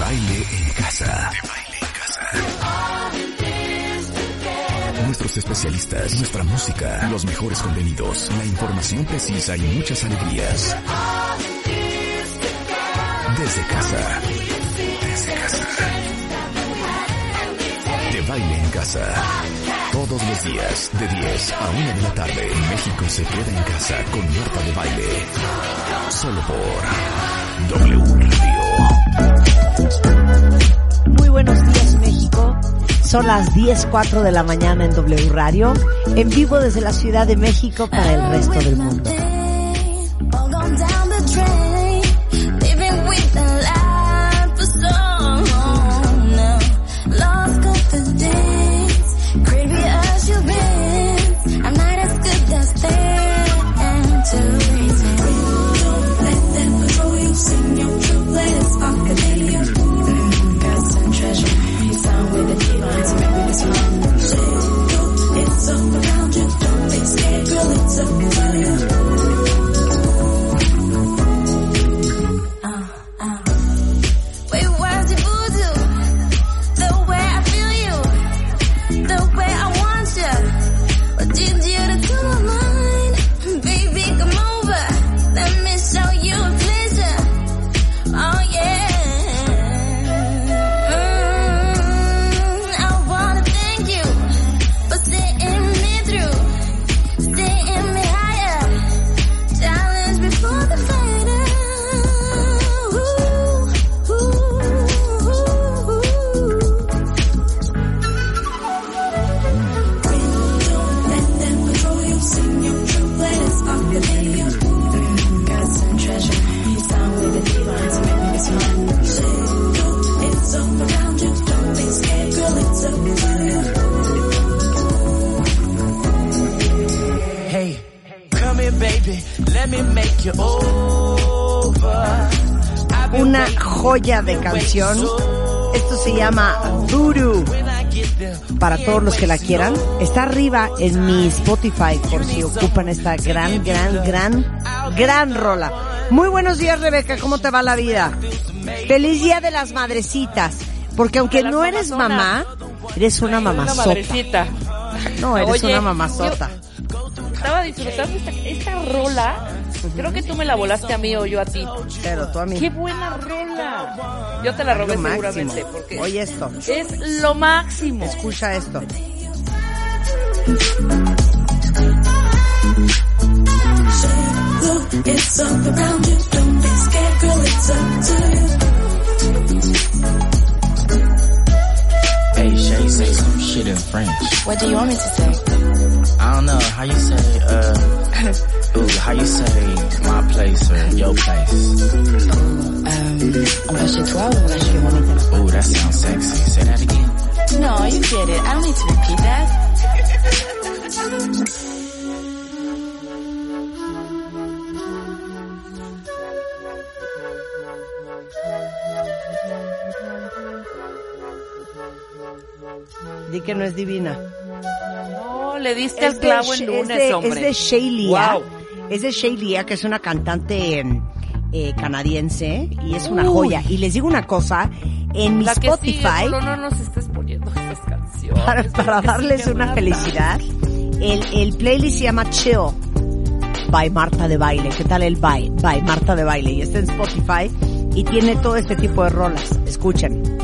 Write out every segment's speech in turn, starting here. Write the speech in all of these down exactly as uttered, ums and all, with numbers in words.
Baile en Casa. De Baile en Casa. Nuestros especialistas, nuestra música, los mejores contenidos, la información precisa y muchas alegrías. Desde casa. Desde casa. De Baile en Casa. Todos los días, de diez a una de la tarde, México se queda en casa con Marta de Baile. Solo por W Radio. Muy buenos días, México. Son las diez cuatro de la mañana en W Radio, en vivo desde la Ciudad de México para el resto del mundo. Una joya de canción. Esto se llama Voodoo. Para todos los que la quieran, está arriba en mi Spotify por si ocupan esta gran, gran, gran, gran rola. Muy buenos días, Rebeca, ¿cómo te va la vida? Feliz Día de las Madrecitas, porque aunque no eres mamá, eres una mamazota. Una madrecita. No, eres Oye, una mamazota. Estaba disfrutando esta, esta rola. Creo que tú me la volaste a mí o yo a ti. Pero tú a mí. ¡Qué buena rola! Yo te la robé seguramente. Porque oye esto. Es lo máximo. Escucha esto. Hey, Shay, say some shit in French. What do you want me to say? I don't know, how you say, uh, ooh, how you say my place or your place? Um, on va chez toi ou on va chez moi? Ooh, that sounds sexy. Say that again. No, you get it. I don't need to repeat that. Di que no es divina. No, le diste al clavo el lunes, es de, hombre. Es de Shaylia. Wow. Es de Shaylia, que es una cantante eh, canadiense y es una Uy. joya. Y les digo una cosa, en mi La que Spotify, sigue, no, no nos estés poniendo estas canciones. para, para darles una Marta. felicidad, el, el playlist se llama Chill by Marta de Baile. ¿Qué tal el by? By Marta de Baile. Y está en Spotify y tiene todo este tipo de rolas. Escuchen.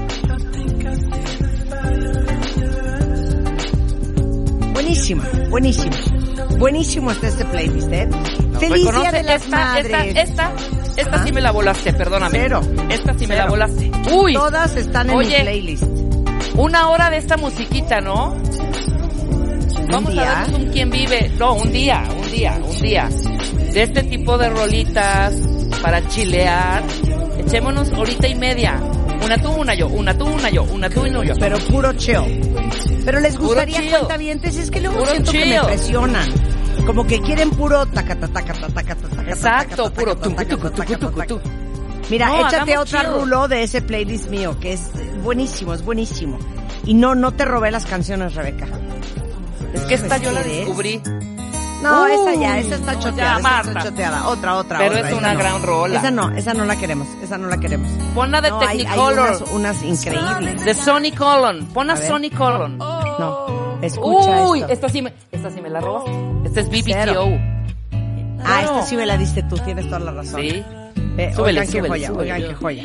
Buenísimo, buenísimo. Buenísimo está este playlist, ¿eh? No, Feliz Día de las esta, Madres. Esta, esta, esta ¿Ah? sí me la volaste, perdóname. Cero. Esta sí me Cero. la volaste. Uy. Todas están en Oye, mi playlist. Una hora de esta musiquita, ¿no? Vamos día? a darnos un quién vive. No, un día, un día, un día. De este tipo de rolitas para chilear. Echémonos horita y media. Una tú, una yo, una tú, una yo, una tú y una yo. Pero puro chill. Pero les Puro gustaría, chill. cuentavientes, es que luego Puro siento que chill. me presionan. Como que quieren puro taca, taca, taca, taca, taca, taca, Exacto, taca, puro taca, tucu, taca, tucu, taca, tucu, taca, tucu, taca. tucu. Mira, No, échate hagamos otra chill. rulo de ese playlist mío, que es buenísimo, es buenísimo. Y no, no te robé las canciones, Rebeca. Es que esta yo la ¿Quieres? descubrí. No, Uy, esa ya, esa está choteada, ya, esa Marta. está choteada. Otra, otra, Pero otra. es esa una no. gran rola. Esa no, esa no la queremos, esa no la queremos. Pon la de No, hay, hay Technicolor. unas, unas increíbles. De Sonny Colon. Pon a, A ver. Sonny Colon. No, escucha Uy, esto. esta sí me, esta sí me la robaste. Esta es B B T Cero. O. Ah, Claro. esta sí me la diste tú, tienes toda la razón. Sí. Ve, Súbele, oigan qué súbele, joya, súbele. oigan qué joya.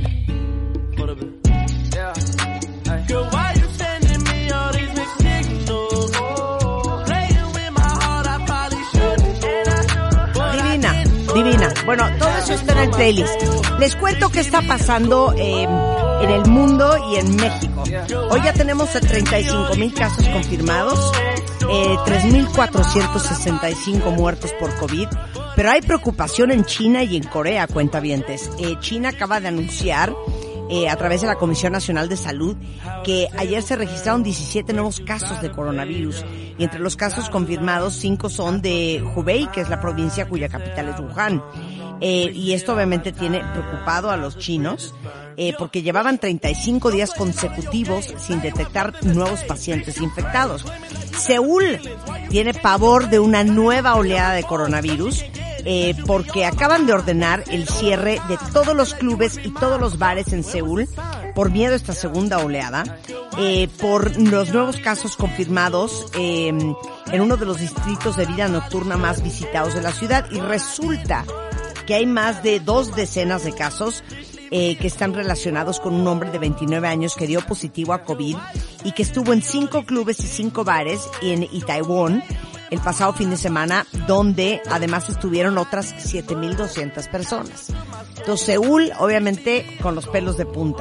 Divina, divina. Bueno, todo eso está en el playlist. Les cuento qué está pasando eh, en el mundo y en México. Hoy ya tenemos treinta y cinco mil casos confirmados, eh, tres mil cuatrocientos sesenta y cinco muertos por COVID, pero hay preocupación en China y en Corea, cuentavientes. Eh, China acaba de anunciar Eh, a través de la Comisión Nacional de Salud, que ayer se registraron diecisiete nuevos casos de coronavirus, y entre los casos confirmados, cinco son de Hubei, que es la provincia cuya capital es Wuhan. Eh, y esto obviamente tiene preocupado a los chinos, eh, porque llevaban treinta y cinco días consecutivos sin detectar nuevos pacientes infectados. Seúl tiene pavor de una nueva oleada de coronavirus, eh, porque acaban de ordenar el cierre de todos los clubes y todos los bares en Seúl por miedo a esta segunda oleada, eh, por los nuevos casos confirmados eh, en uno de los distritos de vida nocturna más visitados de la ciudad, y resulta que hay más de dos decenas de casos eh, que están relacionados con un hombre de veintinueve años que dio positivo a COVID y que estuvo en cinco clubes y cinco bares en Itaewon el pasado fin de semana, donde además estuvieron otras siete mil doscientas personas. Entonces, Seúl, obviamente, con los pelos de punta.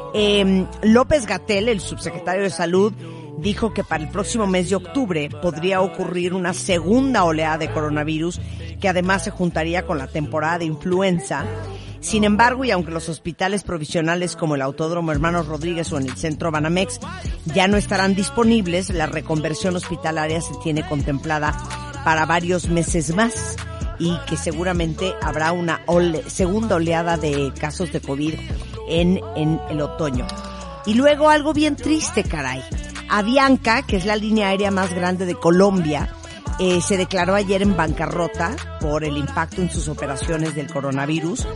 Eh, López-Gatell, el subsecretario de Salud, dijo que para el próximo mes de octubre podría ocurrir una segunda oleada de coronavirus, que además se juntaría con la temporada de influenza. Sin embargo, y aunque los hospitales provisionales como el Autódromo Hermanos Rodríguez o en el Centro Banamex ya no estarán disponibles, la reconversión hospitalaria se tiene contemplada para varios meses más, y que seguramente habrá una ole- segunda oleada de casos de COVID en, en el otoño. Y luego algo bien triste, caray. Avianca, que es la línea aérea más grande de Colombia, eh, se declaró ayer en bancarrota por el impacto en sus operaciones del coronavirus.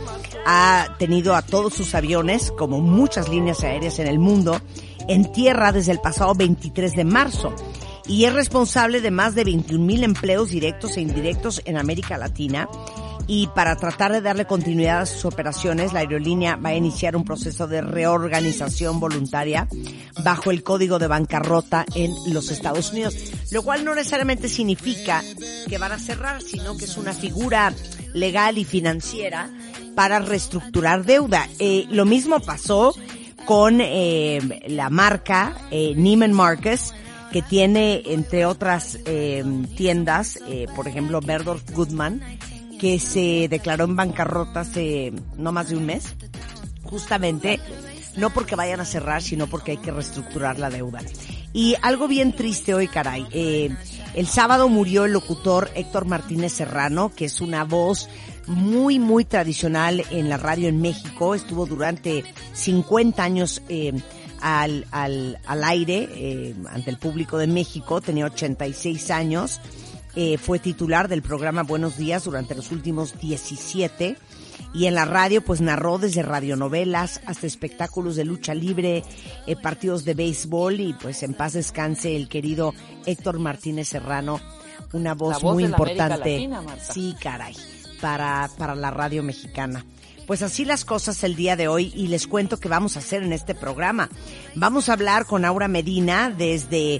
Ha tenido a todos sus aviones, como muchas líneas aéreas en el mundo, en tierra desde el pasado veintitrés de marzo. Y es responsable de más de veintiún mil empleos directos e indirectos en América Latina. Y para tratar de darle continuidad a sus operaciones, la aerolínea va a iniciar un proceso de reorganización voluntaria bajo el código de bancarrota en los Estados Unidos, lo cual no necesariamente significa que van a cerrar, sino que es una figura legal y financiera para reestructurar deuda. Eh, lo mismo pasó con eh, la marca eh, Neiman Marcus, que tiene, entre otras eh, tiendas, eh, por ejemplo, Bergdorf Goodman, que se declaró en bancarrota hace no más de un mes, justamente no porque vayan a cerrar, sino porque hay que reestructurar la deuda. Y algo bien triste hoy, caray. Eh, el sábado murió el locutor Héctor Martínez Serrano, que es una voz muy, muy tradicional en la radio en México. Estuvo durante cincuenta años eh, al, al, al aire eh, ante el público de México. Tenía ochenta y seis años. Eh, fue titular del programa Buenos Días durante los últimos diecisiete, y en la radio pues narró desde radionovelas hasta espectáculos de lucha libre, eh, partidos de béisbol, y pues en paz descanse el querido Héctor Martínez Serrano, una voz, voz muy de la América importante. Latina, Marta. Sí, caray, para, para la radio mexicana. Pues así las cosas el día de hoy, y les cuento qué vamos a hacer en este programa. Vamos a hablar con Aura Medina desde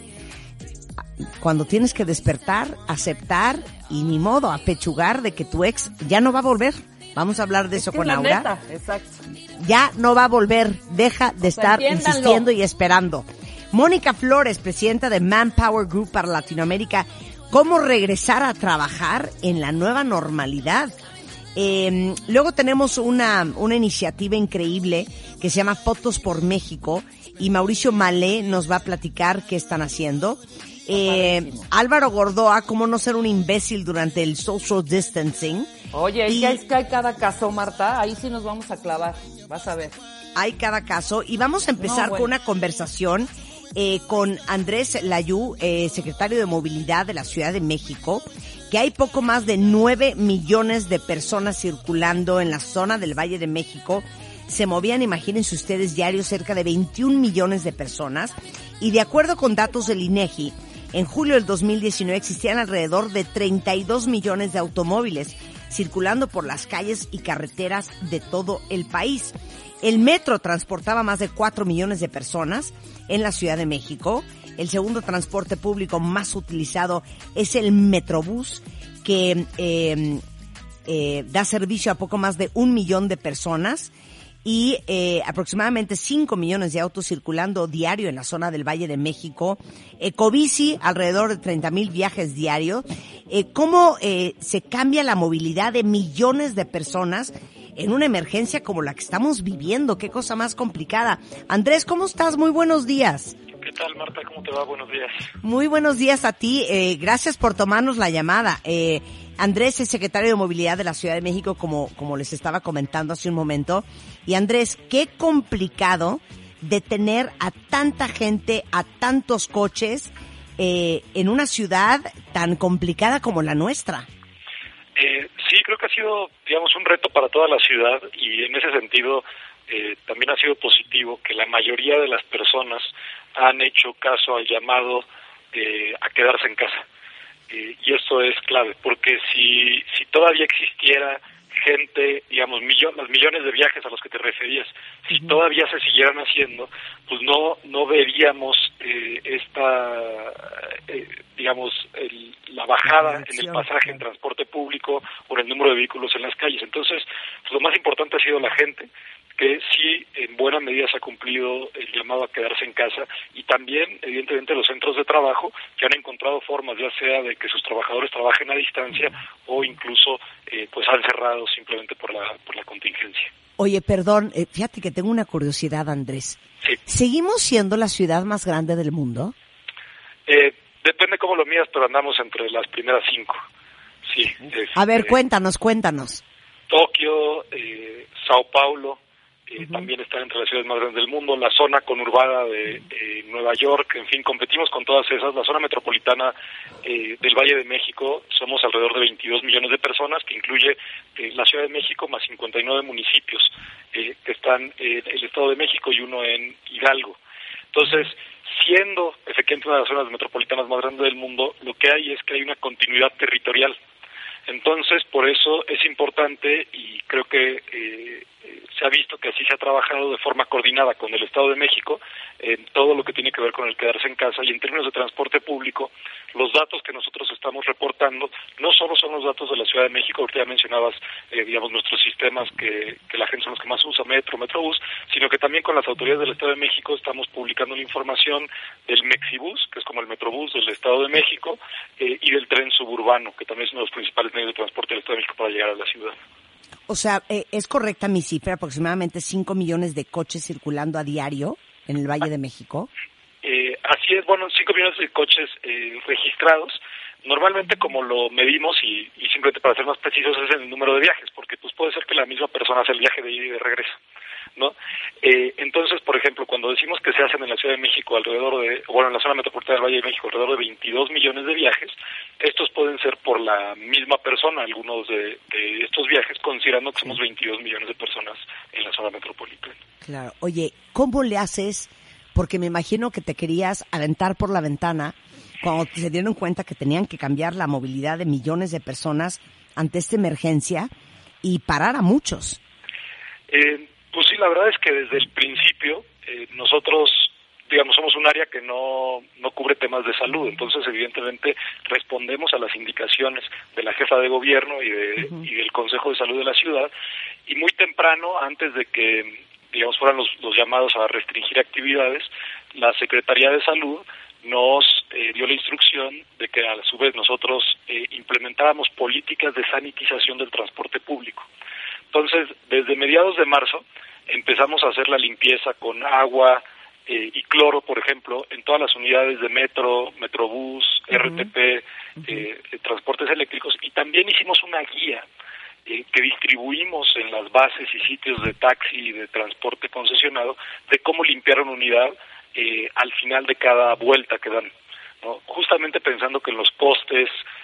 cuando tienes que despertar, aceptar y ni modo, apechugar de que tu ex ya no va a volver. Vamos a hablar de eso Es que con es la Aura. neta, exacto. Ya no va a volver, deja de estar entiéndanlo. insistiendo y esperando. Mónica Flores, presidenta de Manpower Group para Latinoamérica, ¿cómo regresar a trabajar en la nueva normalidad? Eh, luego tenemos una, una iniciativa increíble que se llama Fotos por México, y Mauricio Malé nos va a platicar qué están haciendo. Eh, Álvaro Gordoa, cómo no ser un imbécil durante el social distancing. Oye, Y- y es que hay cada caso, Marta, ahí sí nos vamos a clavar, vas a ver. Hay cada caso, y vamos a empezar No, bueno. con una conversación eh, con Andrés Layú, eh, secretario de Movilidad de la Ciudad de México, que hay poco más de nueve millones de personas circulando en la zona del Valle de México. Se movían, imagínense ustedes, diarios cerca de veintiún millones de personas. Y de acuerdo con datos del INEGI, en julio del dos mil diecinueve existían alrededor de treinta y dos millones de automóviles circulando por las calles y carreteras de todo el país. El metro transportaba más de cuatro millones de personas en la Ciudad de México. El segundo transporte público más utilizado es el Metrobús, que eh, eh, da servicio a poco más de un millón de personas y eh, aproximadamente cinco millones de autos circulando diario en la zona del Valle de México. Ecobici, alrededor de treinta mil viajes diarios. Eh, ¿Cómo eh, se cambia la movilidad de millones de personas en una emergencia como la que estamos viviendo? Qué cosa más complicada. Andrés, ¿cómo estás? Muy buenos días. ¿Qué tal, Marta? ¿Cómo te va? Buenos días. Muy buenos días a ti. Eh, gracias por tomarnos la llamada. Eh, Andrés es secretario de Movilidad de la Ciudad de México, como, como les estaba comentando hace un momento. Y Andrés, qué complicado detener a tanta gente, a tantos coches, eh, en una ciudad tan complicada como la nuestra. Eh, sí, creo que ha sido, digamos, un reto para toda la ciudad y en ese sentido eh, también ha sido positivo que la mayoría de las personas han hecho caso al llamado eh, a quedarse en casa. Eh, y esto es clave, porque si, si todavía existiera gente, digamos, millon, los millones de viajes a los que te referías, si uh-huh. todavía se siguieran haciendo, pues no no veríamos eh, esta, eh, digamos, el, la bajada la en el pasaje en transporte público o en el número de vehículos en las calles. Entonces, pues lo más importante ha sido la gente, que sí en buena medida se ha cumplido el llamado a quedarse en casa, y también evidentemente los centros de trabajo que han encontrado formas, ya sea de que sus trabajadores trabajen a distancia o incluso eh, pues han cerrado simplemente por la por la contingencia. Oye, perdón, eh, fíjate que tengo una curiosidad, Andrés. Sí. ¿Seguimos siendo la ciudad más grande del mundo? Eh, depende cómo lo midas, pero andamos entre las primeras cinco. Sí. Es, a ver, eh, cuéntanos, cuéntanos. Tokio, eh, Sao Paulo, Eh, uh-huh. también están entre las ciudades más grandes del mundo, la zona conurbada de eh, Nueva York, en fin, competimos con todas esas. La zona metropolitana eh, del Valle de México, somos alrededor de veintidós millones de personas, que incluye eh, la Ciudad de México más cincuenta y nueve municipios eh, que están en el Estado de México y uno en Hidalgo. Entonces, siendo efectivamente una de las zonas metropolitanas más grandes del mundo, lo que hay es que hay una continuidad territorial. Entonces, por eso es importante, y creo que eh, se ha visto que así se ha trabajado de forma coordinada con el Estado de México en todo lo que tiene que ver con el quedarse en casa. Y en términos de transporte público, los datos que nosotros estamos reportando no solo son los datos de la Ciudad de México, ahorita ya mencionabas, eh, digamos, nuestros sistemas que, que la gente son los que más usa, Metro, Metrobús, sino que también con las autoridades del Estado de México estamos publicando la información del Mexibús, que es como el Metrobús del Estado de México, eh, y del tren suburbano, que también es uno de los principales medios de transporte del Estado de México para llegar a la ciudad. O sea, eh, ¿es correcta mi cifra? Aproximadamente cinco millones de coches circulando a diario en el Valle de México. Eh, así es, bueno, cinco millones de coches eh, registrados. Normalmente, como lo medimos, y, y simplemente para ser más precisos, es el número de viajes, porque pues puede ser que la misma persona hace el viaje de ida y de regreso, ¿no? Eh, entonces, por ejemplo, cuando decimos que se hacen en la Ciudad de México alrededor de, bueno, en la zona metropolitana del Valle de México alrededor de veintidós millones de viajes, estos pueden ser por la misma persona, algunos de, de estos viajes, considerando que somos veintidós millones de personas en la zona metropolitana. Claro. Oye, ¿cómo le haces? Porque me imagino que te querías aventar por la ventana cuando se dieron cuenta que tenían que cambiar la movilidad de millones de personas ante esta emergencia y parar a muchos. Eh, pues sí, la verdad es que desde el principio eh, nosotros, digamos, somos un área que no, no cubre temas de salud, entonces evidentemente respondemos a las indicaciones de la jefa de gobierno y, de, uh-huh. y del Consejo de Salud de la ciudad, y muy temprano, antes de que, digamos, fueran los, los llamados a restringir actividades, la Secretaría de Salud nos eh, dio la instrucción de que a su vez nosotros eh, implementáramos políticas de sanitización del transporte público. Entonces, desde mediados de marzo empezamos a hacer la limpieza con agua eh, y cloro, por ejemplo, en todas las unidades de metro, Metrobús, uh-huh. R T P, uh-huh. eh, transportes eléctricos, y también hicimos una guía eh, que distribuimos en las bases y sitios de taxi y de transporte concesionado de cómo limpiar una unidad Eh, al final de cada vuelta que dan, ¿no? Justamente pensando que en los postes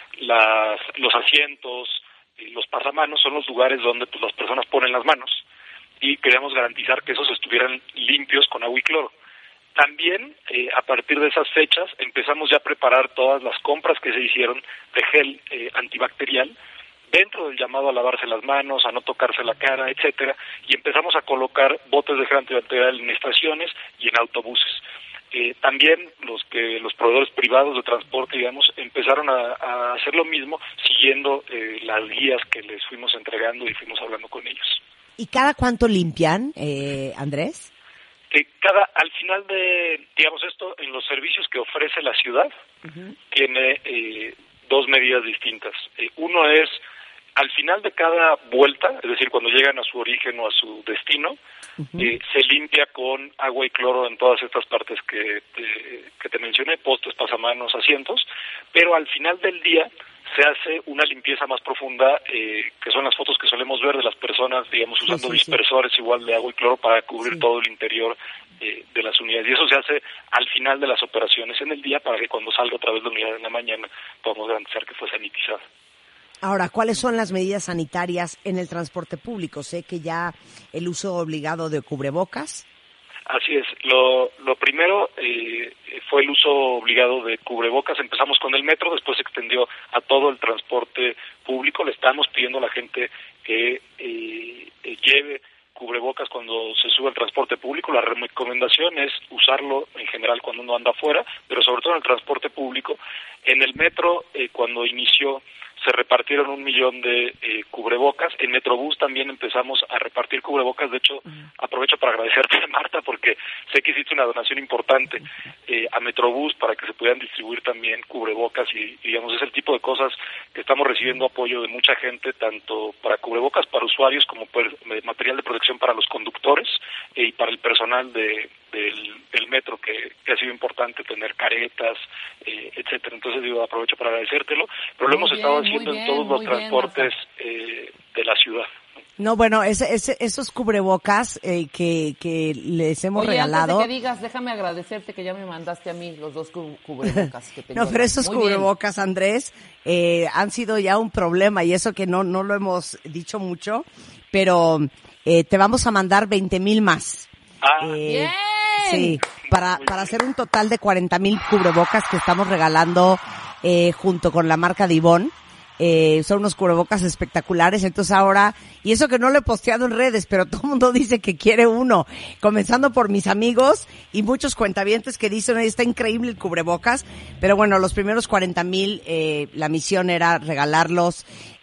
las, los asientos, eh, los pasamanos son los lugares donde pues, las personas ponen las manos, y queríamos garantizar que esos estuvieran limpios con agua y cloro. También, eh, a partir de esas fechas, empezamos ya a preparar todas las compras que se hicieron de gel eh, antibacterial, dentro del llamado a lavarse las manos, a no tocarse la cara, etcétera, y empezamos a colocar botes de gel antibacterial en estaciones y en autobuses. Eh, también los que los proveedores privados de transporte, digamos, empezaron a, a hacer lo mismo, siguiendo eh, las guías que les fuimos entregando y fuimos hablando con ellos. ¿Y cada cuánto limpian, eh, Andrés? Que cada, al final de, digamos esto, en los servicios que ofrece la ciudad, uh-huh. tiene eh, dos medidas distintas. Eh, uno es, al final de cada vuelta, es decir, cuando llegan a su origen o a su destino, uh-huh. eh, se limpia con agua y cloro en todas estas partes que te, que te mencioné, postes, pasamanos, asientos, pero al final del día se hace una limpieza más profunda, eh, que son las fotos que solemos ver de las personas, digamos, usando sí, sí, dispersores sí. igual de agua y cloro para cubrir sí. todo el interior eh, de las unidades. Y eso se hace al final de las operaciones en el día, para que cuando salga otra vez la unidad en la mañana podamos garantizar que fue sanitizada. Ahora, ¿cuáles son las medidas sanitarias en el transporte público? Sé que ya el uso obligado de cubrebocas. Así es. Lo, lo primero eh, fue el uso obligado de cubrebocas. Empezamos con el metro, después se extendió a todo el transporte público. Le estamos pidiendo a la gente que eh, eh, lleve cubrebocas cuando se sube al transporte público. La recomendación es usarlo en general cuando uno anda afuera, pero sobre todo en el transporte público. En el metro, eh, cuando inició, se repartieron un millón de eh, cubrebocas. En Metrobús también empezamos a repartir cubrebocas. De hecho, uh-huh. aprovecho para agradecerte, Marta, porque sé que hiciste una donación importante eh, a Metrobús para que se pudieran distribuir también cubrebocas y, y, digamos, es el tipo de cosas que estamos recibiendo apoyo de mucha gente, tanto para cubrebocas para usuarios como per, material de protección para los conductores eh, y para el personal de, del, del metro, que, que ha sido importante tener caretas, eh, etcétera. Entonces, digo, aprovecho para agradecértelo, pero lo hemos bien, estado haciendo bien, en todos los transportes eh, de la ciudad. No, bueno, ese, ese, esos cubrebocas eh, que, que les hemos Oye, regalado. Antes de que digas, déjame agradecerte que ya me mandaste a mí los dos cubrebocas que tengo. No, pero esos Muy cubrebocas, bien. Andrés, eh, han sido ya un problema, y eso que no, no lo hemos dicho mucho, pero eh, te vamos a mandar veinte mil más. Ah, eh, bien. Sí, para, para hacer un total de cuarenta mil cubrebocas que estamos regalando eh, junto con la marca Divón. Eh, son unos cubrebocas espectaculares. Entonces ahora, y eso que no lo he posteado en redes, pero todo el mundo dice que quiere uno, comenzando por mis amigos y muchos cuentavientes que dicen, está increíble el cubrebocas, pero bueno, los primeros cuarenta mil, eh, la misión era regalarlos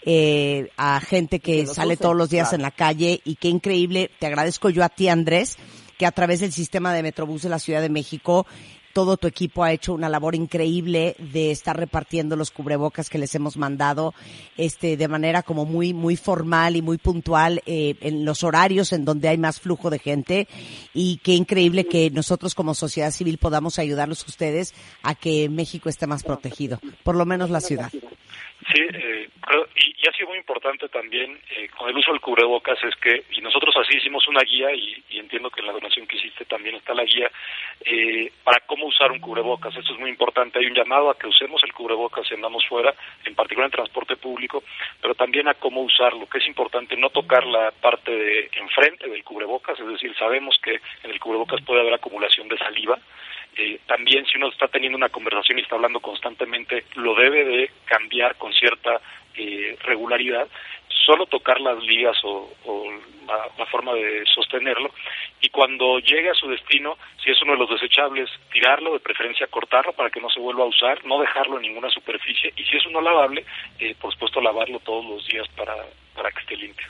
eh, a gente que sale todos los días en la calle, y qué increíble. Te agradezco yo a ti, Andrés, que a través del sistema de Metrobús de la Ciudad de México, todo tu equipo ha hecho una labor increíble de estar repartiendo los cubrebocas que les hemos mandado, este, de manera como muy, muy formal y muy puntual, eh, en los horarios en donde hay más flujo de gente. Y qué increíble que nosotros como sociedad civil podamos ayudarlos a ustedes a que México esté más protegido, por lo menos la ciudad. Sí, eh, creo, y, y ha sido muy importante también eh, con el uso del cubrebocas, es que, y nosotros así hicimos una guía, y, y entiendo que en la donación que hiciste también está la guía, eh, para cómo usar un cubrebocas. Esto es muy importante. Hay un llamado a que usemos el cubrebocas si andamos fuera, en particular en transporte público, pero también a cómo usarlo, que es importante no tocar la parte de enfrente del cubrebocas, es decir, sabemos que en el cubrebocas puede haber acumulación de saliva. Eh, también, si uno está teniendo una conversación y está hablando constantemente, lo debe de cambiar con cierta eh, regularidad, solo tocar las ligas o, o la, la forma de sostenerlo, y cuando llegue a su destino, si es uno de los desechables, tirarlo, de preferencia cortarlo para que no se vuelva a usar, no dejarlo en ninguna superficie, y si es uno lavable, eh, por supuesto lavarlo todos los días para, para que esté limpio.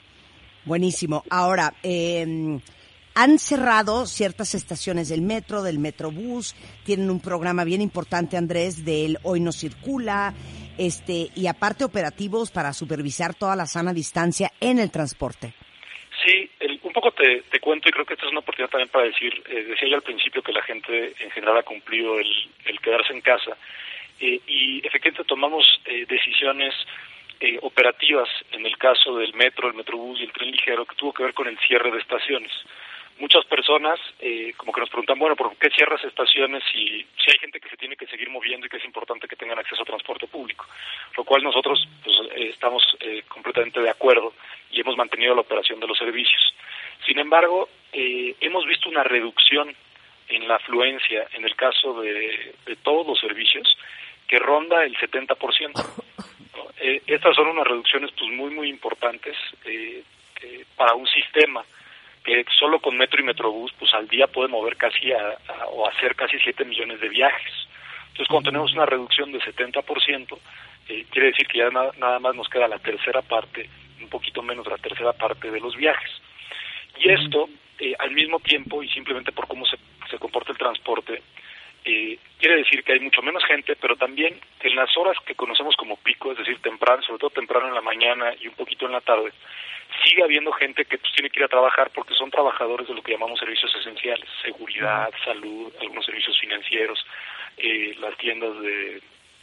Buenísimo. Ahora, eh... han cerrado ciertas estaciones del metro, del Metrobús, tienen un programa bien importante, Andrés, del Hoy No Circula, este, y aparte operativos para supervisar toda la sana distancia en el transporte. Sí, el, un poco te, te cuento, y creo que esta es una oportunidad también para decir, eh, decía yo al principio que la gente en general ha cumplido el, el quedarse en casa, eh, y efectivamente tomamos eh, decisiones eh, operativas en el caso del metro, el Metrobús y el tren ligero, que tuvo que ver con el cierre de estaciones. muchas personas eh, como que nos preguntan, bueno, ¿por qué cierras estaciones si, si hay gente que se tiene que seguir moviendo y que es importante que tengan acceso a transporte público? Lo cual nosotros pues, eh, estamos eh, completamente de acuerdo y hemos mantenido la operación de los servicios. Sin embargo, eh, hemos visto una reducción en la afluencia en el caso de, de todos los servicios que ronda el setenta por ciento. ¿No? Eh, estas son unas reducciones pues muy, muy importantes eh, eh, para un sistema que solo con Metro y Metrobús pues al día puede mover casi a, a, o hacer casi siete millones de viajes. Entonces, cuando tenemos una reducción del setenta por ciento, eh, quiere decir que ya na, nada más nos queda la tercera parte, un poquito menos de la tercera parte de los viajes. Y esto, eh, al mismo tiempo, y simplemente por cómo se, se comporta el transporte, eh, quiere decir que hay mucho menos gente, pero también que en las horas que conocemos como pico, es decir, temprano, sobre todo temprano en la mañana y un poquito en la tarde, sigue habiendo gente que pues, tiene que ir a trabajar porque son trabajadores de lo que llamamos servicios esenciales, seguridad, salud, algunos servicios financieros, eh, las tiendas de,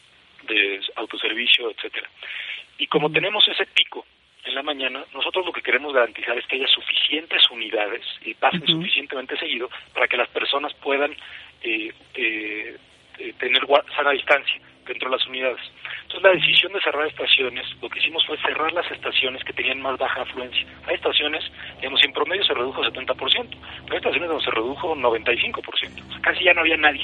de autoservicio, etcétera. Y como tenemos ese pico en la mañana, nosotros lo que queremos garantizar es que haya suficientes unidades y pasen uh-huh. suficientemente seguido para que las personas puedan eh, eh, eh, tener sana distancia dentro de las unidades. Entonces, la decisión de cerrar estaciones, lo que hicimos fue cerrar las estaciones que tenían más baja afluencia. Hay estaciones, digamos, en promedio se redujo setenta por ciento, pero hay estaciones donde se redujo noventa y cinco por ciento, o sea, casi ya no había nadie.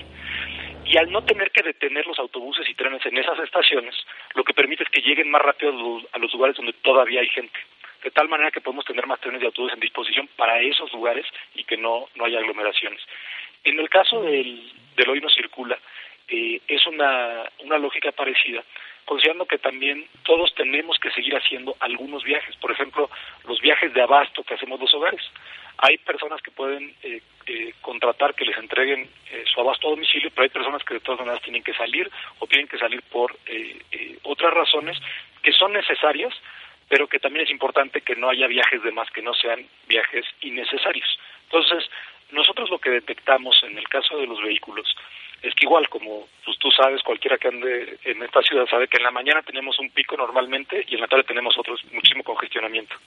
Y al no tener que detener los autobuses y trenes en esas estaciones, lo que permite es que lleguen más rápido a los, a los lugares donde todavía hay gente. De tal manera que podemos tener más trenes y autobuses en disposición para esos lugares y que no, no haya aglomeraciones. En el caso del, del Hoy No Circula, eh, es una, una lógica parecida, considerando que también todos tenemos que seguir haciendo algunos viajes. Por ejemplo, los viajes de abasto que hacemos los hogares. Hay personas que pueden eh, eh, contratar que les entreguen eh, su abasto a domicilio, pero hay personas que de todas maneras tienen que salir o tienen que salir por eh, eh, otras razones que son necesarias, pero que también es importante que no haya viajes de más, que no sean viajes innecesarios. Entonces, nosotros lo que detectamos en el caso de los vehículos es que igual, como pues, tú sabes, cualquiera que ande en esta ciudad sabe que en la mañana tenemos un pico normalmente y en la tarde tenemos otros, muchísimo congestionamiento.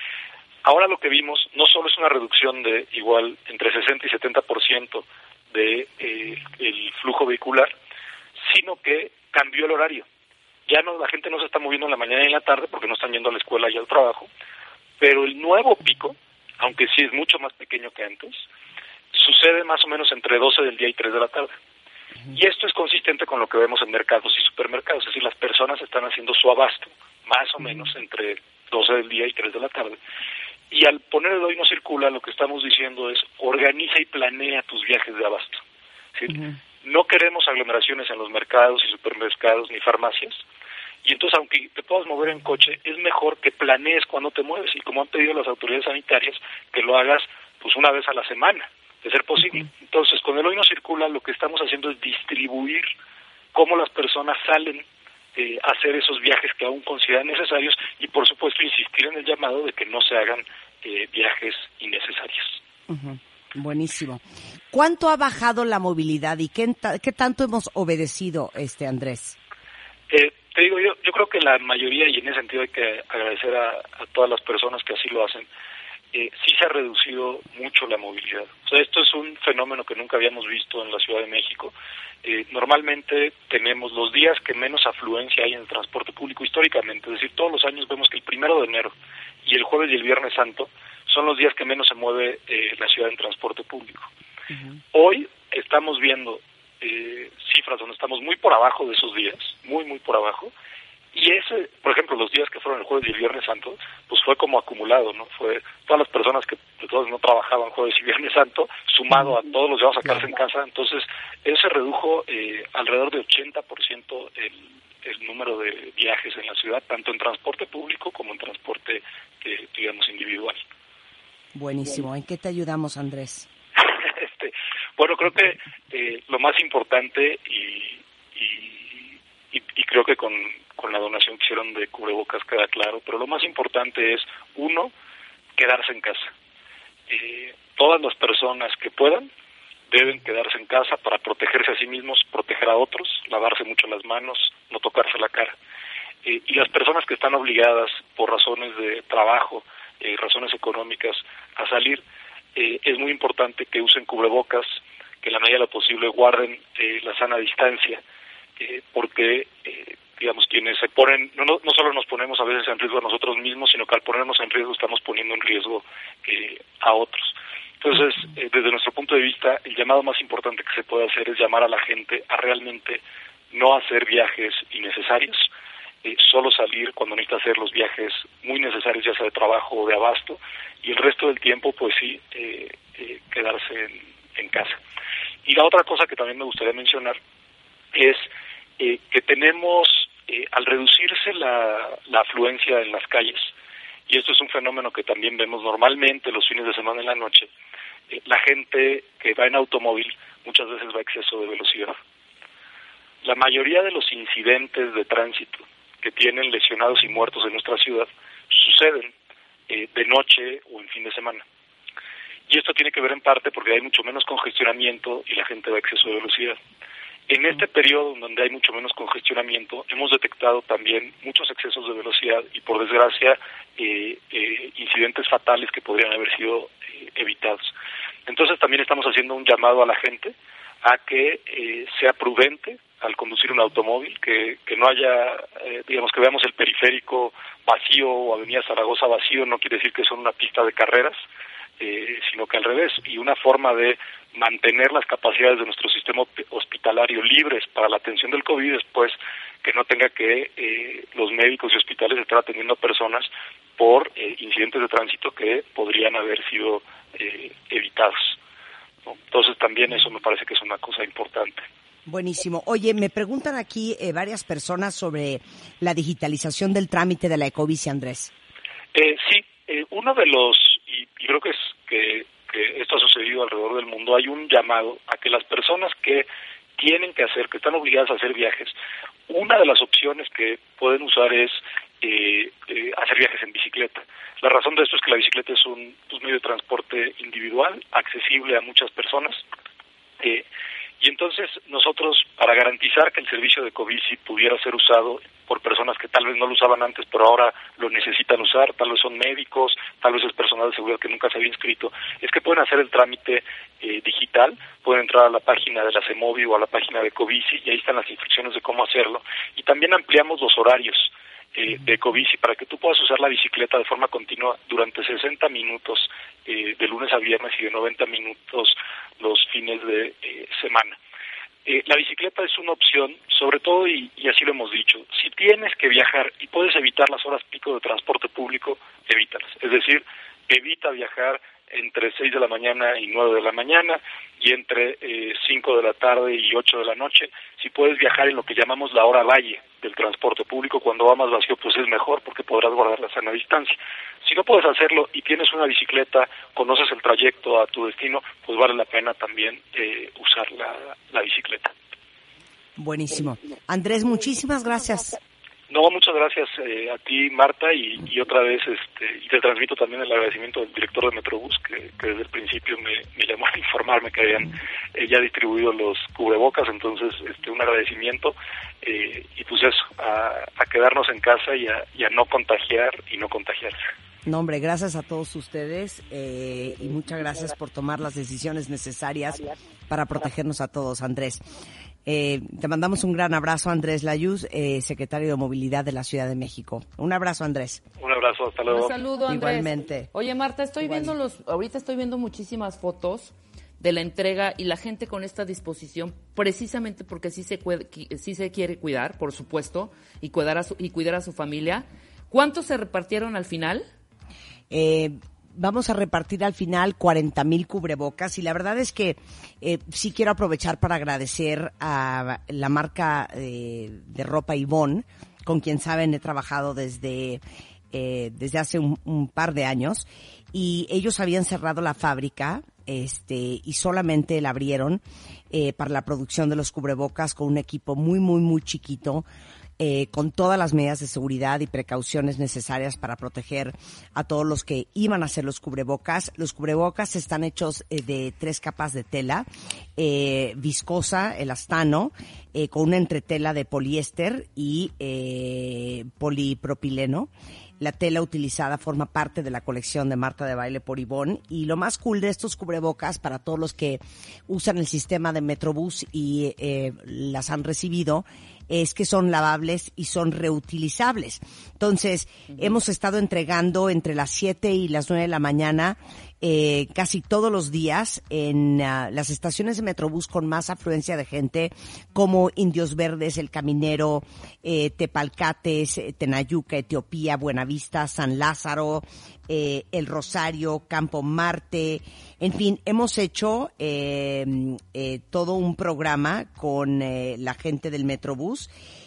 Ahora lo que vimos no solo es una reducción de igual entre sesenta y setenta por ciento de eh, el flujo vehicular, sino que cambió el horario. Ya no, la gente no se está moviendo en la mañana y en la tarde porque no están yendo a la escuela y al trabajo, pero el nuevo pico, aunque sí es mucho más pequeño que antes, sucede más o menos entre doce del día y tres de la tarde. Y esto es consistente con lo que vemos en mercados y supermercados, es decir, las personas están haciendo su abasto, más o menos entre doce del día y tres de la tarde. Y al poner el Hoy No Circula, lo que estamos diciendo es, organiza y planea tus viajes de abasto. ¿Sí? Uh-huh. No queremos aglomeraciones en los mercados y supermercados ni farmacias, y entonces, aunque te puedas mover en coche, es mejor que planees cuando te mueves, y como han pedido las autoridades sanitarias, que lo hagas pues una vez a la semana, de ser posible. Uh-huh. Entonces, con el Hoy No Circula, lo que estamos haciendo es distribuir cómo las personas salen eh, a hacer esos viajes que aún consideran necesarios, y por supuesto insistir en el llamado de que no se hagan eh, viajes innecesarios. Uh-huh. Buenísimo. ¿Cuánto ha bajado la movilidad y qué, qué tanto hemos obedecido, este Andrés? Eh, te digo, yo, yo creo que la mayoría, y en ese sentido hay que agradecer a, a todas las personas que así lo hacen, eh, sí se ha reducido mucho la movilidad. O sea, esto es un fenómeno que nunca habíamos visto en la Ciudad de México. Eh, normalmente tenemos los días que menos afluencia hay en el transporte público históricamente, es decir, todos los años vemos que el primero de enero y el jueves y el viernes santo son los días que menos se mueve eh, la ciudad en transporte público. Uh-huh. Hoy estamos viendo eh, cifras donde estamos muy por abajo de esos días, muy, muy por abajo, y ese, por ejemplo, los días que fueron el jueves y el viernes santo, pues fue como acumulado, ¿no? Fue todas las personas que de todas no trabajaban jueves y viernes santo, sumado a todos los llevados a sacarse en casa, entonces eso se redujo eh, alrededor de ochenta por ciento el, el número de viajes en la ciudad, tanto en transporte público como en transporte, eh, digamos, individual. Buenísimo. ¿En qué te ayudamos, Andrés? este, bueno, creo que eh, lo más importante y, y, y, y creo que con, con la donación que hicieron de cubrebocas queda claro, pero lo más importante es, uno, quedarse en casa. Eh, todas las personas que puedan deben quedarse en casa para protegerse a sí mismos, proteger a otros, lavarse mucho las manos, no tocarse la cara. Eh, y las personas que están obligadas por razones de trabajo, eh, razones económicas a salir, eh, es muy importante que usen cubrebocas, que en la medida de lo posible guarden eh, la sana distancia, eh, porque eh, digamos, quienes se ponen, no, no, no solo nos ponemos a veces en riesgo a nosotros mismos, sino que al ponernos en riesgo estamos poniendo en riesgo eh, a otros. Entonces, eh, desde nuestro punto de vista, el llamado más importante que se puede hacer es llamar a la gente a realmente no hacer viajes innecesarios, eh, solo salir cuando necesita hacer los viajes muy necesarios, ya sea de trabajo o de abasto, y el resto del tiempo, pues sí, eh, eh, quedarse en, en casa. Y la otra cosa que también me gustaría mencionar es eh, que tenemos, eh, al reducirse la, la afluencia en las calles, y esto es un fenómeno que también vemos normalmente los fines de semana en la noche, eh, la gente que va en automóvil muchas veces va a exceso de velocidad. La mayoría de los incidentes de tránsito que tienen lesionados y muertos en nuestra ciudad suceden eh, de noche o en fin de semana. Y esto tiene que ver en parte porque hay mucho menos congestionamiento y la gente va a exceso de velocidad. En este periodo donde hay mucho menos congestionamiento, hemos detectado también muchos excesos de velocidad y, por desgracia, eh, eh, incidentes fatales que podrían haber sido eh, evitados. Entonces, también estamos haciendo un llamado a la gente a que eh, sea prudente al conducir un automóvil, que, que no haya, eh, digamos, que veamos el periférico vacío o Avenida Zaragoza vacío, no quiere decir que son una pista de carreras, eh, sino que al revés, y una forma de mantener las capacidades de nuestro sistema hospitalario libres para la atención del COVID es, pues, que no tenga que eh, los médicos y hospitales estar atendiendo a personas por eh, incidentes de tránsito que podrían haber sido eh, evitados, ¿no? Entonces también eso me parece que es una cosa importante. Buenísimo. Oye, me preguntan aquí eh, varias personas sobre la digitalización del trámite de la Ecobici, Andrés. Eh, sí, eh, uno de los, y, y creo que es que, que esto ha sucedido alrededor del mundo, hay un llamado a que las personas que tienen que hacer, que están obligadas a hacer viajes, una de las opciones que pueden usar es eh, eh, hacer viajes en bicicleta. La razón de esto es que la bicicleta es un, un medio de transporte individual, accesible a muchas personas, eh, y entonces nosotros, para garantizar que el servicio de Ecobici pudiera ser usado por personas que tal vez no lo usaban antes, pero ahora lo necesitan usar, tal vez son médicos, tal vez es personal de seguridad que nunca se había inscrito, es que pueden hacer el trámite eh, digital, pueden entrar a la página de la CEMOVI o a la página de Ecobici y ahí están las instrucciones de cómo hacerlo. Y también ampliamos los horarios eh, de Ecobici para que tú puedas usar la bicicleta de forma continua durante sesenta minutos eh, de lunes a viernes y de noventa minutos los fines de eh, semana. Eh, la bicicleta es una opción, sobre todo, y, y así lo hemos dicho, si tienes que viajar y puedes evitar las horas pico de transporte público, evítalas. Es decir, evita viajar entre seis de la mañana y nueve de la mañana y entre eh, cinco de la tarde y ocho de la noche. Si puedes viajar en lo que llamamos la hora valle del transporte público, cuando va más vacío, pues es mejor porque podrás guardar la sana distancia. Si no puedes hacerlo y tienes una bicicleta, conoces el trayecto a tu destino, pues vale la pena también eh, usar la, la bicicleta. Buenísimo. Andrés, muchísimas gracias. No, muchas gracias eh, a ti, Marta, y, y otra vez este y te transmito también el agradecimiento del director de Metrobús, que, que desde el principio me, me llamó a informarme que habían eh, ya distribuido los cubrebocas, entonces este un agradecimiento, eh, y pues eso, a, a quedarnos en casa y a, y a no contagiar y no contagiarse. No, hombre, gracias a todos ustedes eh, y muchas gracias por tomar las decisiones necesarias para protegernos a todos, Andrés. Eh, te mandamos un gran abrazo, Andrés Layuz, eh, secretario de Movilidad de la Ciudad de México. Un abrazo, Andrés. Un abrazo, hasta luego. Un saludo, Andrés. Igualmente. Oye, Marta, estoy Igual. viendo los, ahorita estoy viendo muchísimas fotos de la entrega y la gente con esta disposición, precisamente porque sí se, sí se quiere cuidar, por supuesto, y cuidar a su, y cuidar a su familia. ¿Cuántos se repartieron al final? Eh, vamos a repartir al final cuarenta mil cubrebocas y la verdad es que eh, sí quiero aprovechar para agradecer a la marca eh, de ropa Yvonne, con quien saben he trabajado desde, eh, desde hace un, un par de años, y ellos habían cerrado la fábrica este y solamente la abrieron eh, para la producción de los cubrebocas con un equipo muy, muy, muy chiquito, Eh, con todas las medidas de seguridad y precauciones necesarias para proteger a todos los que iban a hacer los cubrebocas. Los cubrebocas están hechos eh, de tres capas de tela, eh, viscosa, elastano, eh, con una entretela de poliéster y eh, polipropileno. la tela utilizada forma parte de la colección de Marta de Baile por Ivonne. Y lo más cool de estos cubrebocas, para todos los que usan el sistema de Metrobús y eh, las han recibido, es que son lavables y son reutilizables. Entonces, uh-huh. hemos estado entregando entre las siete y las nueve de la mañana eh, casi todos los días en uh, las estaciones de Metrobús con más afluencia de gente, como Indios Verdes, El Caminero, eh, Tepalcates, Tenayuca, Etiopía, Buenavista, San Lázaro, eh, El Rosario, Campo Marte. En fin, hemos hecho eh, eh, todo un programa con eh, la gente del Metrobús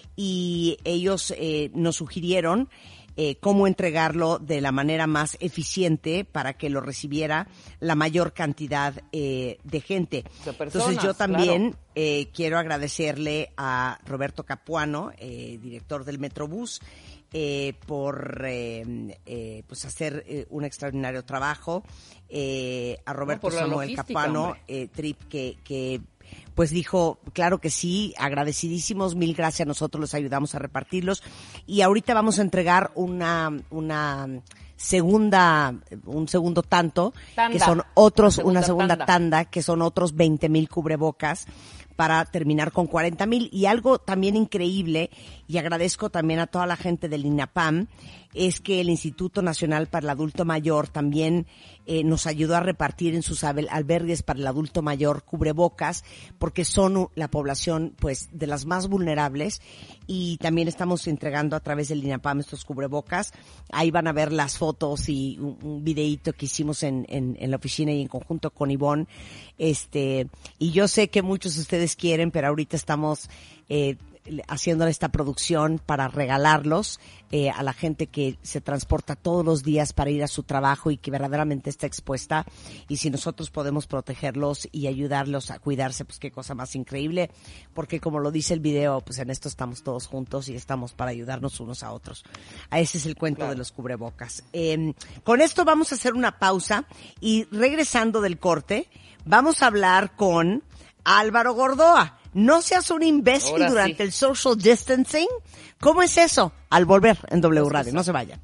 y ellos eh, nos sugirieron eh, cómo entregarlo de la manera más eficiente para que lo recibiera la mayor cantidad eh, de gente. De personas, Entonces yo también claro. eh, quiero agradecerle a Roberto Capuano, eh, director del Metrobús, Eh, por eh, eh, pues hacer eh, un extraordinario trabajo, eh, a Roberto no, Samuel Capuano, eh, Trip, que, que pues dijo, claro que sí, agradecidísimos, mil gracias, nosotros los ayudamos a repartirlos, y ahorita vamos a entregar una, una segunda, un segundo tanto, tanda. que son otros, segunda una segunda tanda. tanda, que son otros veinte mil cubrebocas, para terminar con cuarenta mil. Y algo también increíble, y agradezco también a toda la gente del INAPAM, es que el Instituto Nacional para el Adulto Mayor también eh, nos ayudó a repartir en sus albergues para el adulto mayor cubrebocas, porque son la población pues de las más vulnerables, y también estamos entregando a través del INAPAM estos cubrebocas. Ahí van a ver las fotos y un, un videíto que hicimos en, en, en la oficina y en conjunto con Ivonne. Este, y yo sé que muchos de ustedes quieren, pero ahorita estamos eh, haciendo esta producción para regalarlos eh, a la gente que se transporta todos los días para ir a su trabajo y que verdaderamente está expuesta. Y si nosotros podemos protegerlos y ayudarlos a cuidarse, pues qué cosa más increíble, porque como lo dice el video, pues en esto estamos todos juntos y estamos para ayudarnos unos a otros. A ese es el cuento claro. de los cubrebocas. Eh, con esto vamos a hacer una pausa, y regresando del corte vamos a hablar con Álvaro Gordoa. No seas un imbécil Ahora durante sí. el social distancing. ¿Cómo es eso? Al volver en W Radio. No se vayan.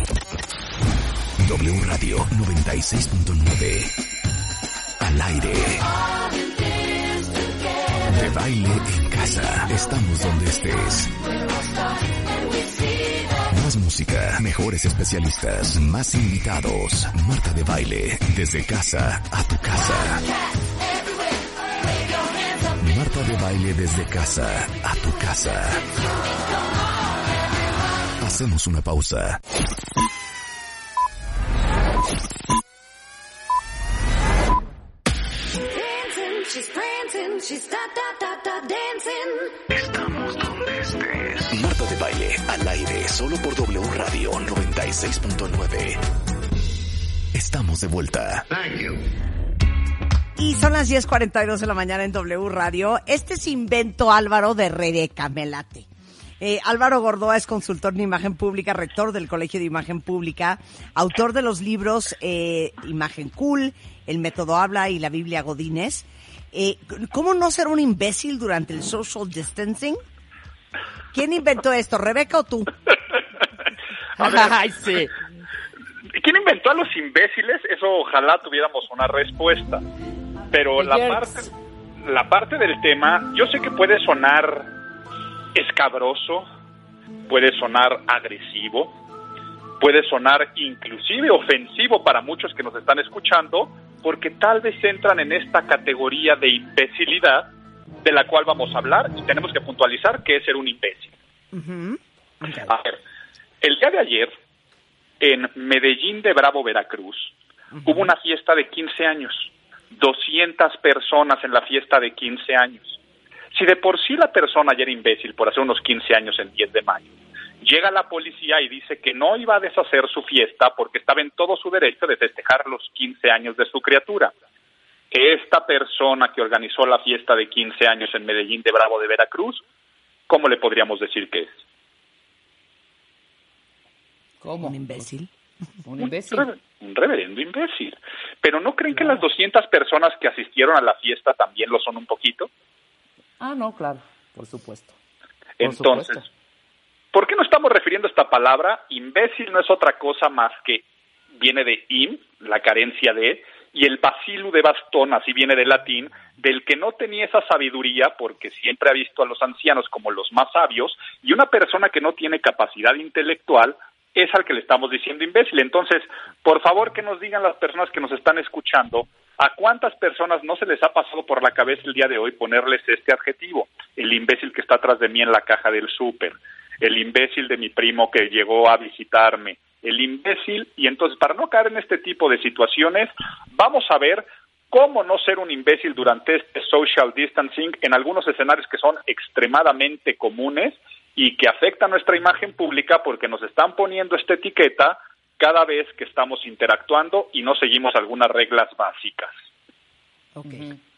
W Radio noventa y seis punto nueve. Al aire. De baile en casa. Estamos donde estés. Más música, mejores especialistas, más invitados. Marta de Baile, desde casa a tu casa. Marta de Baile desde casa a tu casa. Hacemos una pausa. Estamos donde estés. Marta de Baile al aire solo por W Radio noventa y seis punto nueve. Estamos de vuelta. Thank you. Y son las diez cuarenta y dos de la mañana en W Radio. Este es invento, Álvaro, de Rebeca, me late. Eh, Álvaro Gordoa es consultor en imagen pública, rector del Colegio de Imagen Pública, autor de los libros eh, Imagen Cool, El Método Habla y la Biblia Godínez. Eh, ¿Cómo no ser un imbécil durante el social distancing? ¿Quién inventó esto, Rebeca o tú? Ay, sí. ¿Quién inventó a los imbéciles? Eso ojalá tuviéramos una respuesta. Pero la parte, la parte del tema, yo sé que puede sonar escabroso, puede sonar agresivo, puede sonar inclusive ofensivo para muchos que nos están escuchando, porque tal vez entran en esta categoría de imbecilidad de la cual vamos a hablar, y tenemos que puntualizar qué es ser un imbécil. Uh-huh. Okay. A ver, el día de ayer, en Medellín de Bravo, Veracruz, uh-huh. hubo una fiesta de quince años. doscientas personas en la fiesta de quince años. Si de por sí la persona ya era imbécil por hacer unos quince años en diez de mayo, llega la policía y dice que no iba a deshacer su fiesta porque estaba en todo su derecho de festejar los quince años de su criatura. Esta persona que organizó la fiesta de quince años en Medellín de Bravo de Veracruz, ¿cómo le podríamos decir que es? ¿Cómo? ¿Un imbécil? Un imbécil. Un, rever- un reverendo imbécil. ¿Pero no creen que las doscientas personas que asistieron a la fiesta también lo son un poquito? Ah, no, claro, por supuesto. Por Entonces, supuesto. ¿Por qué no estamos refiriendo a esta palabra? Imbécil no es otra cosa más que viene de im, la carencia de, y el bacilu de bastón, así viene del latín, del que no tenía esa sabiduría porque siempre ha visto a los ancianos como los más sabios, y una persona que no tiene capacidad intelectual es al que le estamos diciendo imbécil. Entonces, por favor que nos digan las personas que nos están escuchando, ¿a cuántas personas no se les ha pasado por la cabeza el día de hoy ponerles este adjetivo? El imbécil que está atrás de mí en la caja del súper, el imbécil de mi primo que llegó a visitarme, el imbécil. Y entonces, para no caer en este tipo de situaciones, vamos a ver cómo no ser un imbécil durante este social distancing en algunos escenarios que son extremadamente comunes y que afectan nuestra imagen pública porque nos están poniendo esta etiqueta cada vez que estamos interactuando y no seguimos algunas reglas básicas. Okay. Uh-huh.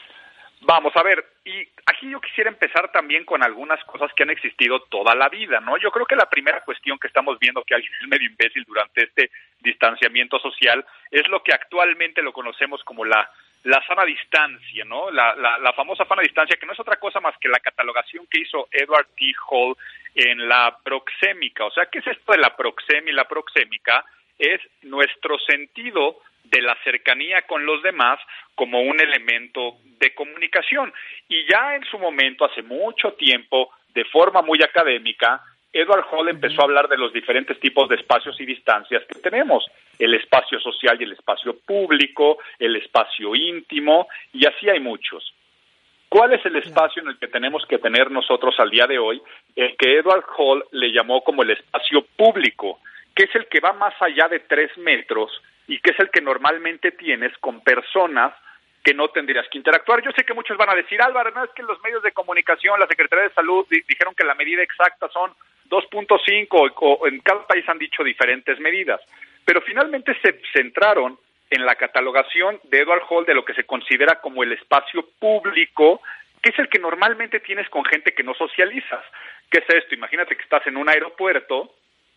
Vamos a ver, y aquí yo quisiera empezar también con algunas cosas que han existido toda la vida, ¿no? Yo creo que la primera cuestión que estamos viendo que alguien es medio imbécil durante este distanciamiento social es lo que actualmente lo conocemos como la, la sana distancia, ¿no? La, la, la famosa sana distancia, que no es otra cosa más que la catalogación que hizo Edward T. Hall en la proxémica. O sea, ¿qué es esto de la proxemia? La proxémica es nuestro sentido de la cercanía con los demás como un elemento de comunicación. Y ya en su momento, hace mucho tiempo, de forma muy académica, Edward Hall empezó a hablar de los diferentes tipos de espacios y distancias que tenemos. El espacio social y el espacio público, el espacio íntimo, y así hay muchos. ¿Cuál es el espacio en el que tenemos que tener nosotros al día de hoy? El que Edward Hall le llamó como el espacio público, que es el que va más allá de tres metros y que es el que normalmente tienes con personas que no tendrías que interactuar. Yo sé que muchos van a decir, Álvaro, no es que los medios de comunicación, la Secretaría de Salud di- dijeron que la medida exacta son dos punto cinco, o, o en cada país han dicho diferentes medidas, pero finalmente se centraron en la catalogación de Edward Hall de lo que se considera como el espacio público, que es el que normalmente tienes con gente que no socializas. ¿Qué es esto? Imagínate que estás en un aeropuerto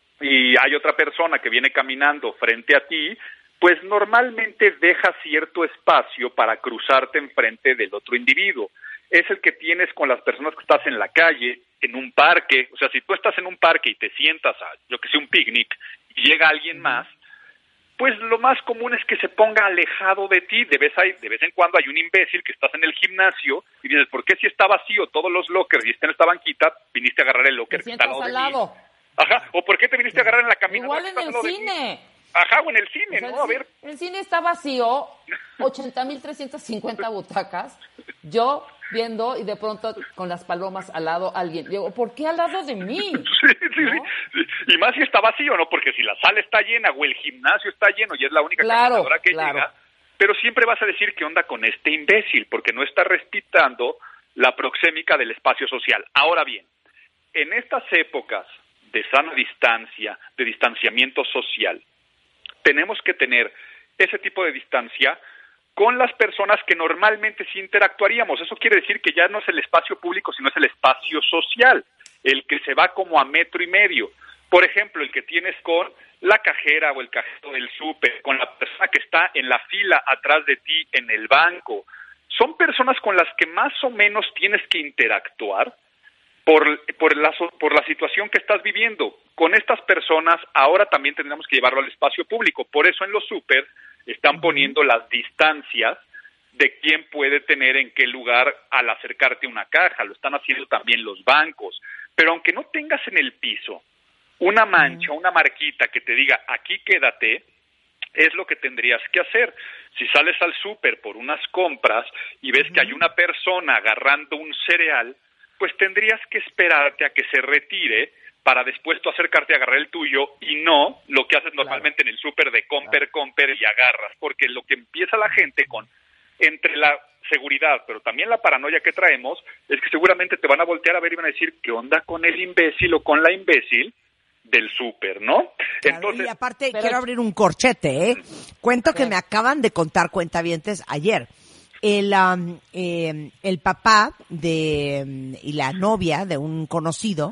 y hay otra persona que viene caminando frente a ti, pues normalmente deja cierto espacio para cruzarte enfrente del otro individuo. Es el que tienes con las personas que estás en la calle, en un parque. O sea, si tú estás en un parque y te sientas a, yo que sé, un picnic, y llega alguien más, pues lo más común es que se ponga alejado de ti. De vez, hay, de vez en cuando hay un imbécil que estás en el gimnasio y dices, ¿por qué si está vacío todos los lockers y está en esta banquita, viniste a agarrar el locker que está al lado de lado. mí? Ajá, o ¿por qué te viniste a agarrar en la caminadora? Igual en el cine. Ajá, o en el cine, O sea, ¿no? A ver. El cine está vacío, ochenta mil trescientas cincuenta butacas, yo viendo y de pronto con las palomas al lado alguien. Digo, ¿por qué al lado de mí? Sí, sí, ¿no? sí. Y más si está vacío, ¿no? Porque si la sala está llena o el gimnasio está lleno y es la única Claro, caminadora que claro. llega, pero siempre vas a decir qué onda con este imbécil, porque no está respetando la proxémica del espacio social. Ahora bien, en estas épocas de sana distancia, de distanciamiento social, tenemos que tener ese tipo de distancia con las personas que normalmente sí interactuaríamos. Eso quiere decir que ya no es el espacio público, sino es el espacio social, el que se va como a metro y medio. Por ejemplo, el que tienes con la cajera o el cajero del súper, con la persona que está en la fila atrás de ti en el banco. Son personas con las que más o menos tienes que interactuar por, por, la, por la situación que estás viviendo. Con estas personas ahora también tendremos que llevarlo al espacio público. Por eso en los súper están poniendo las distancias de quién puede tener en qué lugar al acercarte a una caja. Lo están haciendo también los bancos. Pero aunque no tengas en el piso una mancha, una marquita que te diga aquí quédate, es lo que tendrías que hacer. Si sales al súper por unas compras y ves que hay una persona agarrando un cereal, pues tendrías que esperarte a que se retire para después tú acercarte a agarrar el tuyo y no lo que haces normalmente claro. en el súper de comper, comper y agarras, porque lo que empieza la gente con, entre la seguridad, pero también la paranoia que traemos, es que seguramente te van a voltear a ver y van a decir, ¿qué onda con el imbécil o con la imbécil del súper, no? Claro, Entonces, y aparte pero... quiero abrir un corchete, ¿eh? Cuento que ver. me acaban de contar cuentavientes ayer. El, um, eh, el papá de um, y la novia de un conocido,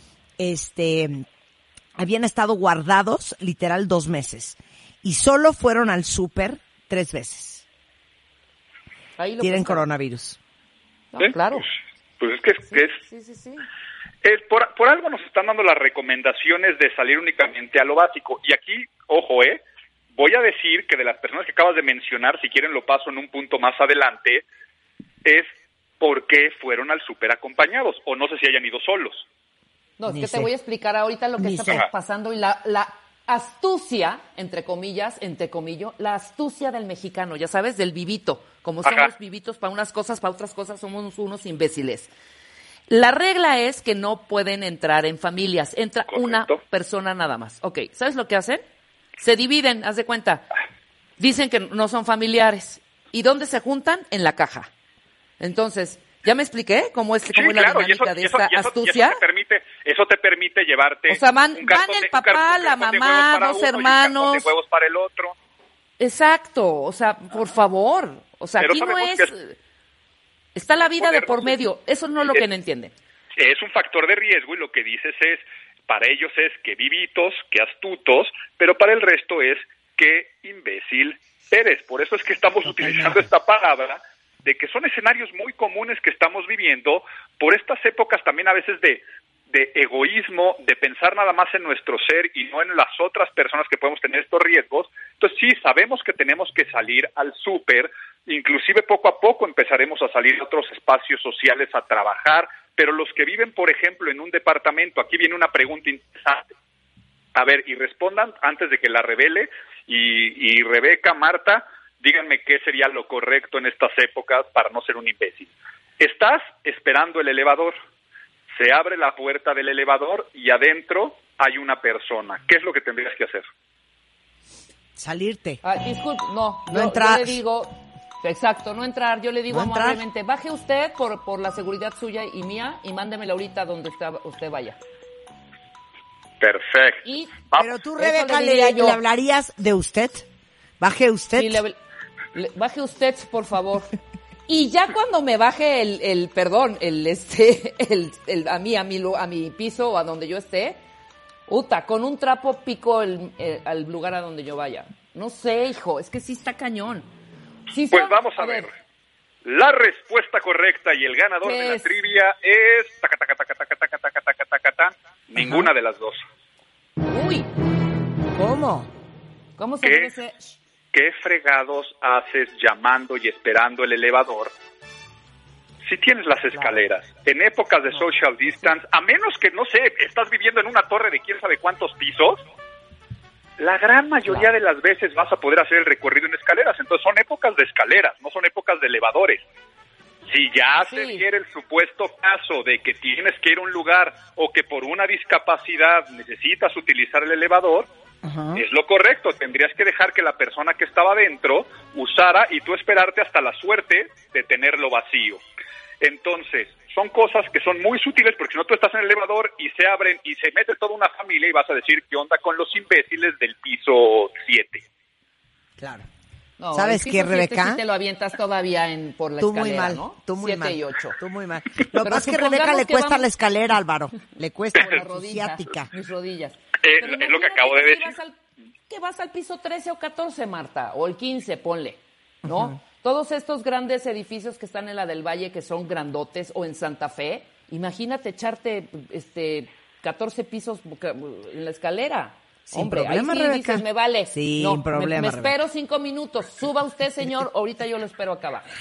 este, habían estado guardados literal dos meses y solo fueron al súper tres veces. Ahí lo Tienen pensaron. coronavirus. No, ¿eh? claro. Pues, pues es que, Sí, que es sí, sí, sí. Es por, por algo nos están dando las recomendaciones de salir únicamente a lo básico. Y aquí, ojo, eh, voy a decir que de las personas que acabas de mencionar, si quieren lo paso en un punto más adelante, es por qué fueron al súper acompañados, o no sé si hayan ido solos. No, es Ni que sé. te voy a explicar ahorita lo que Ni está sé. pasando y la, la astucia, entre comillas, entre comillas, la astucia del mexicano, ya sabes, del vivito. Como somos Ajá. vivitos para unas cosas, para otras cosas somos unos imbéciles. La regla es que no pueden entrar en familias, entra Correcto. una persona nada más. Ok, ¿sabes lo que hacen? Se dividen, haz de cuenta. Dicen que no son familiares. ¿Y dónde se juntan? En la caja. Entonces, ¿ya me expliqué cómo es, Sí, cómo es la claro, y eso, dinámica de y eso- esta y eso- y astucia? eso te permite, eso te permite llevarte O sea, van- un cartón van el de- un papá, cartón- la un cartón de mamá, huevos para dos uno y un hermanos. cartón de huevos para el otro. Exacto, o sea, por favor. O sea, Pero aquí no sabemos es... que Está la vida de ponernos- por medio. Eso no es lo es- que no entienden. Es un factor de riesgo y lo que dices es, para ellos es que vivitos, que astutos, pero para el resto es que imbécil eres. Por eso es que estamos utilizando esta palabra de que son escenarios muy comunes que estamos viviendo por estas épocas también a veces de, de egoísmo, de pensar nada más en nuestro ser y no en las otras personas que podemos tener estos riesgos. Entonces sí, sabemos que tenemos que salir al súper, inclusive poco a poco empezaremos a salir a otros espacios sociales a trabajar, pero los que viven, por ejemplo, en un departamento, aquí viene una pregunta interesante. A ver, y respondan antes de que la revele, y, y Rebeca, Marta, díganme qué sería lo correcto en estas épocas para no ser un imbécil. Estás esperando el elevador, se abre la puerta del elevador y adentro hay una persona. ¿Qué es lo que tendrías que hacer? Salirte. Ah, disculpe, no, No yo, entrar. yo le digo, exacto, no entrar, yo le digo No entrar. amablemente, baje usted por, por la seguridad suya y mía y mándemela ahorita donde usted, usted vaya. Perfecto. Y Pero tú, eso Rebeca, le le, diría yo. le hablarías de usted. Baje usted. Sí, le- le- baje usted, por favor. Y ya cuando me baje el, el perdón, el este, el, el a mí, a mi, lu- a mi piso o a donde yo esté, uta, con un trapo pico el, el- al lugar a donde yo vaya. No sé, hijo, es que sí está cañón. Sí Pues son- vamos a ver. La respuesta correcta y el ganador ¿Qué de la es? trivia es taca, taca, taca, taca, taca, taca, taca, taca, tan. Ninguna de las dos. Uy, ¿Cómo? ¿cómo se ¿Qué? debe ser? ¿Qué fregados haces llamando y esperando el elevador si tienes las escaleras? En épocas de social distance, a menos que, no sé, estás viviendo en una torre de quién sabe cuántos pisos, la gran mayoría de las veces vas a poder hacer el recorrido en escaleras. Entonces son épocas de escaleras, no son épocas de elevadores. Si ya se Sí. diera el supuesto caso de que tienes que ir a un lugar o que por una discapacidad necesitas utilizar el elevador, Ajá. es lo correcto. Tendrías que dejar que la persona que estaba dentro usara y tú esperarte hasta la suerte de tenerlo vacío. Entonces, son cosas que son muy sutiles porque si no tú estás en el elevador y se abren y se mete toda una familia y vas a decir qué onda con los imbéciles del piso siete. Claro. No, ¿Sabes el qué, piso siete Rebeca? sí te lo avientas todavía en, por la Tú muy escalera, mal, ¿no? tú muy Siete mal. y ocho. Tú muy mal. Lo que Pero pasa es que supongamos Rebeca le que cuesta vamos- la escalera, Álvaro. Le cuesta Por las la rodillas. ciática. Mis rodillas. Eh, Pero es lo que imagínate acabo de que decir. Vas al, que vas al piso trece o catorce, Marta, o el quince, ponle, ¿no? Todos estos grandes edificios que están en la del Valle, que son grandotes, o en Santa Fe, imagínate echarte este catorce pisos en la escalera. Sin Hombre, problema, ahí sí Rebeca. dices, me vale. Sin No, me- problema, Me, Rebeca. espero cinco minutos. Suba usted, señor. Ahorita yo lo espero acá abajo.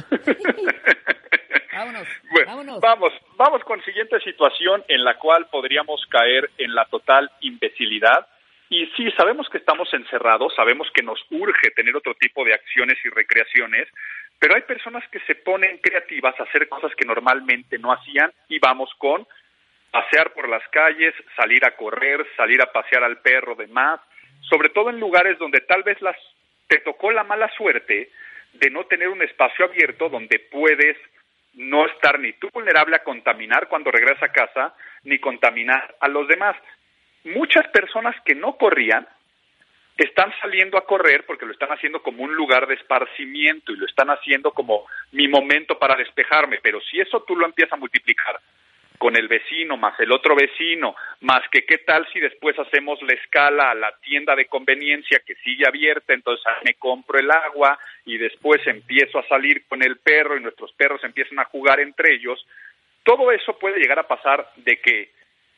Vámonos, Bueno, vámonos. vamos, vamos con siguiente situación en la cual podríamos caer en la total imbecilidad. Y sí, sabemos que estamos encerrados, sabemos que nos urge tener otro tipo de acciones y recreaciones, pero hay personas que se ponen creativas a hacer cosas que normalmente no hacían y vamos con pasear por las calles, salir a correr, salir a pasear al perro, demás, sobre todo en lugares donde tal vez las te tocó la mala suerte de no tener un espacio abierto donde puedes no estar ni tú vulnerable a contaminar cuando regresas a casa, ni contaminar a los demás. Muchas personas que no corrían están saliendo a correr porque lo están haciendo como un lugar de esparcimiento y lo están haciendo como mi momento para despejarme, pero si eso tú lo empiezas a multiplicar con el vecino, más el otro vecino, más que qué tal si después hacemos la escala a la tienda de conveniencia que sigue abierta, entonces ahí me compro el agua y después empiezo a salir con el perro y nuestros perros empiezan a jugar entre ellos. todo eso puede llegar a pasar de que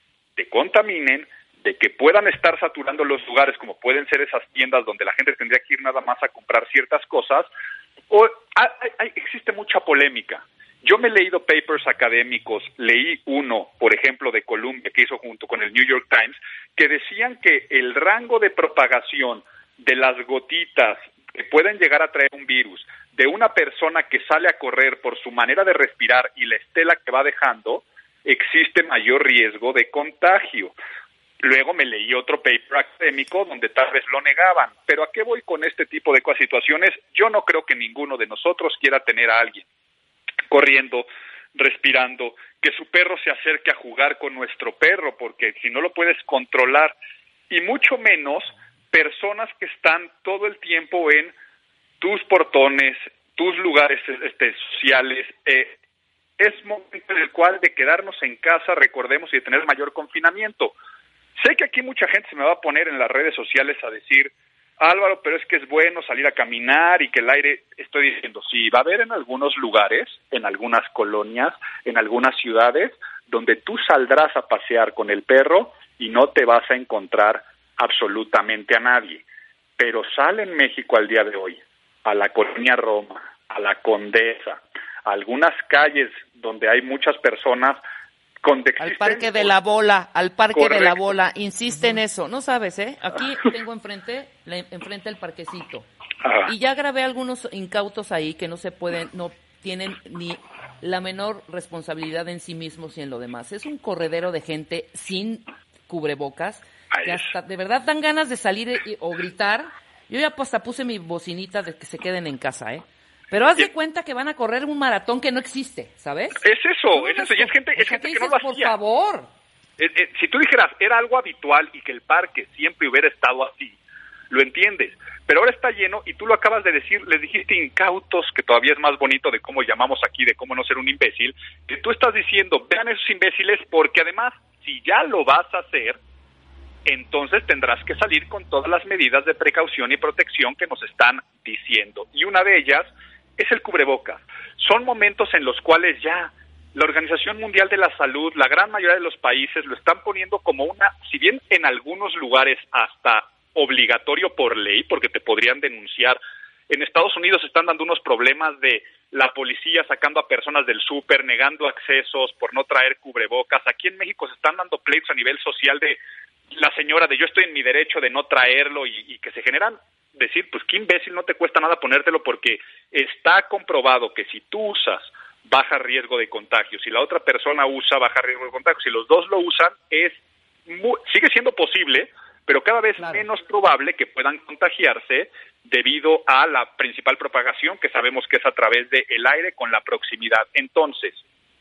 te contaminen, de que puedan estar saturando los lugares como pueden ser esas tiendas donde la gente tendría que ir nada más a comprar ciertas cosas, o hay, hay, existe mucha polémica. Yo me he leído papers académicos, leí uno, por ejemplo, de Columbia, que hizo junto con el New York Times, que decían que el rango de propagación de las gotitas que pueden llegar a traer un virus de una persona que sale a correr por su manera de respirar y la estela que va dejando, existe mayor riesgo de contagio. Luego me leí otro paper académico donde tal vez lo negaban. Pero ¿a qué voy con este tipo de situaciones? Yo no creo que ninguno de nosotros quiera tener a alguien corriendo, respirando, que su perro se acerque a jugar con nuestro perro, porque si no lo puedes controlar, y mucho menos personas que están todo el tiempo en tus portones, tus lugares este, sociales. Eh, es momento en el cual de quedarnos en casa, recordemos, y de tener mayor confinamiento. Sé que aquí mucha gente se me va a poner en las redes sociales a decir, Álvaro, pero es que es bueno salir a caminar y que el aire, estoy diciendo, sí, va a haber en algunos lugares, en algunas colonias, en algunas ciudades, donde tú saldrás a pasear con el perro y no te vas a encontrar absolutamente a nadie. Pero sale en México al día de hoy, a la colonia Roma, a la Condesa, a algunas calles donde hay muchas personas con al Parque de la Bola, al Parque Correcto. de la Bola, insiste en eso, no sabes, ¿eh? Aquí tengo enfrente, la, enfrente el parquecito, Ajá. y ya grabé algunos incautos ahí que no se pueden, no tienen ni la menor responsabilidad en sí mismos y en lo demás. Es un corredero de gente sin cubrebocas, Ahí que es. hasta de verdad dan ganas de salir y, o gritar. Yo ya hasta puse mi bocinita de que se queden en casa, ¿eh? Pero haz de cuenta que van a correr un maratón que no existe, ¿sabes? Es eso, es eso, y es gente, O es sea, gente ¿qué que no dices, lo por hacía. favor. Eh, eh, si tú dijeras, era algo habitual y que el parque siempre hubiera estado así, lo entiendes, pero ahora está lleno y tú lo acabas de decir, les dijiste incautos, que todavía es más bonito de cómo llamamos aquí, de cómo no ser un imbécil, que tú estás diciendo, vean esos imbéciles, porque además, si ya lo vas a hacer, entonces tendrás que salir con todas las medidas de precaución y protección que nos están diciendo. Y una de ellas es el cubrebocas. Son momentos en los cuales ya la Organización Mundial de la Salud, la gran mayoría de los países lo están poniendo como una, si bien en algunos lugares hasta obligatorio por ley, porque te podrían denunciar. En Estados Unidos están dando unos problemas de la policía sacando a personas del súper, negando accesos por no traer cubrebocas. Aquí en México se están dando pleitos a nivel social de la señora de yo estoy en mi derecho de no traerlo y, y que se generan decir, pues qué imbécil, no te cuesta nada ponértelo porque está comprobado que si tú usas, baja riesgo de contagio. Si la otra persona usa, baja riesgo de contagio. Si los dos lo usan, es muy, sigue siendo posible, pero cada vez Claro. menos probable que puedan contagiarse debido a la principal propagación que sabemos que es a través del aire con la proximidad. Entonces,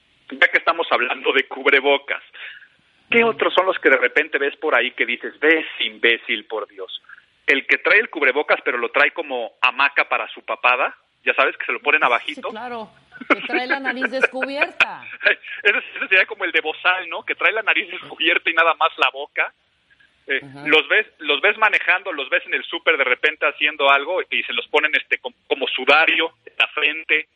ya que estamos hablando de cubrebocas, ¿qué otros son los que de repente ves por ahí que dices, ves imbécil, por Dios? El que trae el cubrebocas pero lo trae como hamaca para su papada, ya sabes, que se lo ponen abajito. Sí, claro, que trae la nariz descubierta. Ese, ese sería como el de Bozal, ¿no? Que trae la nariz descubierta y nada más la boca. Eh, los ves los ves manejando, los ves en el súper de repente haciendo algo y se los ponen este como, como sudario en la frente.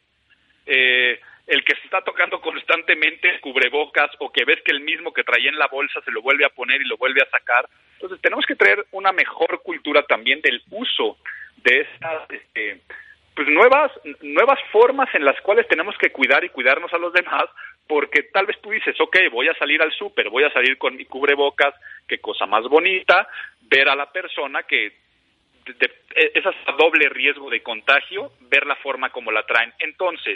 Eh, el que se está tocando constantemente cubrebocas o que ves que el mismo que traía en la bolsa se lo vuelve a poner y lo vuelve a sacar. Entonces tenemos que traer una mejor cultura también del uso de estas este, pues nuevas nuevas formas en las cuales tenemos que cuidar y cuidarnos a los demás, porque tal vez tú dices, ok, voy a salir al súper, voy a salir con mi cubrebocas, qué cosa más bonita, ver a la persona que de, de, es a doble riesgo de contagio, ver la forma como la traen. Entonces,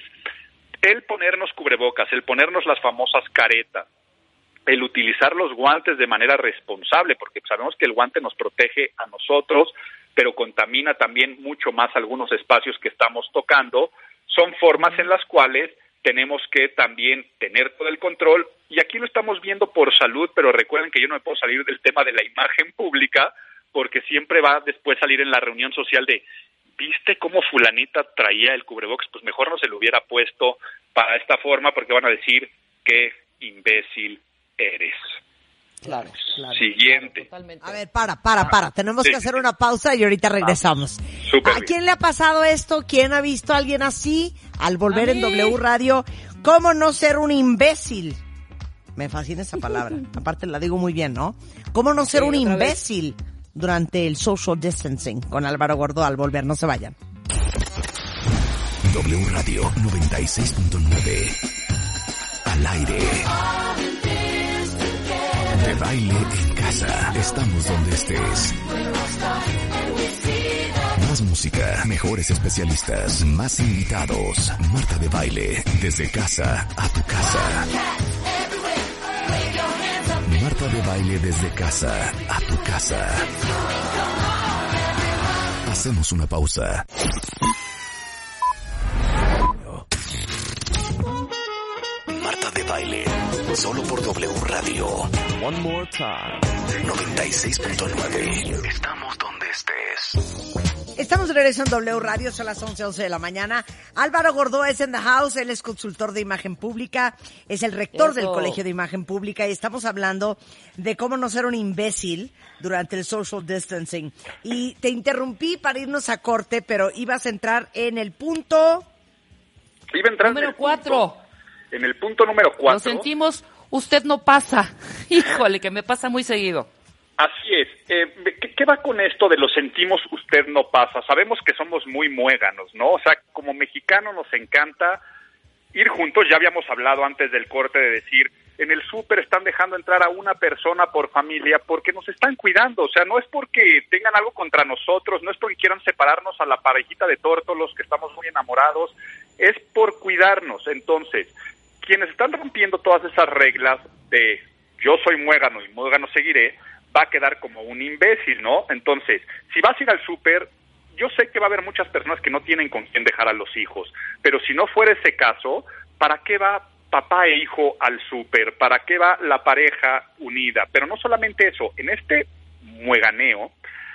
el ponernos cubrebocas, el ponernos las famosas caretas, el utilizar los guantes de manera responsable, porque sabemos que el guante nos protege a nosotros, pero contamina también mucho más algunos espacios que estamos tocando, son formas en las cuales tenemos que también tener todo el control, y aquí lo estamos viendo por salud, pero recuerden que yo no me puedo salir del tema de la imagen pública, porque siempre va después salir en la reunión social de, ¿viste cómo fulanita traía el cubrebocas? Pues mejor no se lo hubiera puesto para esta forma, porque van a decir, qué imbécil eres. Claro, claro. Siguiente. Claro, totalmente. A ver, para, para, para. Tenemos Sí. que hacer una pausa y ahorita regresamos. Súper ¿A bien. quién le ha pasado esto? ¿Quién ha visto a alguien así? Al volver A en mí. W Radio, ¿Cómo no ser un imbécil? Me fascina esa palabra. Aparte la digo muy bien, ¿no? ¿Cómo no ser Sí, un otra imbécil durante el social distancing? Con Álvaro Gordo al volver, no se vayan. W Radio noventa y seis punto nueve. Al aire. De baile en casa. Estamos donde estés. Más música, mejores especialistas, más invitados. Marta de Baile, desde casa a tu casa. Marta de Baile desde casa a tu casa. Hacemos una pausa. Marta de Baile, solo por W Radio. One more time. noventa y seis punto nueve. Estamos donde estés. Estamos de regreso en W Radio, son las once, once de la mañana. Álvaro Gordo es en the house, él es consultor de imagen pública, es el rector Eso. del Colegio de Imagen Pública y estamos hablando de cómo no ser un imbécil durante el social distancing. Y te interrumpí para irnos a corte, pero ibas a entrar en el punto... Iba a entrar en Número el cuatro. punto- en el punto número cuatro. Lo sentimos, usted no pasa. Híjole, que me pasa muy seguido. Así es. Eh, ¿qué, ¿Qué va con esto de lo sentimos, usted no pasa? Sabemos que somos muy muéganos, ¿no? O sea, como mexicano nos encanta ir juntos. Ya habíamos hablado antes del corte de decir, en el súper están dejando entrar a una persona por familia porque nos están cuidando. O sea, no es porque tengan algo contra nosotros, no es porque quieran separarnos a la parejita de tórtolos que estamos muy enamorados, es por cuidarnos. Entonces, quienes están rompiendo todas esas reglas de yo soy muégano y muégano seguiré, va a quedar como un imbécil, ¿no? Entonces, si vas a ir al súper, yo sé que va a haber muchas personas que no tienen con quién dejar a los hijos, pero si no fuera ese caso, ¿para qué va papá e hijo al súper? ¿Para qué va la pareja unida? Pero no solamente eso, en este mueganeo,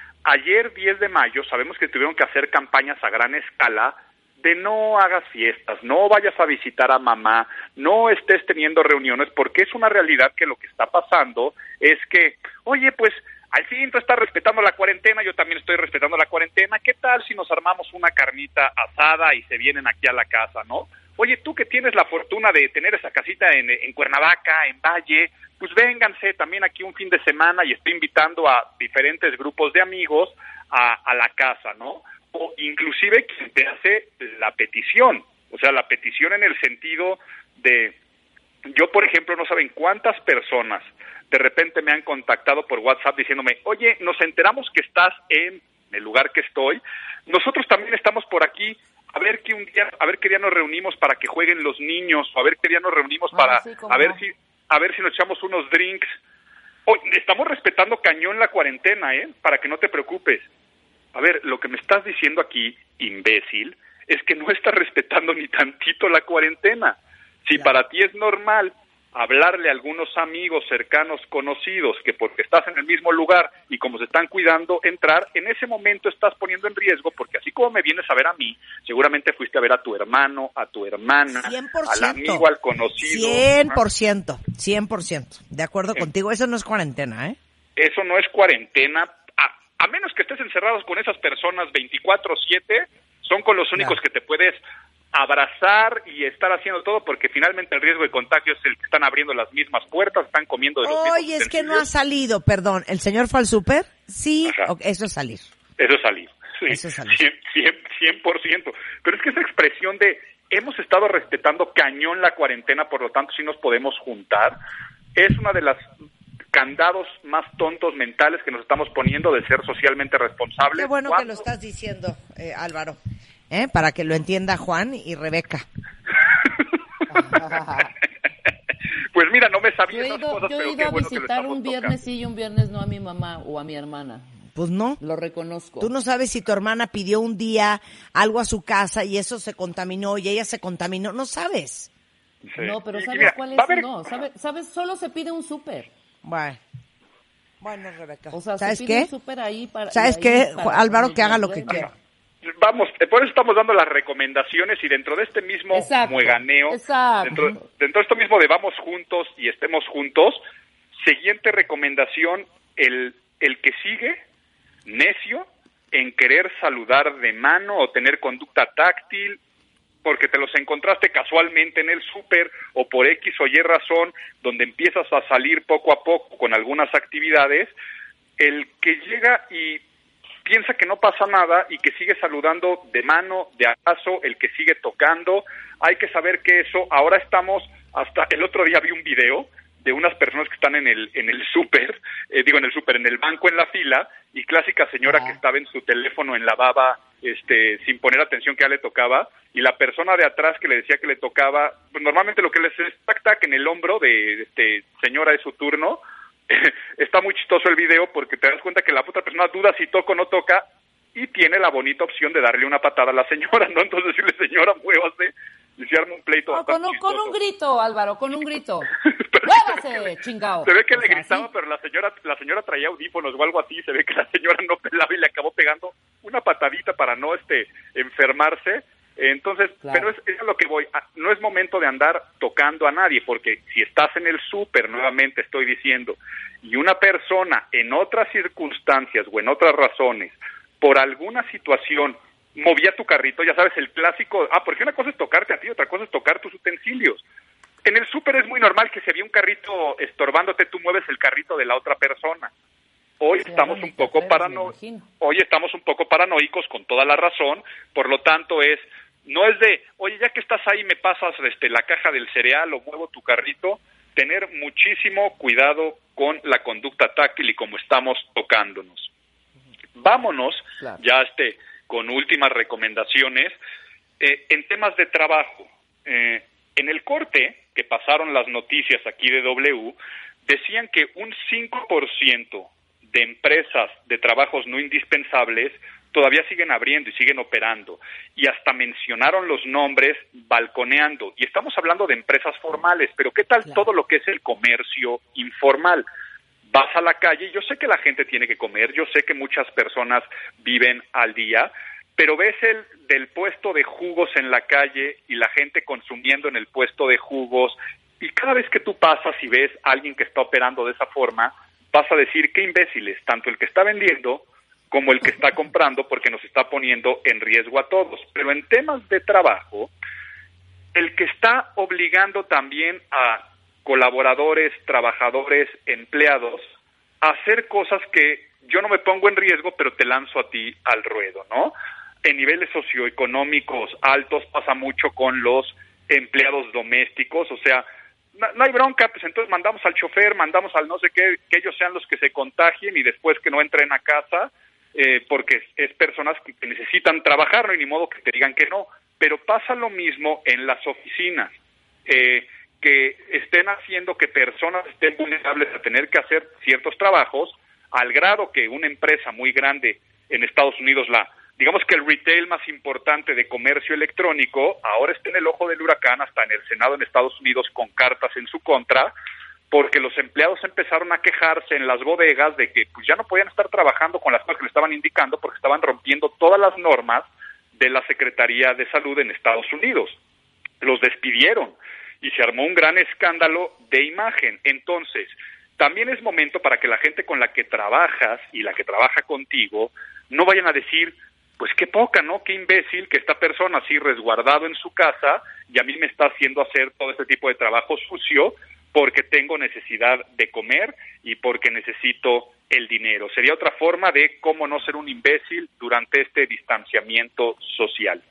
ayer diez de mayo sabemos que tuvieron que hacer campañas a gran escala de no hagas fiestas, no vayas a visitar a mamá, no estés teniendo reuniones, porque es una realidad que lo que está pasando es que, oye, pues, al fin tú estás respetando la cuarentena, yo también estoy respetando la cuarentena, ¿qué tal si nos armamos una carnita asada y se vienen aquí a la casa, no? Oye, tú que tienes la fortuna de tener esa casita en, en Cuernavaca, en Valle, pues vénganse también aquí un fin de semana y estoy invitando a diferentes grupos de amigos a, a la casa, ¿no? O inclusive quien te hace la petición, o sea, la petición en el sentido de, yo por ejemplo, no saben cuántas personas de repente me han contactado por WhatsApp diciéndome, oye, nos enteramos que estás en el lugar que estoy, nosotros también estamos por aquí, a ver qué un día, a ver qué día nos reunimos para que jueguen los niños, o a ver qué día nos reunimos para, Ah, sí, cómo a ver no. si, a ver si nos echamos unos drinks. Oye, estamos respetando cañón la cuarentena, ¿eh? Para que no te preocupes. A ver, lo que me estás diciendo aquí, imbécil, es que no estás respetando ni tantito la cuarentena. Si Claro. para ti es normal hablarle a algunos amigos cercanos, conocidos, que porque estás en el mismo lugar y como se están cuidando, entrar, en ese momento estás poniendo en riesgo, porque así como me vienes a ver a mí, seguramente fuiste a ver a tu hermano, a tu hermana, cien por al ciento. amigo, al conocido. cien por ciento, cien por ciento. De acuerdo contigo, eso no es cuarentena, ¿eh? Eso no es cuarentena. A menos que estés encerrados con esas personas veinticuatro siete, son con los únicos Claro. que te puedes abrazar y estar haciendo todo, porque finalmente el riesgo de contagio es el que están abriendo las mismas puertas, están comiendo de los mismos Oye, es que no ha utensilios. salido, perdón. ¿El señor fue al súper? Sí, Ajá. ok, eso es salir. Eso es salir. Sí, Eso es salir. cien por ciento. Pero es que esa expresión de hemos estado respetando cañón la cuarentena, por lo tanto sí nos podemos juntar, es una de las candados más tontos mentales que nos estamos poniendo de ser socialmente responsables. Qué bueno que cuando- lo estás diciendo, eh, Álvaro, ¿eh? Para que lo entienda Juan y Rebeca. Pues mira, no me Yo sabía he esas ido, cosas, yo he pero ido qué a bueno que lo visitar estamos un viernes sí y un viernes no a mi mamá o a mi hermana. Pues no. Lo reconozco. Tú no sabes si tu hermana pidió un día algo a su casa y eso se contaminó y ella se contaminó. No sabes. Sí. No, pero Y- y ¿sabes mira, cuál va a es? haber- No, ¿sabes? ¿Sabes? Solo se pide un súper. Bueno. Bueno, Rebeca. O sea, ¿sabes se pide qué? un súper ahí para... ¿Sabes y ahí qué? para Álvaro, poner que haga las lo que reglas. quiera. Vamos, eh, por eso estamos dando las recomendaciones y dentro de este mismo Exacto, mueganeo, exacto. dentro, dentro de esto mismo de vamos juntos y estemos juntos, siguiente recomendación, el, el que sigue, necio, en querer saludar de mano o tener conducta táctil, porque te los encontraste casualmente en el súper o por X o Y razón, donde empiezas a salir poco a poco con algunas actividades, el que llega y piensa que no pasa nada y que sigue saludando de mano, de abrazo, el que sigue tocando, hay que saber que eso, ahora estamos, hasta el otro día vi un video de unas personas que están en el en el súper, eh, digo en el súper, en el banco en la fila, y clásica señora ah. que estaba en su teléfono en la baba, este, sin poner atención que ya le tocaba, y la persona de atrás que le decía que le tocaba, pues normalmente lo que les es tac tac en el hombro de, este, señora, es su turno. Está muy chistoso el video porque te das cuenta que la otra persona duda si toca o no toca y tiene la bonita opción de darle una patada a la señora, ¿no? Entonces decirle, señora, muévase, y se arma un pleito. No, con, un, con un grito, Álvaro, con un grito. ¡Muévase, chingao! Se ve que o le sea, gritaba, ¿sí? Pero la señora la señora traía audífonos o algo así, se ve que la señora no pelaba y le acabó pegando una patadita para no este enfermarse. Entonces, claro. Pero es, es a lo que voy, no es momento de andar tocando a nadie, porque si estás en el súper, nuevamente estoy diciendo, y una persona en otras circunstancias o en otras razones, por alguna situación, movía tu carrito, ya sabes, el clásico, ah, porque una cosa es tocarte a ti, otra cosa es tocar tus utensilios. En el súper es muy normal que si había un carrito estorbándote, tú mueves el carrito de la otra persona. Hoy sí, estamos un poco parano... Hoy estamos un poco paranoicos con toda la razón, por lo tanto es, no es de, oye, ya que estás ahí me pasas este, la caja del cereal o muevo tu carrito, tener muchísimo cuidado con la conducta táctil y cómo estamos tocándonos. Vámonos claro. ya este con últimas recomendaciones eh, en temas de trabajo. Eh, en el corte que pasaron las noticias aquí de W, decían que un cinco por ciento de empresas de trabajos no indispensables todavía siguen abriendo y siguen operando, y hasta mencionaron los nombres balconeando, y estamos hablando de empresas formales, pero ¿qué tal claro. todo lo que es el comercio informal? Vas a la calle, y yo sé que la gente tiene que comer, yo sé que muchas personas viven al día, pero ves el del puesto de jugos en la calle y la gente consumiendo en el puesto de jugos, y cada vez que tú pasas y ves a alguien que está operando de esa forma, vas a decir qué imbéciles, tanto el que está vendiendo como el que está comprando, porque nos está poniendo en riesgo a todos. Pero en temas de trabajo, el que está obligando también a colaboradores, trabajadores, empleados, a hacer cosas que yo no me pongo en riesgo, pero te lanzo a ti al ruedo, ¿no? En niveles socioeconómicos altos pasa mucho con los empleados domésticos, o sea, no, no hay bronca, pues entonces mandamos al chofer, mandamos al no sé qué, que ellos sean los que se contagien y después que no entren a casa, eh, porque es, es personas que, que necesitan trabajar, no hay ni modo que te digan que no, pero pasa lo mismo en las oficinas, eh, que estén haciendo que personas estén vulnerables a tener que hacer ciertos trabajos, al grado que una empresa muy grande en Estados Unidos, la digamos que el retail más importante de comercio electrónico, ahora está en el ojo del huracán, hasta en el Senado en Estados Unidos con cartas en su contra, porque los empleados empezaron a quejarse en las bodegas de que pues ya no podían estar trabajando con las cosas que le estaban indicando porque estaban rompiendo todas las normas de la Secretaría de Salud en Estados Unidos. Los despidieron y se armó un gran escándalo de imagen. Entonces, también es momento para que la gente con la que trabajas y la que trabaja contigo no vayan a decir, pues qué poca, ¿no? Qué imbécil que esta persona así resguardado en su casa y a mí me está haciendo hacer todo este tipo de trabajo sucio porque tengo necesidad de comer y porque necesito el dinero. Sería otra forma de cómo no ser un imbécil durante este distanciamiento social.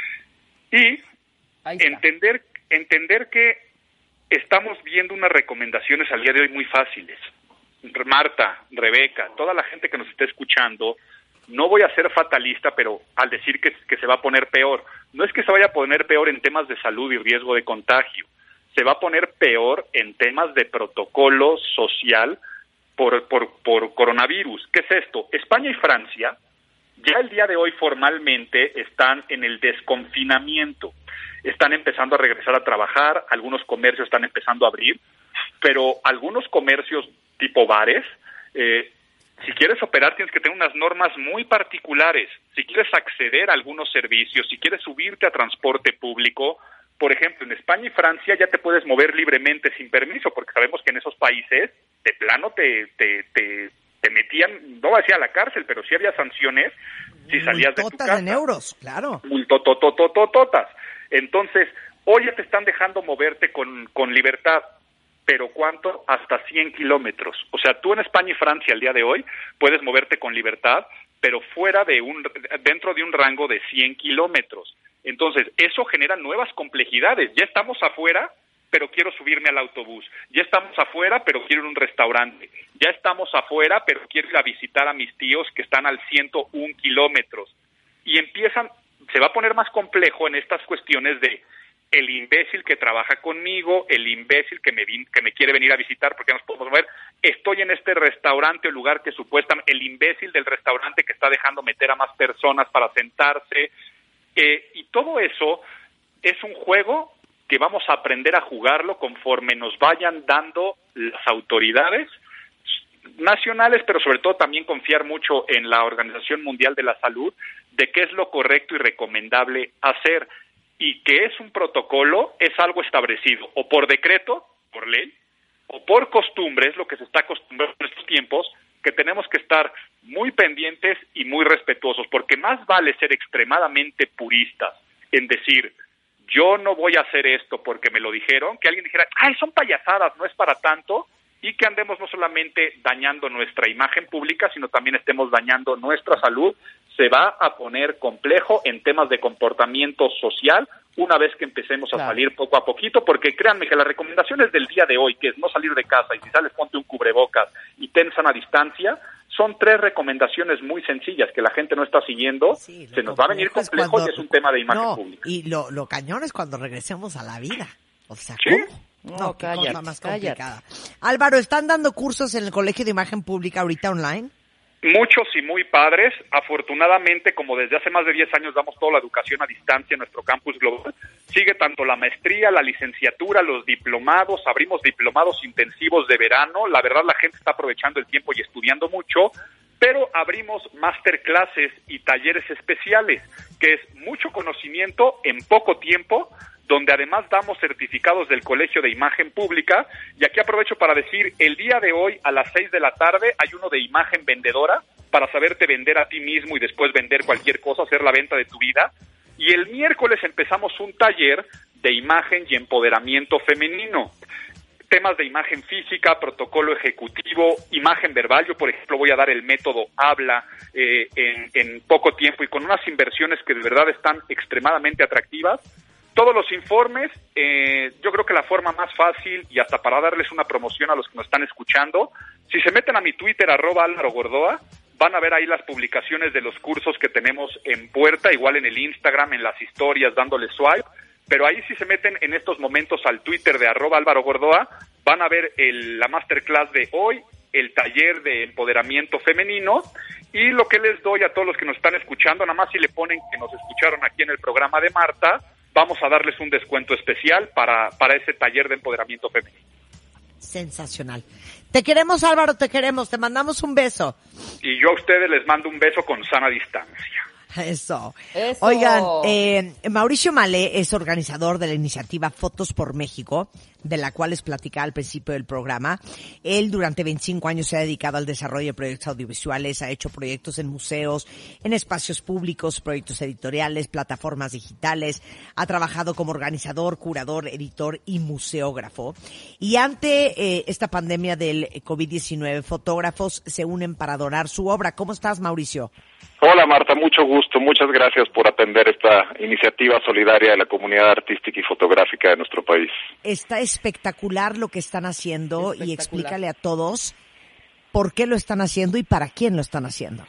Y entender, entender que estamos viendo unas recomendaciones al día de hoy muy fáciles. Marta, Rebeca, toda la gente que nos esté escuchando, no voy a ser fatalista, pero al decir que, que se va a poner peor, no es que se vaya a poner peor en temas de salud y riesgo de contagio, se va a poner peor en temas de protocolo social por, por, por coronavirus. ¿Qué es esto? España y Francia ya el día de hoy formalmente están en el desconfinamiento, están empezando a regresar a trabajar, algunos comercios están empezando a abrir, pero algunos comercios tipo bares, eh, si quieres operar tienes que tener unas normas muy particulares. Si quieres acceder a algunos servicios, si quieres subirte a transporte público, por ejemplo, en España y Francia ya te puedes mover libremente sin permiso, porque sabemos que en esos países de plano te te te, te metían, no voy a decir a la cárcel, pero sí había sanciones si salías de tu casa. Multotas en euros, claro. Multotototototas. Entonces, hoy ya te están dejando moverte con, con libertad, pero ¿cuánto? Hasta cien kilómetros. O sea, tú en España y Francia al día de hoy puedes moverte con libertad, pero fuera de un, dentro de un rango de cien kilómetros. Entonces, eso genera nuevas complejidades. Ya estamos afuera, pero quiero subirme al autobús. Ya estamos afuera, pero quiero ir a un restaurante. Ya estamos afuera, pero quiero ir a visitar a mis tíos que están al ciento un kilómetros. Y empiezan, se va a poner más complejo en estas cuestiones de el imbécil que trabaja conmigo, el imbécil que me vin, que me quiere venir a visitar porque nos podemos ver, estoy en este restaurante o lugar que supuestamente, el imbécil del restaurante que está dejando meter a más personas para sentarse, eh, y todo eso es un juego que vamos a aprender a jugarlo conforme nos vayan dando las autoridades nacionales, pero sobre todo también confiar mucho en la Organización Mundial de la Salud, de qué es lo correcto y recomendable hacer. Y que es un protocolo, es algo establecido, o por decreto, por ley, o por costumbre, es lo que se está acostumbrando en estos tiempos, que tenemos que estar muy pendientes y muy respetuosos, porque más vale ser extremadamente puristas en decir, yo no voy a hacer esto porque me lo dijeron, que alguien dijera, ay, son payasadas, no es para tanto, y que andemos no solamente dañando nuestra imagen pública, sino también estemos dañando nuestra salud. Se va a poner complejo en temas de comportamiento social una vez que empecemos a salir poco a poquito, porque créanme que las recomendaciones del día de hoy, que es no salir de casa y si sales ponte un cubrebocas y ten sana distancia, son tres recomendaciones muy sencillas que la gente no está siguiendo. Sí, se nos va a venir complejo cuando, y es un tema de imagen no, pública. Y lo, lo cañón es cuando regresemos a la vida. O sea, ¿sí? ¿cómo? No, no, qué cállate, cosa más cállate. complicada. Álvaro, ¿están dando cursos en el Colegio de Imagen Pública ahorita online? Muchos y muy padres. Afortunadamente, como desde hace más de diez años damos toda la educación a distancia en nuestro campus global, sigue tanto la maestría, la licenciatura, los diplomados, abrimos diplomados intensivos de verano. La verdad, la gente está aprovechando el tiempo y estudiando mucho, pero abrimos masterclasses y talleres especiales, que es mucho conocimiento en poco tiempo, donde además damos certificados del Colegio de Imagen Pública. Y aquí aprovecho para decir, el día de hoy a las seis de la tarde hay uno de imagen vendedora, para saberte vender a ti mismo y después vender cualquier cosa, hacer la venta de tu vida. Y el miércoles empezamos un taller de imagen y empoderamiento femenino. Temas de imagen física, protocolo ejecutivo, imagen verbal. Yo, por ejemplo, voy a dar el método Habla eh, en, en poco tiempo y con unas inversiones que de verdad están extremadamente atractivas. Todos los informes, eh, yo creo que la forma más fácil y hasta para darles una promoción a los que nos están escuchando, si se meten a mi Twitter, arroba Álvaro Gordoa, van a ver ahí las publicaciones de los cursos que tenemos en puerta, igual en el Instagram, en las historias, dándole swipe, pero ahí si se meten en estos momentos al Twitter de arroba Álvaro Gordoa, van a ver el, la masterclass de hoy, el taller de empoderamiento femenino, y lo que les doy a todos los que nos están escuchando, nada más si le ponen que nos escucharon aquí en el programa de Marta, vamos a darles un descuento especial para, para ese taller de empoderamiento femenino. Sensacional. Te queremos, Álvaro, te queremos. Te mandamos un beso. Y yo a ustedes les mando un beso con sana distancia. Eso. Eso. Oigan, eh, Mauricio Malé es organizador de la iniciativa Fotos por México, de la cual les platicaba al principio del programa. Él durante veinticinco años se ha dedicado al desarrollo de proyectos audiovisuales, ha hecho proyectos en museos, en espacios públicos, proyectos editoriales, plataformas digitales, ha trabajado como organizador, curador, editor y museógrafo. Y ante eh, esta pandemia del COVID diecinueve, fotógrafos se unen para donar su obra. ¿Cómo estás, Mauricio? Hola Marta, mucho gusto, muchas gracias por atender esta iniciativa solidaria de la comunidad artística y fotográfica de nuestro país. Está espectacular lo que están haciendo y explícale a todos por qué lo están haciendo y para quién lo están haciendo.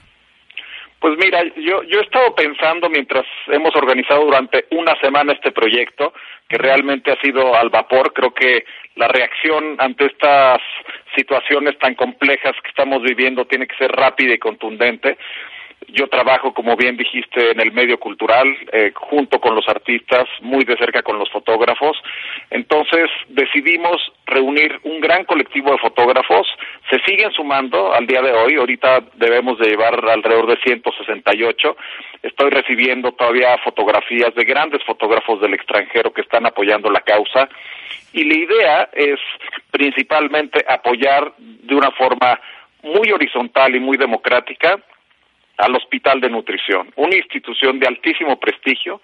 Pues mira, yo, yo he estado pensando mientras hemos organizado durante una semana este proyecto, que realmente ha sido al vapor. Creo que la reacción ante estas situaciones tan complejas que estamos viviendo tiene que ser rápida y contundente. Yo trabajo, como bien dijiste, en el medio cultural, eh, junto con los artistas, muy de cerca con los fotógrafos. Entonces decidimos reunir un gran colectivo de fotógrafos. Se siguen sumando al día de hoy. Ahorita debemos de llevar alrededor de ciento sesenta y ocho. Estoy recibiendo todavía fotografías de grandes fotógrafos del extranjero que están apoyando la causa. Y la idea es principalmente apoyar de una forma muy horizontal y muy democrática al Hospital de Nutrición, una institución de altísimo prestigio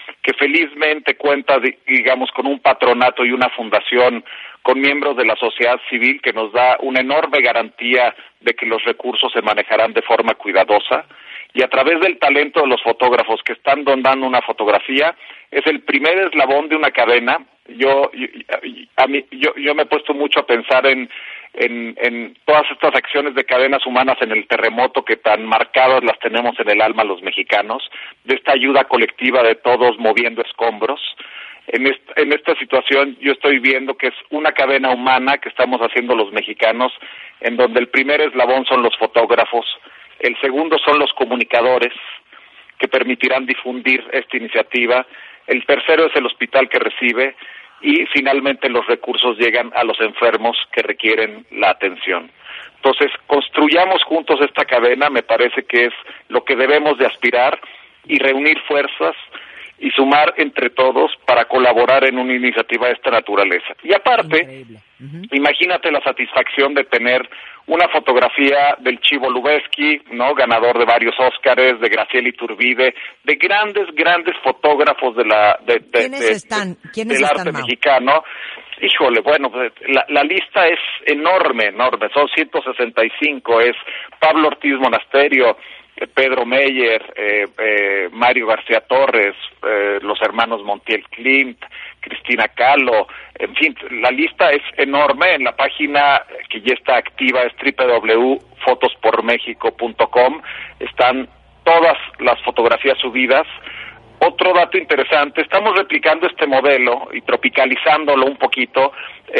que felizmente cuenta, digamos, con un patronato y una fundación con miembros de la sociedad civil que nos da una enorme garantía de que los recursos se manejarán de forma cuidadosa, y a través del talento de los fotógrafos que están donando una fotografía, es el primer eslabón de una cadena. Yo, yo, a mí, yo, yo me he puesto mucho a pensar en, en, en todas estas acciones de cadenas humanas en el terremoto que tan marcadas las tenemos en el alma los mexicanos, de esta ayuda colectiva de todos moviendo escombros. En esta, en esta situación yo estoy viendo que es una cadena humana que estamos haciendo los mexicanos, en donde el primer eslabón son los fotógrafos, el segundo son los comunicadores, que permitirán difundir esta iniciativa, el tercero es el hospital que recibe, y finalmente los recursos llegan a los enfermos que requieren la atención. Entonces, construyamos juntos esta cadena, me parece que es lo que debemos de aspirar, y reunir fuerzas y sumar entre todos para colaborar en una iniciativa de esta naturaleza. Y aparte, uh-huh. imagínate la satisfacción de tener una fotografía del Chivo Lubeski, ¿no?, ganador de varios Óscares, de Graciela Iturbide, de grandes, grandes fotógrafos de la de, de, ¿Quiénes de, están? ¿Quiénes del están, arte Mau? mexicano. Híjole, bueno, la, la lista es enorme, enorme, son ciento sesenta y cinco, es Pablo Ortiz Monasterio, Pedro Meyer, eh, eh, Mario García Torres, eh, los hermanos Montiel Klimt, Cristina Kahlo, en fin, la lista es enorme. En la página que ya está activa es doble u doble u doble u punto fotos por mexico punto com, están todas las fotografías subidas. Otro dato interesante, estamos replicando este modelo y tropicalizándolo un poquito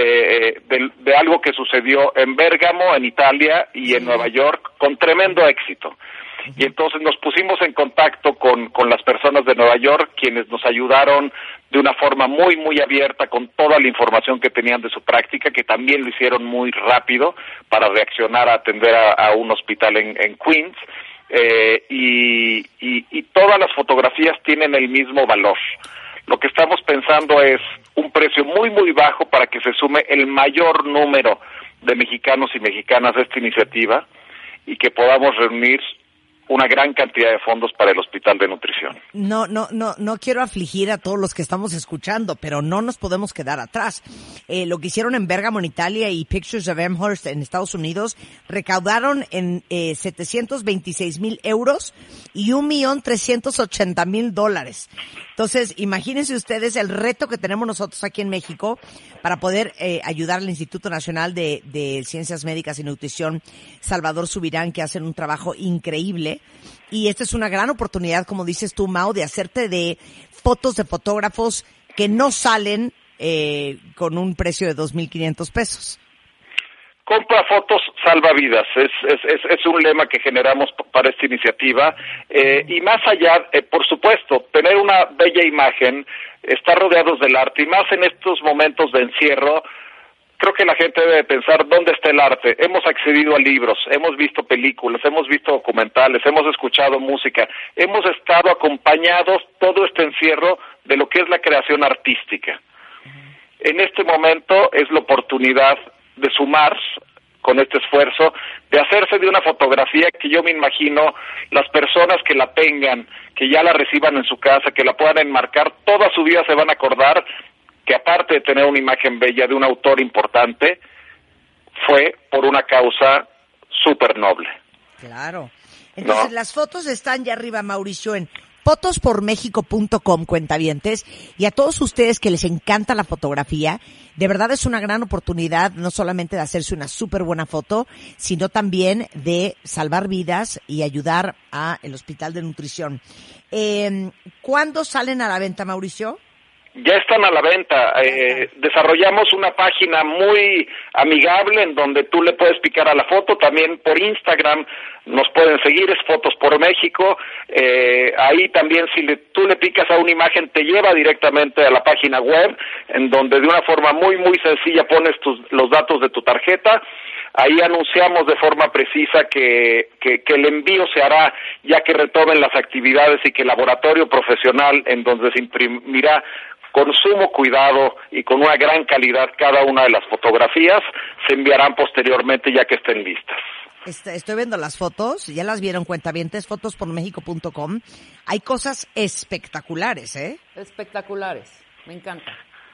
eh, de, de algo que sucedió en Bérgamo, en Italia, y en Nueva York, con tremendo éxito. Y entonces nos pusimos en contacto con, con las personas de Nueva York, quienes nos ayudaron de una forma muy, muy abierta con toda la información que tenían de su práctica, que también lo hicieron muy rápido para reaccionar a atender a, a un hospital en, en Queens. Eh, y, y, y todas las fotografías tienen el mismo valor. Lo que estamos pensando es un precio muy, muy bajo para que se sume el mayor número de mexicanos y mexicanas a esta iniciativa y que podamos reunir una gran cantidad de fondos para el Hospital de Nutrición. No, no, no, no quiero afligir a todos los que estamos escuchando, pero no nos podemos quedar atrás. Eh, lo que hicieron en Bérgamo, en Italia, y Pictures of Amherst en Estados Unidos, recaudaron en eh, setecientos veintiséis mil euros y un millón trescientos ochenta mil dólares. Entonces, imagínense ustedes el reto que tenemos nosotros aquí en México para poder eh, ayudar al Instituto Nacional de, de Ciencias Médicas y Nutrición Salvador Subirán, que hacen un trabajo increíble. Y esta es una gran oportunidad, como dices tú, Mau, de hacerte de fotos de fotógrafos que no salen eh, con un precio de dos mil quinientos pesos. Compra fotos, salva vidas. Es, es, es, es un lema que generamos para esta iniciativa. Eh, y más allá, eh, por supuesto, tener una bella imagen, estar rodeados del arte, y más en estos momentos de encierro, creo que la gente debe pensar dónde está el arte. Hemos accedido a libros, hemos visto películas, hemos visto documentales, hemos escuchado música, hemos estado acompañados todo este encierro de lo que es la creación artística. En este momento es la oportunidad de sumar con este esfuerzo, de hacerse de una fotografía que yo me imagino las personas que la tengan, que ya la reciban en su casa, que la puedan enmarcar, toda su vida se van a acordar que aparte de tener una imagen bella de un autor importante, fue por una causa súper noble. Claro. Entonces, ¿no? Las fotos están ya arriba, Mauricio, en fotos por mexico punto com, cuentavientes, y a todos ustedes que les encanta la fotografía, de verdad es una gran oportunidad no solamente de hacerse una súper buena foto, sino también de salvar vidas y ayudar a el Hospital de Nutrición. Eh, ¿Cuándo salen a la venta, Mauricio? Ya están a la venta. Eh, desarrollamos una página muy amigable en donde tú le puedes picar a la foto. También por Instagram nos pueden seguir, es Fotos por México. Eh, ahí también si le, tú le picas a una imagen te lleva directamente a la página web, en donde de una forma muy muy sencilla pones tus, los datos de tu tarjeta. Ahí anunciamos de forma precisa que, que, que el envío se hará ya que retomen las actividades y que el laboratorio profesional en donde se imprimirá con sumo cuidado y con una gran calidad cada una de las fotografías se enviarán posteriormente ya que estén listas. Est- estoy viendo las fotos, ya las vieron, cuentavientes, fotos por méxico punto com. Hay cosas espectaculares, ¿eh? Espectaculares, me encanta.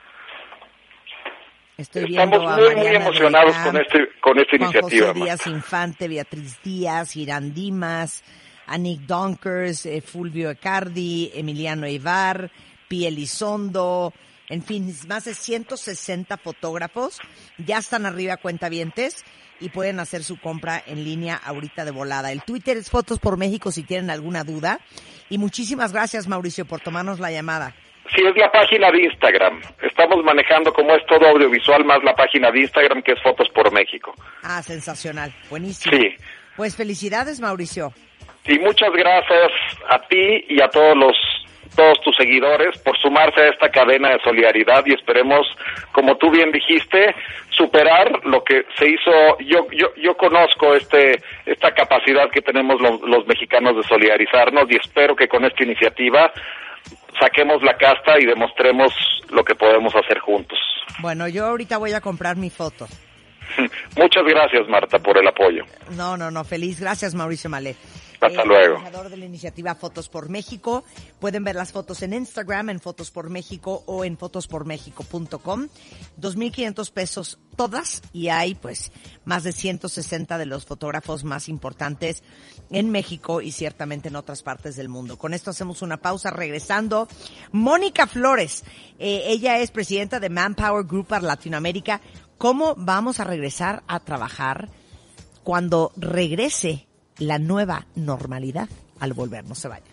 Estoy Estamos viendo a muy, muy Mariana emocionados Reicam, con este con esta Juan iniciativa. José Marta. Díaz Infante, Beatriz Díaz, Irán Dimas, a Nick Donkers, eh, Fulvio Ecardi, Emiliano Ibar, Pia Elizondo, en fin, más de ciento sesenta fotógrafos ya están arriba, cuentavientes, y pueden hacer su compra en línea ahorita de volada. El Twitter es Fotos por México si tienen alguna duda. Y muchísimas gracias, Mauricio, por tomarnos la llamada. Sí, es la página de Instagram. Estamos manejando, como es todo audiovisual, más la página de Instagram, que es Fotos por México. Ah, sensacional, buenísimo. Sí. Pues felicidades, Mauricio. Y muchas gracias a ti y a todos los todos tus seguidores por sumarse a esta cadena de solidaridad, y esperemos, como tú bien dijiste, superar lo que se hizo. Yo yo yo conozco este esta capacidad que tenemos los, los mexicanos de solidarizarnos, y espero que con esta iniciativa saquemos la casta y demostremos lo que podemos hacer juntos. Bueno, yo ahorita voy a comprar mi foto. Muchas gracias, Marta, por el apoyo. No, no, no, feliz. Gracias, Mauricio Malé. Hasta eh, luego. Organizador de la iniciativa Fotos por México. Pueden ver las fotos en Instagram, en Fotos por México o en fotos por méxico punto com. dos mil quinientos pesos todas, y hay pues más de ciento sesenta de los fotógrafos más importantes en México y ciertamente en otras partes del mundo. Con esto hacemos una pausa. Regresando, Mónica Flores. Eh, ella es presidenta de Manpower Group para Latinoamérica. ¿Cómo vamos a regresar a trabajar cuando regrese la nueva normalidad al volver? No se vaya.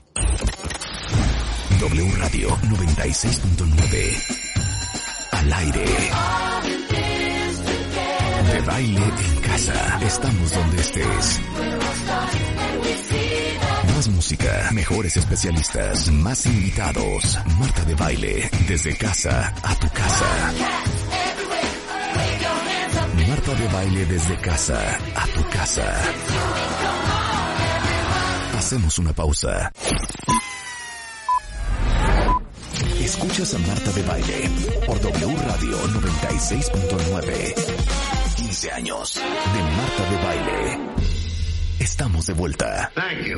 W Radio noventa y seis punto nueve. Al aire. De baile en casa. Estamos donde estés. Más música, mejores especialistas, más invitados. Marta de Baile, desde casa a tu casa. Marta de Baile desde casa a tu casa. Hacemos una pausa. Escuchas a Marta de Baile por W Radio noventa y seis punto nueve. quince años de Marta de Baile. Estamos de vuelta.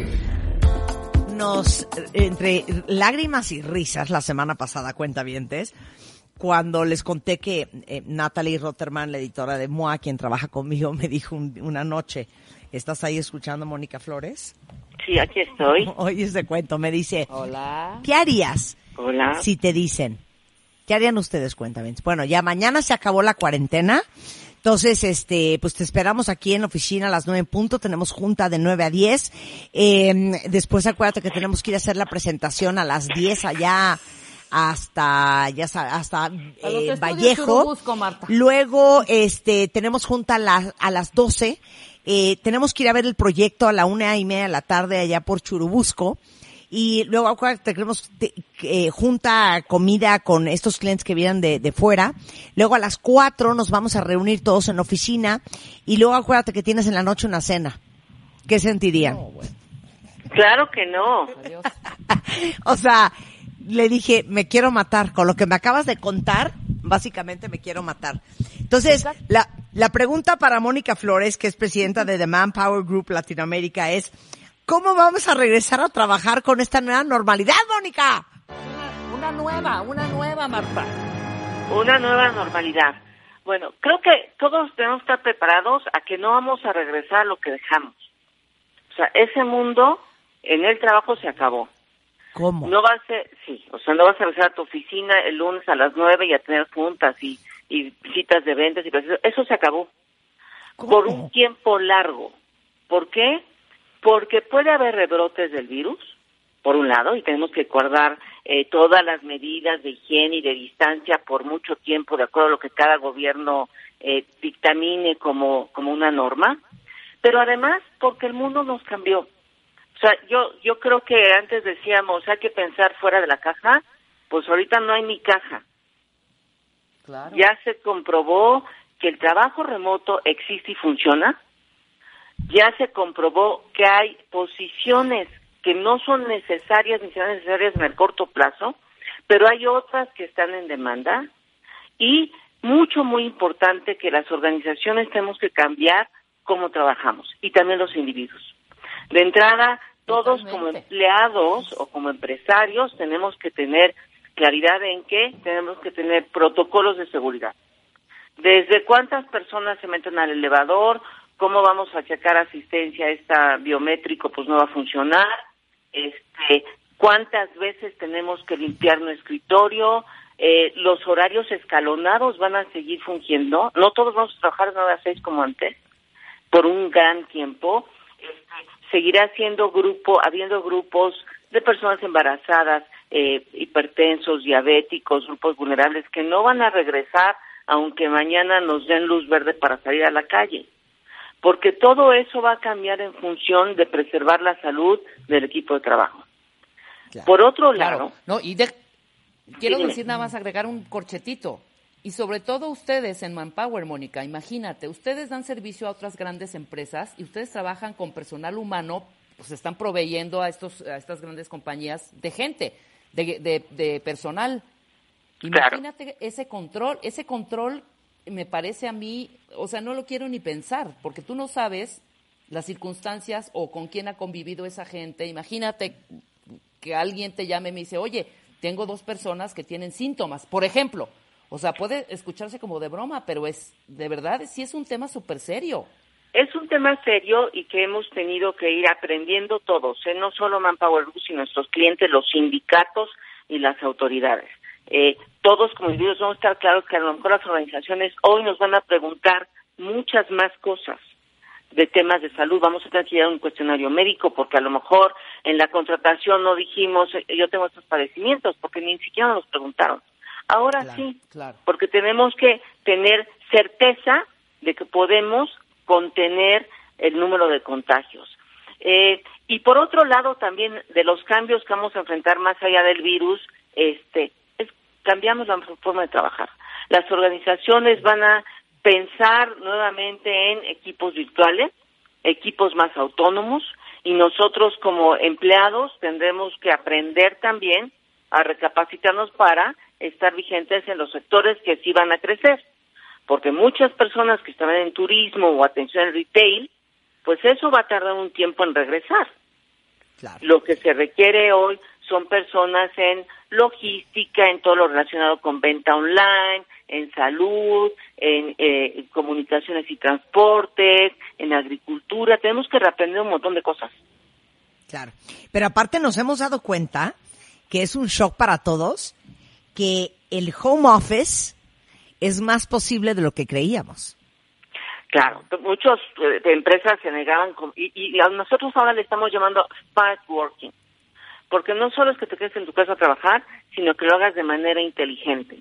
Nos, entre lágrimas y risas, la semana pasada, cuentavientes, cuando les conté que eh, Natalie Rotterman, la editora de M O A, quien trabaja conmigo, me dijo un, una noche, ¿estás ahí escuchando, Mónica Flores? Sí, aquí estoy. Hoy es de cuento, me dice, Hola. ¿qué harías Hola. si te dicen, qué harían ustedes, cuentavientes? Bueno, ya mañana se acabó la cuarentena, entonces, este, pues te esperamos aquí en la oficina a las nueve en punto, tenemos junta de nueve a diez, eh, después acuérdate que tenemos que ir a hacer la presentación a las diez allá, hasta ya sa- hasta eh, Vallejo. Churubusco, Marta. Luego este tenemos junta a, la, a las doce. Eh, tenemos que ir a ver el proyecto a la una y media de la tarde allá por Churubusco. Y luego acuérdate, tenemos de- eh, junta comida con estos clientes que vienen de, de fuera. Luego a las cuatro nos vamos a reunir todos en la oficina. Y luego acuérdate que tienes en la noche una cena. ¿Qué sentirían? No, bueno. Claro que no. Adiós. O sea, le dije, me quiero matar. Con lo que me acabas de contar, básicamente me quiero matar. Entonces, la, la pregunta para Mónica Flores, que es presidenta de The Manpower Group Latinoamérica, es, ¿cómo vamos a regresar a trabajar con esta nueva normalidad, Mónica? Una, una nueva, una nueva, Marta. Una nueva normalidad. Bueno, creo que todos tenemos que estar preparados a que no vamos a regresar a lo que dejamos. O sea, ese mundo en el trabajo se acabó. ¿Cómo? No va a ser, sí, o sea, no vas a regresar a tu oficina el lunes a las nueve y a tener juntas y, y citas de ventas y procesos. Eso se acabó. ¿Cómo? Por un tiempo largo. ¿Por qué? Porque puede haber rebrotes del virus, por un lado, y tenemos que guardar eh, todas las medidas de higiene y de distancia por mucho tiempo, de acuerdo a lo que cada gobierno eh, dictamine como, como una norma, pero además porque el mundo nos cambió. O sea, yo yo creo que antes decíamos, hay que pensar fuera de la caja, pues ahorita no hay ni caja. Claro. Ya se comprobó que el trabajo remoto existe y funciona. Ya se comprobó que hay posiciones que no son necesarias ni serán necesarias en el corto plazo, pero hay otras que están en demanda. Y mucho, muy importante que las organizaciones tenemos que cambiar cómo trabajamos y también los individuos. De entrada, todos Totalmente. como empleados o como empresarios tenemos que tener claridad en que tenemos que tener protocolos de seguridad. Desde cuántas personas se meten al elevador, cómo vamos a checar asistencia, esta biométrico pues no va a funcionar, este, cuántas veces tenemos que limpiar nuestro escritorio, eh, los horarios escalonados van a seguir fungiendo, no todos vamos a trabajar de nueve a seis como antes, por un gran tiempo, este, seguirá siendo grupo, habiendo grupos de personas embarazadas, eh, hipertensos, diabéticos, grupos vulnerables que no van a regresar aunque mañana nos den luz verde para salir a la calle, porque todo eso va a cambiar en función de preservar la salud del equipo de trabajo. Claro. Por otro claro. lado... No, y de, quiero dime. decir nada más, agregar un corchetito, y sobre todo ustedes en Manpower, Mónica, imagínate, ustedes dan servicio a otras grandes empresas y ustedes trabajan con personal humano, pues están proveyendo a, estos, a estas grandes compañías de gente, de, de, de personal. Imagínate claro. ese control, ese control me parece a mí, o sea, no lo quiero ni pensar, porque tú no sabes las circunstancias o con quién ha convivido esa gente. Imagínate que alguien te llame y me dice, oye, tengo dos personas que tienen síntomas, por ejemplo. O sea, puede escucharse como de broma, pero es, de verdad, sí es un tema súper serio. Es un tema serio y que hemos tenido que ir aprendiendo todos, ¿eh? No solo Manpower Group, sino nuestros clientes, los sindicatos y las autoridades. Eh, todos como individuos vamos a estar claros que a lo mejor las organizaciones hoy nos van a preguntar muchas más cosas de temas de salud. Vamos a tener que llevar un cuestionario médico porque a lo mejor en la contratación no dijimos yo tengo estos padecimientos porque ni siquiera nos preguntaron. Ahora claro, sí, claro. Porque tenemos que tener certeza de que podemos contener el número de contagios. Eh, y por otro lado también de los cambios que vamos a enfrentar más allá del virus, este cambiamos la forma de trabajar. Las organizaciones van a pensar nuevamente en equipos virtuales, equipos más autónomos, y nosotros como empleados tendremos que aprender también a recapacitarnos para estar vigentes en los sectores que sí van a crecer. Porque muchas personas que estaban en turismo o atención al retail, pues eso va a tardar un tiempo en regresar. Claro. Lo que se requiere hoy son personas en logística, en todo lo relacionado con venta online, en salud, en eh, comunicaciones y transportes, en agricultura. Tenemos que reaprender un montón de cosas. Claro. Pero aparte nos hemos dado cuenta que es un shock para todos, que el home office es más posible de lo que creíamos. Claro, muchas eh, empresas se negaban con, y, y a nosotros ahora le estamos llamando smart working, porque no solo es que te quedes en tu casa a trabajar, sino que lo hagas de manera inteligente.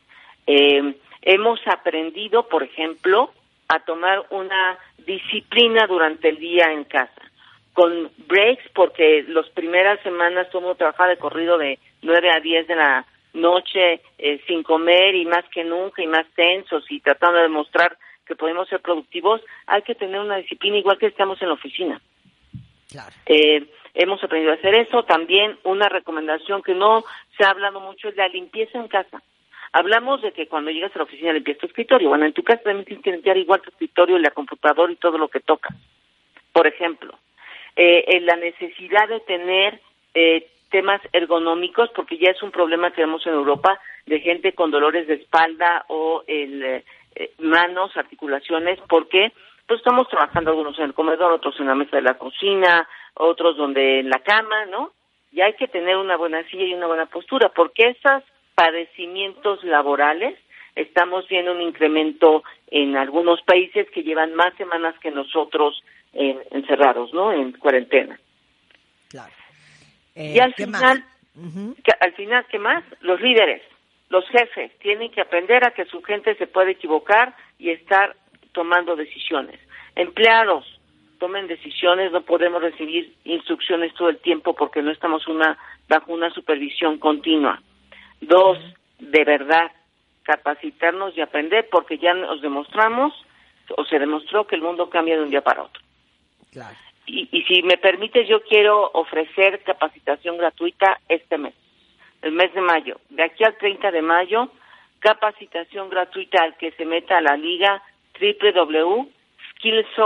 Eh, hemos aprendido, por ejemplo, a tomar una disciplina durante el día en casa, con breaks, porque las primeras semanas todo el mundo trabajaba de corrido de nueve a diez de la noche, eh, sin comer y más que nunca y más tensos y tratando de demostrar que podemos ser productivos. Hay que tener una disciplina igual que estamos en la oficina. Claro. Eh, hemos aprendido a hacer eso. También una recomendación que no se ha hablado mucho es la limpieza en casa. Hablamos de que cuando llegas a la oficina limpias tu escritorio. Bueno, en tu casa también tienes que limpiar igual tu escritorio, la computadora y todo lo que toca. Por ejemplo, eh, en la necesidad de tener eh, temas ergonómicos, porque ya es un problema que vemos en Europa de gente con dolores de espalda o el, eh, manos, articulaciones, porque pues estamos trabajando algunos en el comedor, otros en la mesa de la cocina, otros donde en la cama, ¿no? Y hay que tener una buena silla y una buena postura, porque esos padecimientos laborales estamos viendo un incremento en algunos países que llevan más semanas que nosotros en, encerrados, ¿no? En cuarentena. Claro. Eh, y al final, uh-huh. que, al final, ¿qué más? Los líderes, los jefes, tienen que aprender a que su gente se puede equivocar y estar tomando decisiones. Empleados, tomen decisiones, no podemos recibir instrucciones todo el tiempo porque no estamos una bajo una supervisión continua. Dos, de verdad, capacitarnos y aprender porque ya nos demostramos, o se demostró que el mundo cambia de un día para otro. Claro. Y, y si me permites, yo quiero ofrecer capacitación gratuita este mes, el mes de mayo. De aquí al treinta de mayo, capacitación gratuita al que se meta a la liga doble u doble u doble u punto skillsoft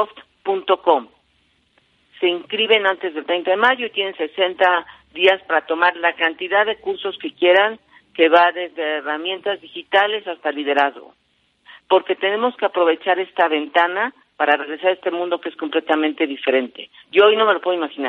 punto com. Se inscriben antes del treinta de mayo y tienen sesenta días para tomar la cantidad de cursos que quieran, que va desde herramientas digitales hasta liderazgo. Porque tenemos que aprovechar esta ventana para regresar a este mundo que es completamente diferente. Yo hoy no me lo puedo imaginar.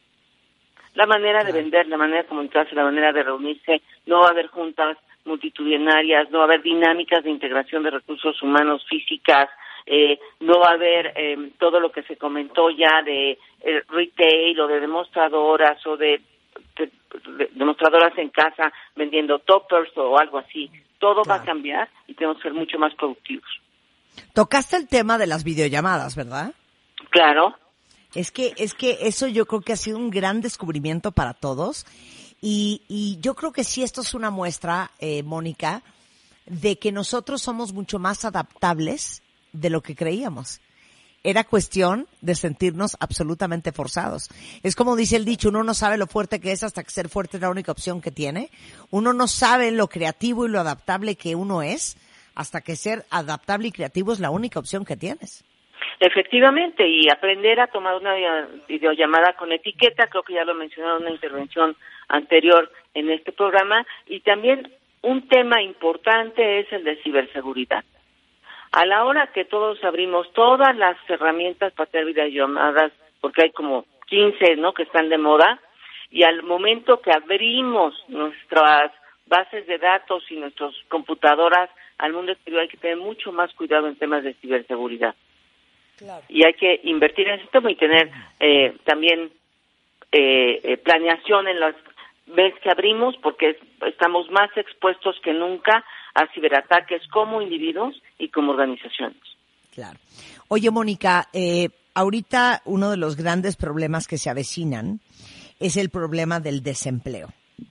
La manera de vender, la manera de comunicarse, la manera de reunirse, no va a haber juntas multitudinarias, no va a haber dinámicas de integración de recursos humanos físicas, eh, no va a haber eh, todo lo que se comentó ya de eh, retail o de demostradoras o de, de, de demostradoras en casa vendiendo toppers o algo así. Todo claro. va a cambiar y tenemos que ser mucho más productivos. Tocaste el tema de las videollamadas, ¿verdad? Claro. Es que, es que eso yo creo que ha sido un gran descubrimiento para todos. Y, y yo creo que sí, esto es una muestra, eh, Mónica, de que nosotros somos mucho más adaptables de lo que creíamos. Era cuestión de sentirnos absolutamente forzados. Es como dice el dicho, uno no sabe lo fuerte que es hasta que ser fuerte es la única opción que tiene. Uno no sabe lo creativo y lo adaptable que uno es hasta que ser adaptable y creativo es la única opción que tienes. Efectivamente, y aprender a tomar una videollamada con etiqueta, creo que ya lo mencionaron en una intervención anterior en este programa, y también un tema importante es el de ciberseguridad. A la hora que todos abrimos todas las herramientas para hacer videollamadas, porque hay como quince, ¿no?, que están de moda, y al momento que abrimos nuestras bases de datos y nuestras computadoras al mundo exterior, hay que tener mucho más cuidado en temas de ciberseguridad. Claro. Y hay que invertir en ese tema y tener eh, también eh, eh, planeación en las veces que abrimos, porque es, estamos más expuestos que nunca a ciberataques como individuos y como organizaciones. Claro. Oye, Mónica, eh, ahorita uno de los grandes problemas que se avecinan es el problema del desempleo.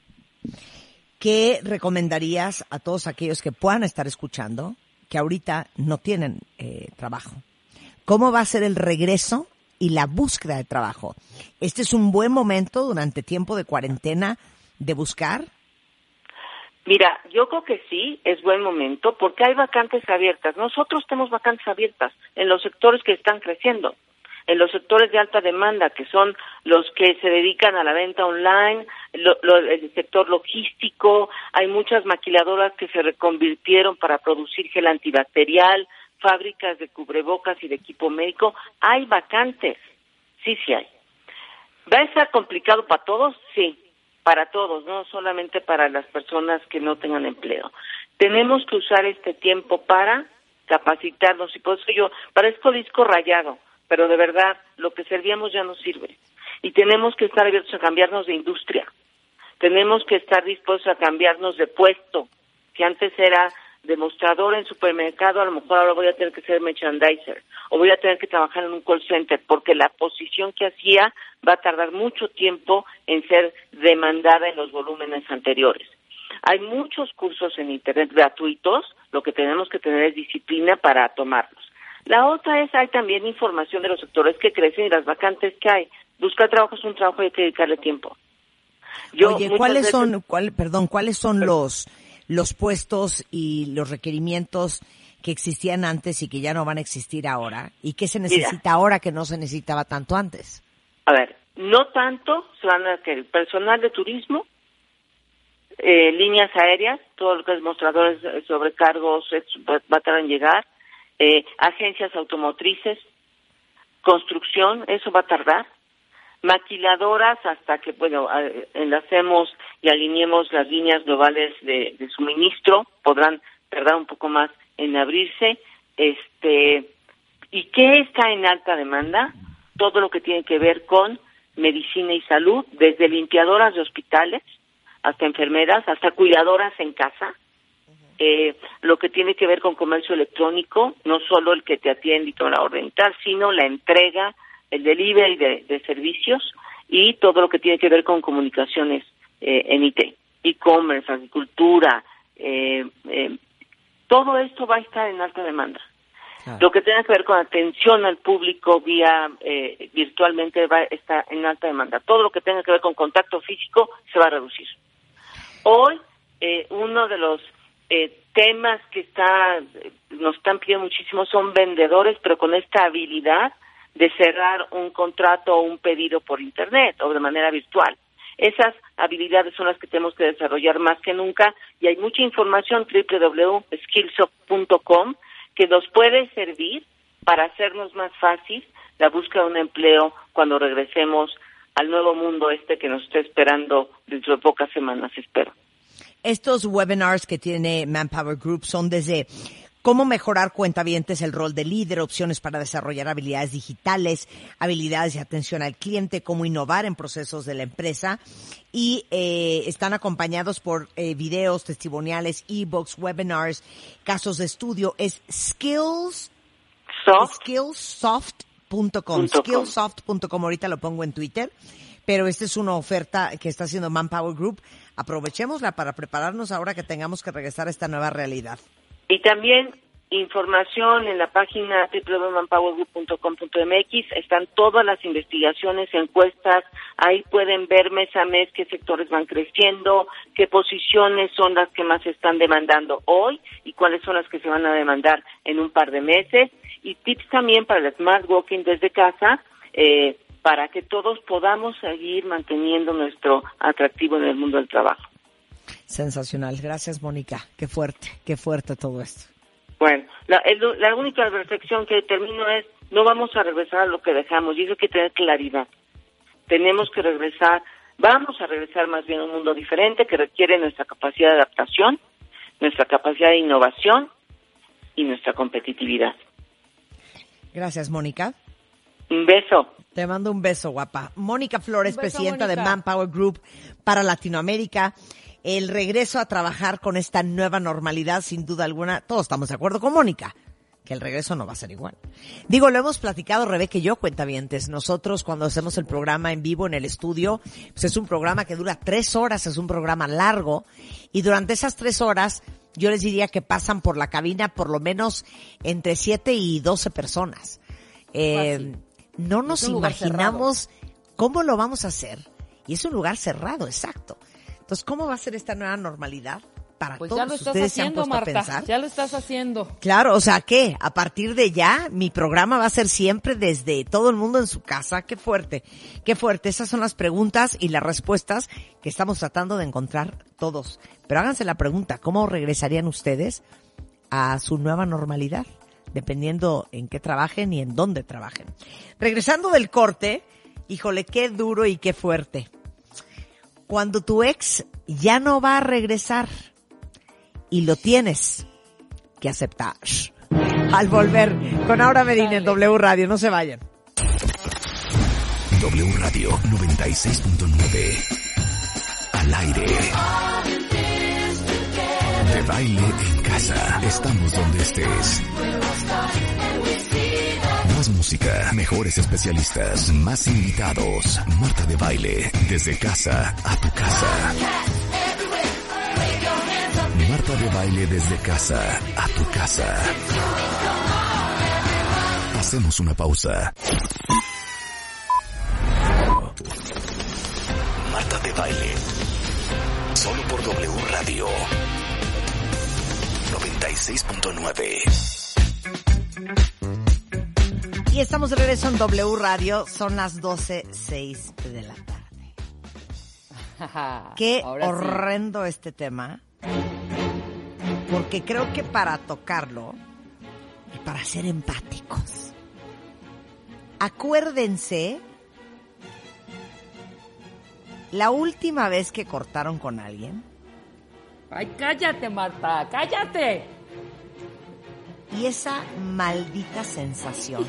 ¿Qué recomendarías a todos aquellos que puedan estar escuchando que ahorita no tienen eh, trabajo? ¿Cómo va a ser el regreso y la búsqueda de trabajo? ¿Este es un buen momento durante tiempo de cuarentena de buscar? Mira, yo creo que sí, es buen momento porque hay vacantes abiertas. Nosotros tenemos vacantes abiertas en los sectores que están creciendo, en los sectores de alta demanda, que son los que se dedican a la venta online, lo, lo, el sector logístico. Hay muchas maquiladoras que se reconvirtieron para producir gel antibacterial, fábricas de cubrebocas y de equipo médico. Hay vacantes, sí, sí hay. ¿Va a estar complicado para todos? Sí, para todos, no solamente para las personas que no tengan empleo. Tenemos que usar este tiempo para capacitarnos, y por eso yo parezco disco rayado, pero de verdad, lo que servíamos ya no sirve. Y tenemos que estar abiertos a cambiarnos de industria. Tenemos que estar dispuestos a cambiarnos de puesto, que antes era demostrador en supermercado, a lo mejor ahora voy a tener que ser merchandiser o voy a tener que trabajar en un call center, porque la posición que hacía va a tardar mucho tiempo en ser demandada en los volúmenes anteriores. Hay muchos cursos en internet gratuitos, lo que tenemos que tener es disciplina para tomarlos. La otra es, hay también información de los sectores que crecen y las vacantes que hay. Buscar trabajo es un trabajo y hay que dedicarle tiempo. Yo, Oye, ¿cuáles veces... son, cuál, perdón, cuáles son los los puestos y los requerimientos que existían antes y que ya no van a existir ahora? ¿Y qué se necesita Mira, ahora que no se necesitaba tanto antes? A ver, no tanto se van a requerir personal de turismo, eh, líneas aéreas, todo lo que es mostradores, sobrecargos, va a tardar en llegar, eh, agencias automotrices, construcción, eso va a tardar, maquiladoras hasta que, bueno, enlacemos y alineemos las líneas globales de, de suministro, podrán tardar un poco más en abrirse. Este, ¿y qué está en alta demanda? Todo lo que tiene que ver con medicina y salud, desde limpiadoras de hospitales hasta enfermeras, hasta cuidadoras en casa. Eh, lo que tiene que ver con comercio electrónico, no solo el que te atiende y toma la orden y tal, sino la entrega, el delivery de, de servicios, y todo lo que tiene que ver con comunicaciones eh, en I T, e-commerce, agricultura, eh, eh, todo esto va a estar en alta demanda. Ah. Lo que tenga que ver con atención al público vía eh, virtualmente va a estar en alta demanda. Todo lo que tenga que ver con contacto físico se va a reducir. Hoy, eh, uno de los eh, temas que está nos están pidiendo muchísimo son vendedores, pero con esta habilidad de cerrar un contrato o un pedido por internet o de manera virtual. Esas habilidades son las que tenemos que desarrollar más que nunca y hay mucha información doble u doble u doble u punto skillsoft punto com que nos puede servir para hacernos más fácil la búsqueda de un empleo cuando regresemos al nuevo mundo este que nos está esperando dentro de pocas semanas, espero. Estos webinars que tiene Manpower Group son desde cómo mejorar cuentavientes, el rol de líder, opciones para desarrollar habilidades digitales, habilidades de atención al cliente, cómo innovar en procesos de la empresa y eh, están acompañados por eh, videos, testimoniales, ebooks, webinars, casos de estudio. Es skills, skillsoft punto com, skillsoft punto com, ahorita lo pongo en Twitter, pero esta es una oferta que está haciendo Manpower Group. Aprovechémosla para prepararnos ahora que tengamos que regresar a esta nueva realidad. Y también información en la página doble u doble u doble u punto manpower group punto com punto m x, están todas las investigaciones, encuestas, ahí pueden ver mes a mes qué sectores van creciendo, qué posiciones son las que más se están demandando hoy y cuáles son las que se van a demandar en un par de meses, y tips también para el Smart Working desde casa, eh, para que todos podamos seguir manteniendo nuestro atractivo en el mundo del trabajo. Sensacional. Gracias, Mónica. Qué fuerte, qué fuerte todo esto. Bueno, la, el, la única reflexión que termino es, no vamos a regresar a lo que dejamos, y eso hay que tener claridad. Tenemos que regresar, vamos a regresar más bien a un mundo diferente que requiere nuestra capacidad de adaptación, nuestra capacidad de innovación y nuestra competitividad. Gracias, Mónica. Un beso. Te mando un beso, guapa. Mónica Flores, beso, presidenta Mónica. de Manpower Group para Latinoamérica. El regreso a trabajar con esta nueva normalidad, sin duda alguna, todos estamos de acuerdo con Mónica, que el regreso no va a ser igual. Digo, lo hemos platicado Rebeca y yo, cuentavientes. Nosotros cuando hacemos el programa en vivo en el estudio, pues es un programa que dura tres horas, es un programa largo, y durante esas tres horas yo les diría que pasan por la cabina por lo menos entre siete y doce personas. Eh, no nos imaginamos cómo lo vamos a hacer, y es un lugar cerrado, exacto. Entonces, ¿cómo va a ser esta nueva normalidad para pues todos? Ya lo estás ¿Ustedes haciendo, se han puesto Marta, a pensar? ya lo estás haciendo. Claro, o sea, ¿qué? A partir de ya, mi programa va a ser siempre desde todo el mundo en su casa. Qué fuerte, qué fuerte. Esas son las preguntas y las respuestas que estamos tratando de encontrar todos. Pero háganse la pregunta, ¿cómo regresarían ustedes a su nueva normalidad? Dependiendo en qué trabajen y en dónde trabajen. Regresando del corte, híjole, qué duro y qué fuerte. Cuando tu ex ya no va a regresar y lo tienes que aceptar. Al volver con Aura Medina en W Radio, no se vayan. W Radio noventa y seis punto nueve. Al aire. De baile en casa. Estamos donde estés. Más música, mejores especialistas, más invitados. Marta de Baile, desde casa a tu casa. Marta de Baile desde casa a tu casa. Hacemos una pausa. Marta de Baile. Solo por W Radio noventa y seis punto nueve. Y estamos de regreso en W Radio, son las doce seis de la tarde. Qué Ahora sí. horrendo este tema, porque creo que para tocarlo y para ser empáticos, acuérdense la última vez que cortaron con alguien. Ay, cállate, Marta, cállate. Y esa maldita sensación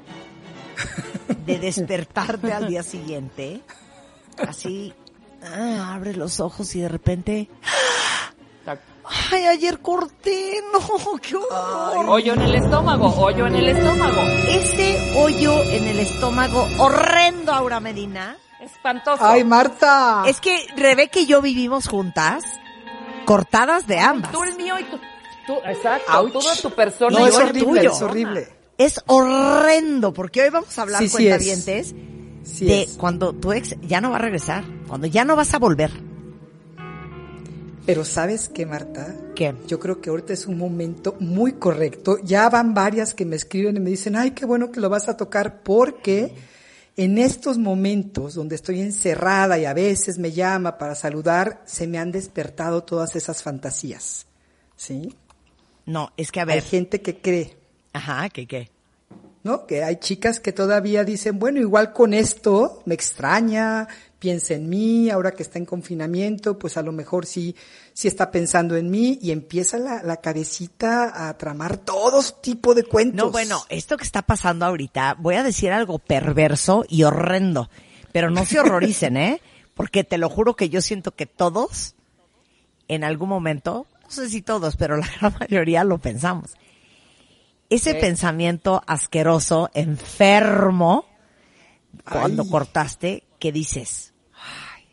de despertarte al día siguiente, así, ah, abre los ojos y de repente, ay, ayer corté, no, qué horror. Hoyo en el estómago, hoyo en el estómago. Ese hoyo en el estómago horrendo, Aura Medina. Espantoso. Ay, Marta. Es que Rebeca y yo vivimos juntas, cortadas de ambas. Tú el mío y tú, tú exacto, Ouch. tú de tu persona No, y es yo el horrible, tuyo. es horrible. Es horrendo, porque hoy vamos a hablar, Sí, sí cuentavientes, es. Sí de es. cuando tu ex ya no va a regresar, cuando ya no vas a volver. Pero ¿sabes qué, Marta? ¿Qué? Yo creo que ahorita es un momento muy correcto. Ya van varias que me escriben y me dicen, ay, qué bueno que lo vas a tocar, porque en estos momentos donde estoy encerrada y a veces me llama para saludar, se me han despertado todas esas fantasías. ¿Sí? No, es que a ver. Hay gente que cree. Ajá, ¿qué qué? ¿No? Que hay chicas que todavía dicen, bueno, igual con esto me extraña, piensa en mí, ahora que está en confinamiento, pues a lo mejor sí, sí está pensando en mí, y empieza la, la cabecita a tramar todo tipo de cuentos. No, bueno, esto que está pasando ahorita, voy a decir algo perverso y horrendo, pero no se horroricen, ¿eh? Porque te lo juro que yo siento que todos, en algún momento, no sé si todos, pero la gran mayoría lo pensamos. Ese ¿Eh? pensamiento asqueroso, enfermo, cuando Ay. cortaste, que dices, ay,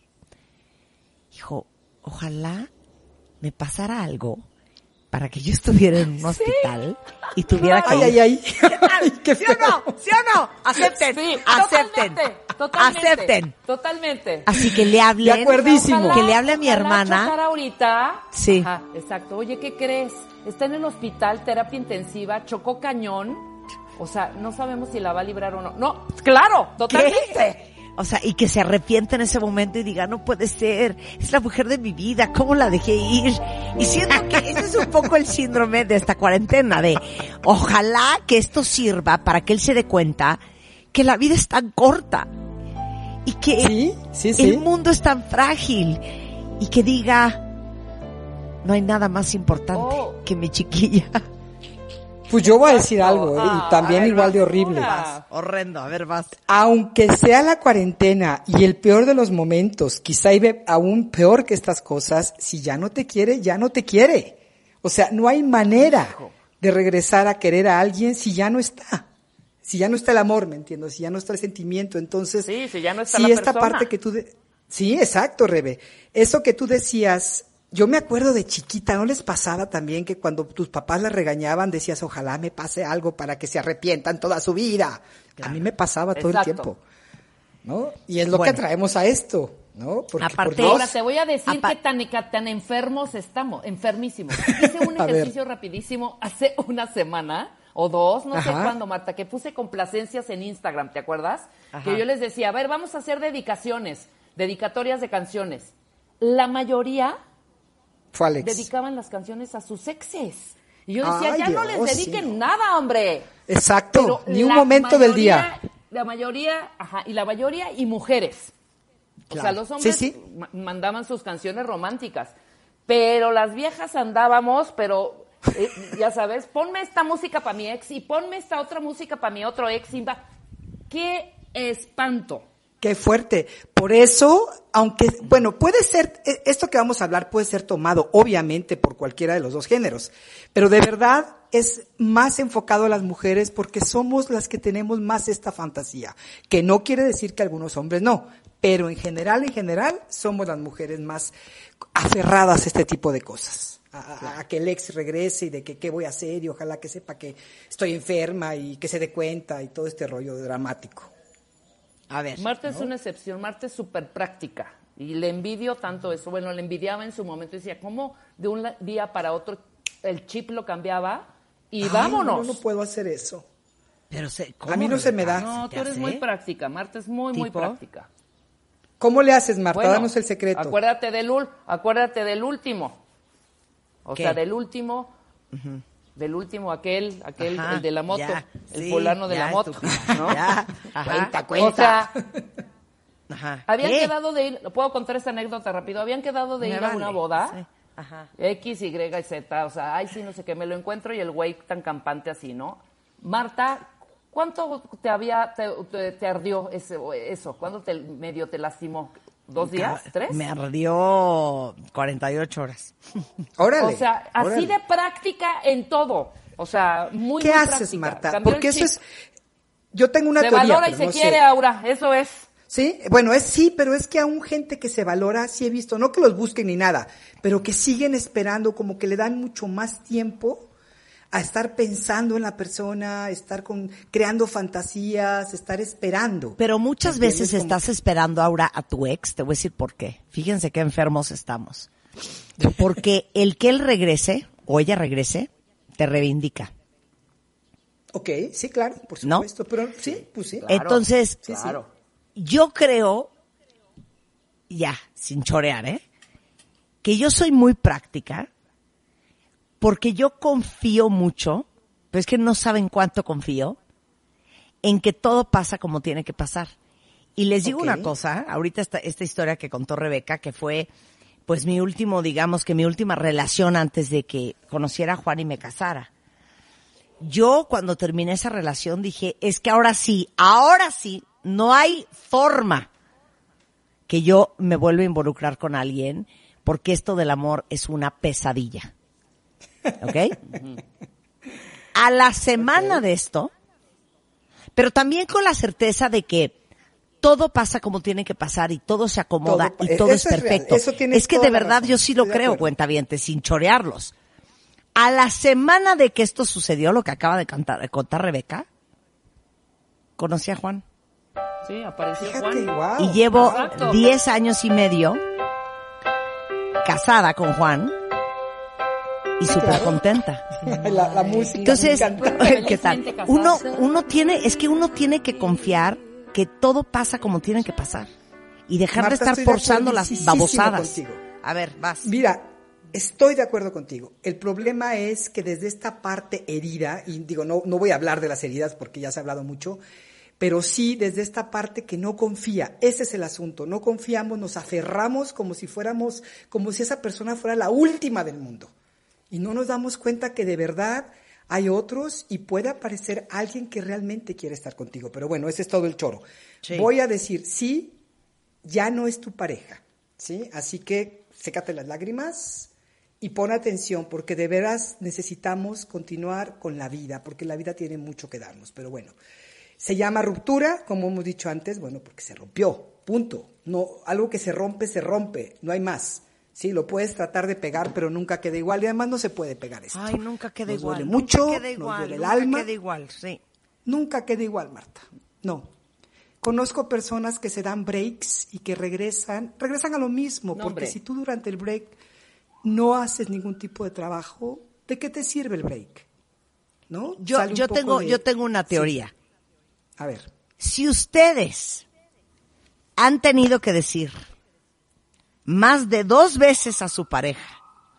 hijo, ojalá me pasara algo para que yo estuviera en un hospital sí. y tuviera que... Ay, ay, ay. ay qué ¿Sí o no? ¿Sí o no? Acepten, sí, acepten, totalmente, totalmente, acepten. Totalmente. Así que le hablen, de acuerdísimo. Ojalá, que le hable a mi hermana. Chocar ahorita. Sí. Ajá, exacto. Oye, ¿qué crees? Está en el hospital, terapia intensiva, chocó cañón. O sea, no sabemos si la va a librar o no. No, claro, totalmente. ¿Qué? O sea, y que se arrepienta en ese momento y diga, no puede ser, es la mujer de mi vida, ¿cómo la dejé ir? Y siento que ese es un poco el síndrome de esta cuarentena, de ojalá que esto sirva para que él se dé cuenta que la vida es tan corta y que sí, sí, sí. el mundo es tan frágil, y que diga, no hay nada más importante oh. que mi chiquilla. Pues yo voy a decir algo, ¿eh? Y también Ay, igual de horrible. Vas, horrendo, a ver, vas. Aunque sea la cuarentena y el peor de los momentos, quizá iba aún peor que estas cosas, si ya no te quiere, ya no te quiere. O sea, no hay manera de regresar a querer a alguien si ya no está. Si ya no está el amor, ¿me entiendo? Si ya no está el sentimiento. Entonces, sí, si ya no está si la esta persona. parte que tú... De... Sí, exacto, Rebe. Eso que tú decías... Yo me acuerdo de chiquita, ¿no les pasaba también que cuando tus papás la regañaban decías, ojalá me pase algo para que se arrepientan toda su vida? Claro. A mí me pasaba todo Exacto. el tiempo, ¿no? Y es lo bueno. que traemos a esto, ¿no? Porque aparte, por ahora te voy a decir Apa- que tan, tan enfermos estamos, enfermísimos. Hice un ejercicio rapidísimo hace una semana o dos, no Ajá. sé cuándo, Marta, que puse complacencias en Instagram, ¿te acuerdas? Ajá. Que yo les decía, a ver, vamos a hacer dedicaciones, dedicatorias de canciones. La mayoría... Fue Alex. dedicaban las canciones a sus exes. Y yo decía, Ay, ya Dios, no les dediquen sí. nada, hombre. Exacto, Pero ni un momento mayoría, del día. La mayoría, ajá, y la mayoría, y mujeres. Claro. O sea, los hombres sí, sí. mandaban sus canciones románticas. Pero las viejas andábamos, pero, eh, ya sabes, ponme esta música para mi ex y ponme esta otra música para mi otro ex. Y va. ¡Qué espanto! Qué fuerte. Por eso, aunque, bueno, puede ser, esto que vamos a hablar puede ser tomado, obviamente, por cualquiera de los dos géneros, pero de verdad es más enfocado a las mujeres porque somos las que tenemos más esta fantasía, que no quiere decir que algunos hombres no, pero en general, en general, somos las mujeres más aferradas a este tipo de cosas. A, claro. a que el ex regrese y de que qué voy a hacer y ojalá que sepa que estoy enferma y que se dé cuenta y todo este rollo dramático. A ver, Marta ¿no? es una excepción, Marta es súper práctica y le envidio tanto eso. Bueno, le envidiaba en su momento y decía, ¿cómo de un día para otro el chip lo cambiaba y Ay, vámonos? No, no puedo hacer eso. Pero se, a mí no se me da. No, tú eres hace? muy práctica, Marta es muy, ¿Tipo? muy práctica. ¿Cómo le haces, Marta? Bueno, Danos el secreto. Acuérdate del, acuérdate del último. O ¿Qué? sea, del último... Uh-huh. Del último, aquel, aquel, Ajá, el de la moto, ya, el sí, fulano de ya, la moto, ¿no? Ya, ajá. Cuenta, cuenta. O sea, ajá. habían ¿Qué? quedado de ir, puedo contar esta anécdota rápido, habían quedado de me ir vale. a una boda, sí. Ajá. X, Y, Z, o sea, ay, sí, no sé qué, me lo encuentro y el güey tan campante así, ¿no? Marta, ¿cuánto te había, te, te, te ardió ese, eso? ¿Cuándo te, medio te lastimó? ¿Dos días? ¿Tres? Me ardió cuarenta y ocho horas. Órale. O sea, así órale. de práctica en todo. O sea, muy, ¿Qué muy haces, práctica. Marta? Cambió Porque el eso chip. es... Yo tengo una se teoría, valora y pero se no quiere, sé. Aura, eso es. Sí, bueno, es sí, pero es que aún gente que se valora, sí he visto, no que los busquen ni nada, pero que siguen esperando, como que le dan mucho más tiempo a estar pensando en la persona, estar con, creando fantasías, estar esperando. Pero muchas veces como... estás esperando, Aura, a tu ex. Te voy a decir por qué. Fíjense qué enfermos estamos. Porque el que él regrese, o ella regrese, te reivindica. Ok, sí, claro, por supuesto, ¿no? Pero sí, pues sí. Claro, entonces, claro. yo creo, ya, sin chorear, ¿eh? Que yo soy muy práctica, porque yo confío mucho, pero es que no saben cuánto confío, en que todo pasa como tiene que pasar. Y les digo okay. una cosa, ahorita esta, esta historia que contó Rebeca, que fue, pues mi último, digamos que mi última relación antes de que conociera a Juan y me casara. Yo cuando terminé esa relación dije, es que ahora sí, ahora sí, no hay forma que yo me vuelva a involucrar con alguien, porque esto del amor es una pesadilla. ¿Ok? A la semana okay. de esto, pero también con la certeza de que todo pasa como tiene que pasar y todo se acomoda todo, y todo es perfecto. Es, es que de verdad yo sí lo creo, cuentavientes, sin chorearlos. A la semana de que esto sucedió, lo que acaba de, cantar, de contar Rebeca, conocí a Juan. Sí, apareció Fíjate, Juan. Wow. Y llevo diez años y medio casada con Juan y súper claro. contenta. La, la música. Entonces, ¿qué tal? Uno, uno tiene, es que uno tiene que confiar que todo pasa como tiene que pasar y dejar Marta, de estar forzando las babosadas. Contigo. A ver, vas. Mira, estoy de acuerdo contigo. El problema es que desde esta parte herida, y digo, no, no voy a hablar de las heridas porque ya se ha hablado mucho, pero sí desde esta parte que no confía. Ese es el asunto. No confiamos, nos aferramos como si fuéramos, como si esa persona fuera la última del mundo. Y no nos damos cuenta que de verdad hay otros y puede aparecer alguien que realmente quiere estar contigo. Pero bueno, ese es todo el choro. Sí. Voy a decir, sí, ya no es tu pareja, ¿sí? Así que sécate las lágrimas y pon atención, porque de veras necesitamos continuar con la vida, porque la vida tiene mucho que darnos. Pero bueno, se llama ruptura, como hemos dicho antes, bueno, porque se rompió, punto. No, algo que se rompe, se rompe, no hay más. Sí, lo puedes tratar de pegar, pero nunca queda igual. Y además no se puede pegar esto. Ay, nunca queda nos igual. Duele mucho, nunca queda igual, nos duele el nunca alma. queda igual, sí. Nunca queda igual, Marta. No. Conozco personas que se dan breaks y que regresan, regresan a lo mismo. No, porque hombre. Si tú durante el break no haces ningún tipo de trabajo, ¿de qué te sirve el break? ¿No? Yo, yo tengo, de... yo tengo una teoría. Sí. A ver. Si ustedes han tenido que decir más de dos veces a su pareja,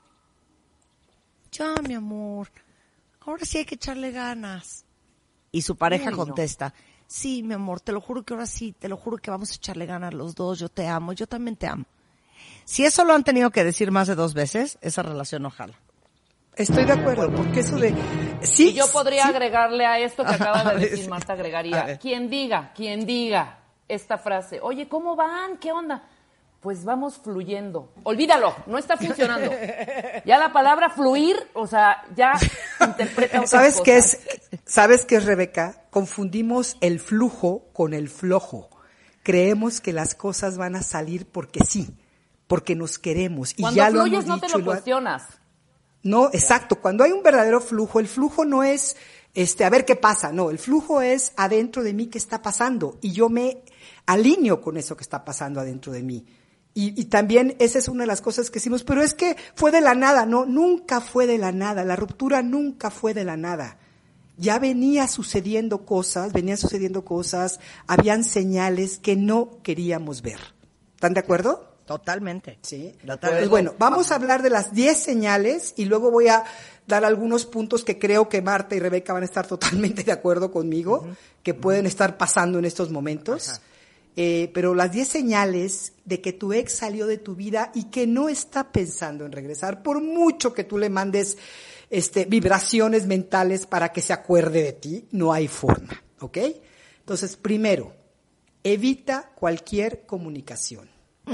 ya, mi amor, ahora sí hay que echarle ganas. Y su pareja Ay, contesta, no. sí, mi amor, te lo juro que ahora sí, te lo juro que vamos a echarle ganas los dos, yo te amo, yo también te amo. Si eso lo han tenido que decir más de dos veces, esa relación no jala. Estoy de acuerdo, porque eso de... Sí, y yo podría sí. agregarle a esto que acaba de decir Marta, agregaría, quien diga, quien diga esta frase, oye, ¿cómo van? ¿Qué onda? Pues vamos fluyendo. Olvídalo, no está funcionando. Ya la palabra fluir, o sea, ya interpreta otras ¿Sabes cosas. qué es? ¿Sabes qué es, Rebeca? Confundimos el flujo con el flojo. Creemos que las cosas van a salir porque sí, porque nos queremos. Y Cuando ya fluyes lo hemos no dicho, te lo cuestionas. No, exacto. Cuando hay un verdadero flujo, el flujo no es, este, a ver qué pasa. No, el flujo es adentro de mí qué está pasando. Y yo me alineo con eso que está pasando adentro de mí. Y, y también esa es una de las cosas que decimos, pero es que fue de la nada. No, nunca fue de la nada. La ruptura nunca fue de la nada. Ya venía sucediendo cosas, venían sucediendo cosas, habían señales que no queríamos ver. ¿Están de acuerdo? Totalmente. Sí. Totalmente. Pues bueno, vamos a hablar de las diez señales y luego voy a dar algunos puntos que creo que Marta y Rebeca van a estar totalmente de acuerdo conmigo, uh-huh. que pueden uh-huh. estar pasando en estos momentos. Ajá. Eh, pero las diez señales de que tu ex salió de tu vida y que no está pensando en regresar, por mucho que tú le mandes este, vibraciones mentales para que se acuerde de ti, no hay forma, ¿ok? Entonces, primero, evita cualquier comunicación,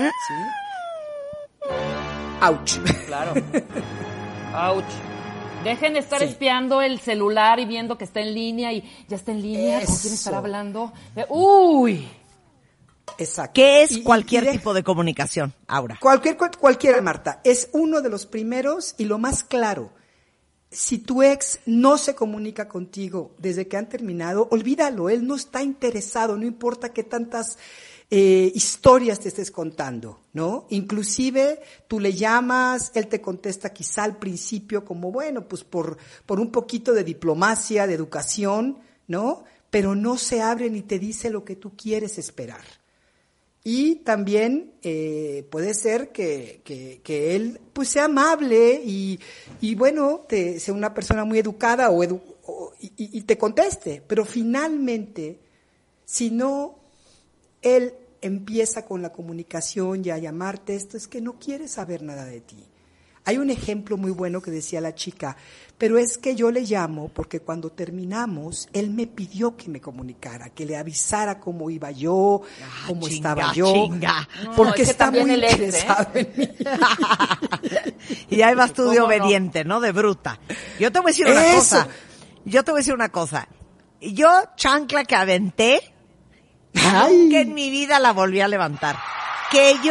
¿sí? Ouch. Claro. Ouch. Dejen de estar Sí. espiando el celular y viendo que está en línea y ya está en línea, ¿con quién Eso. estará hablando? ¡Uy! Exacto. ¿Qué es Y- y- cualquier y de- tipo de comunicación, Aura? Cualquier, cual- cualquiera, Marta. Es uno de los primeros y lo más claro. Si tu ex no se comunica contigo desde que han terminado, olvídalo. Él no está interesado, no importa qué tantas eh, historias te estés contando, ¿no? Inclusive tú le llamas, él te contesta quizá al principio como, bueno, pues por, por un poquito de diplomacia, de educación, ¿no? Pero no se abre ni te dice lo que tú quieres esperar. Y también eh, puede ser que, que, que él pues sea amable y, y bueno, te, sea una persona muy educada o, edu, o y, y te conteste, pero finalmente, si no, él empieza con la comunicación y a llamarte esto, es que no quiere saber nada de ti. Hay un ejemplo muy bueno que decía la chica, pero es que yo le llamo porque cuando terminamos, él me pidió que me comunicara, que le avisara cómo iba yo, ah, cómo chinga, estaba yo, chinga. porque no, está muy el interesado ex, ¿eh? en mí. Y ahí vas tú de obediente, no? ¿no? De bruta. Yo te voy a decir una Eso. cosa, yo te voy a decir una cosa. Yo, chancla que aventé, Ay. nunca en mi vida la volví a levantar. Que yo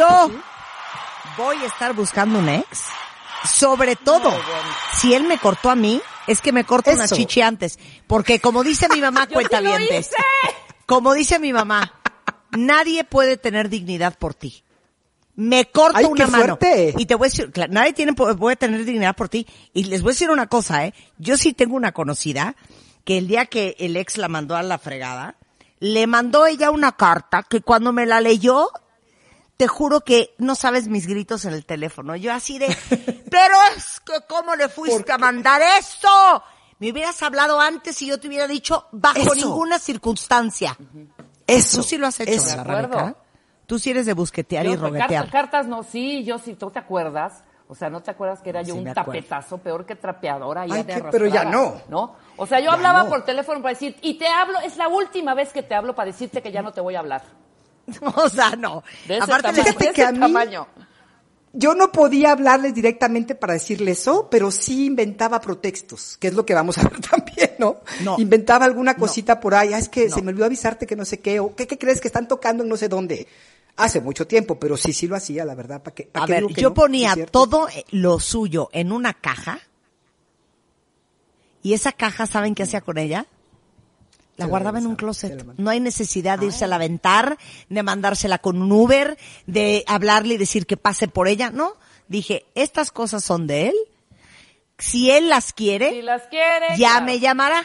voy a estar buscando un ex. Sobre todo, si él me cortó a mí, es que me corto una chichi antes. Porque como dice mi mamá, cuentavientes, como dice mi mamá, nadie puede tener dignidad por ti. Me corto Ay, una qué mano. fuerte. Y te voy a decir, claro, nadie tiene, puede tener dignidad por ti. Y les voy a decir una cosa, eh. Yo sí tengo una conocida que el día que el ex la mandó a la fregada, le mandó ella una carta que cuando me la leyó, te juro que no sabes mis gritos en el teléfono. Yo así de, pero es que ¿cómo le fuiste a mandar esto? Me hubieras hablado antes y yo te hubiera dicho bajo Eso. ninguna circunstancia. Eso. Tú sí lo has hecho, Eso. ¿verdad, Rebeca? Tú sí eres de busquetear y Yo, roguetear. Cartas, cartas no, sí, yo sí, ¿tú te acuerdas? O sea, ¿no te acuerdas que era yo Sí, un me acuerdo. tapetazo peor que trapeadora? Ya Ay, de que- pero ya arrastrada, no. ¿No? O sea, yo Ya hablaba no. por teléfono para decir, y te hablo, es la última vez que te hablo para decirte que ya no te voy a hablar. O sea, no. De ese Aparte, tamaño, fíjate de que ese a mí- tamaño. Yo no podía hablarles directamente para decirles eso, pero sí inventaba pretextos, que es lo que vamos a ver también, ¿no? No. Inventaba alguna cosita por ahí, ah, es que No. se me olvidó avisarte que no sé qué, o ¿qué, qué crees que están tocando en no sé dónde? Hace mucho tiempo, pero sí, sí lo hacía, la verdad. ¿Para qué, para a qué ver, digo que yo no? ponía ¿Es cierto? todo lo suyo en una caja y esa caja, ¿saben qué hacía con ella? La Se la guardaba en un regresaba, se la closet. mandaba. No hay necesidad de irse a aventar, de mandársela con un Uber, de hablarle y decir que pase por ella. No, dije, estas cosas son de él. Si él las quiere, Si las quiere, ya claro. me llamará.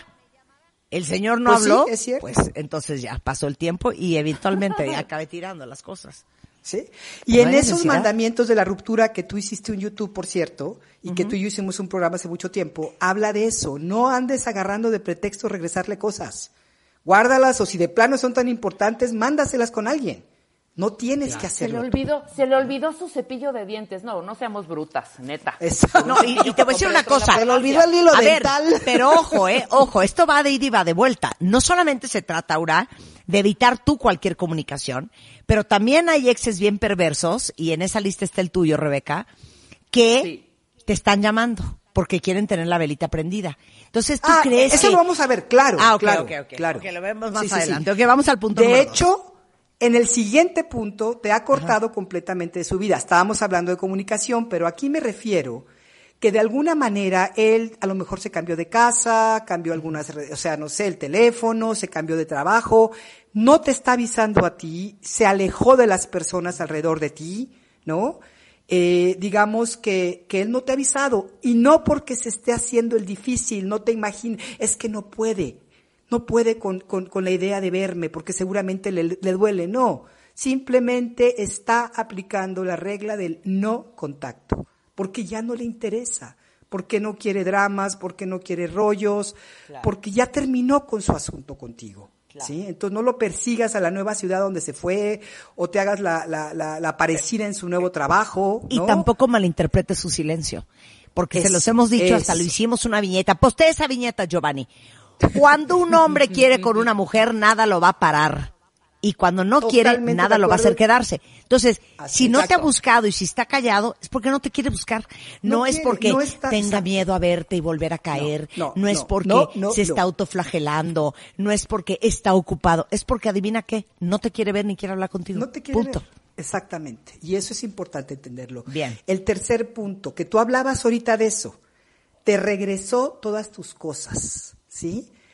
El señor no Pues sí, habló, es cierto. pues entonces ya pasó el tiempo y eventualmente ya acabé tirando las cosas. ¿Sí? Y No en hay esos necesidad. mandamientos de la ruptura que tú hiciste un YouTube, por cierto, y que tú y yo hicimos un programa hace mucho tiempo, habla de eso. No andes agarrando de pretexto regresarle cosas. Guárdalas o si de plano son tan importantes, mándaselas con alguien. No tienes que Se le hacerlo. tú. olvidó, se le olvidó su cepillo de dientes. No, no seamos brutas, neta. Exacto. No, y, y te voy a decir una cosa. Se le olvidó el hilo A ver, dental. pero ojo, eh, ojo, esto va de ida y va de vuelta. No solamente se trata, Aura, de evitar tú cualquier comunicación, pero también hay exes bien perversos, y en esa lista está el tuyo, Rebeca, que Sí. te están llamando porque quieren tener la velita prendida. Entonces, ¿tú Ah, crees eso que...? lo vamos a ver, claro. Ah, ok, claro, ok, ok. claro. Ok, lo vemos más Sí, sí, sí. adelante. Ok, vamos al punto De número dos. hecho, en el siguiente punto te ha cortado completamente de su vida. Estábamos hablando de comunicación, pero aquí me refiero que de alguna manera él a lo mejor se cambió de casa, cambió algunas, re- o sea, no sé, el teléfono, se cambió de trabajo, no te está avisando a ti, se alejó de las personas alrededor de ti, ¿no? Eh, digamos que, que él no te ha avisado, y no porque se esté haciendo el difícil, no te imagines, es que no puede, no puede con, con, con la idea de verme, porque seguramente le, le duele, no, simplemente está aplicando la regla del no contacto, porque ya no le interesa, porque no quiere dramas, porque no quiere rollos, porque ya terminó con su asunto contigo. ¿Sí? Entonces no lo persigas a la nueva ciudad donde se fue, o te hagas la, la, la, la parecida en su nuevo trabajo, Y ¿no? tampoco malinterprete su silencio, porque se Eso, los hemos dicho, hasta eso. lo hicimos una viñeta. Posté esa viñeta, Giovanni. Cuando un hombre quiere con una mujer, nada lo va a parar. Y cuando no quiere, Totalmente nada de lo va a hacer acuerdo. quedarse. Entonces, Así, si no te ha exacto. buscado y si está callado, es porque no te quiere buscar. No, No es quiere, porque no está- tenga exacto. miedo a verte y volver a caer. No, no, es no, porque no, no, se está no. autoflagelando. No es porque está ocupado. Es porque, adivina qué, no te quiere ver ni quiere hablar contigo. No te quiere Punto. ver. Exactamente. Y eso es importante entenderlo. Bien. El tercer punto, que tú hablabas ahorita de eso, te regresó todas tus cosas, ¿sí?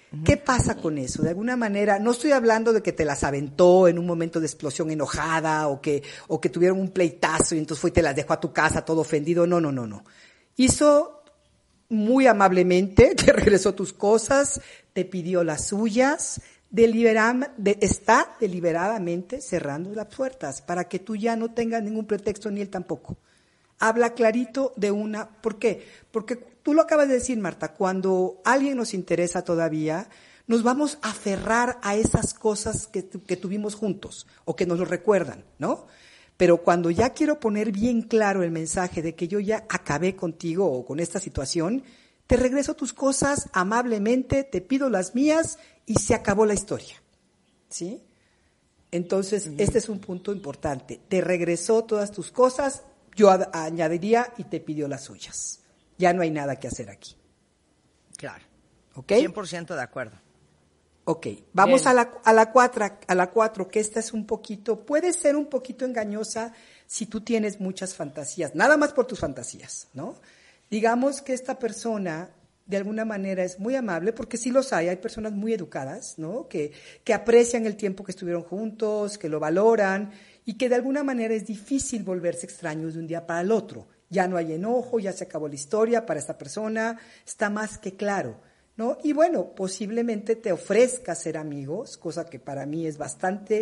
Uh-huh. ¿Qué pasa con eso? De alguna manera, no estoy hablando de que te las aventó en un momento de explosión enojada o que, o que tuvieron un pleitazo y entonces fue y te las dejó a tu casa todo ofendido. No, no, no, no. Hizo muy amablemente, te regresó tus cosas, te pidió las suyas, delibera, de, está deliberadamente cerrando las puertas para que tú ya no tengas ningún pretexto ni él tampoco. Habla clarito de una, ¿por qué? Porque tú lo acabas de decir, Marta, cuando alguien nos interesa todavía, nos vamos a aferrar a esas cosas que, que tuvimos juntos o que nos lo recuerdan, ¿no? Pero cuando ya quiero poner bien claro el mensaje de que yo ya acabé contigo o con esta situación, te regreso tus cosas amablemente, te pido las mías y se acabó la historia, ¿sí? Entonces, uh-huh. este es un punto importante. Te regresó todas tus cosas, yo ad- añadiría y te pidió las suyas. Ya no hay nada que hacer aquí. Claro. ¿Ok? cien por ciento de acuerdo. Ok, vamos a la, a la cuatro, a la cuatro, que esta es un poquito, puede ser un poquito engañosa si tú tienes muchas fantasías, nada más por tus fantasías, ¿no? Digamos que esta persona de alguna manera es muy amable, porque sí los hay, hay personas muy educadas, ¿no? Que, que aprecian el tiempo que estuvieron juntos, que lo valoran, y que de alguna manera es difícil volverse extraños de un día para el otro. Ya no hay enojo, ya se acabó la historia para esta persona, está más que claro, ¿no? Y bueno, posiblemente te ofrezca ser amigos, cosa que para mí es bastante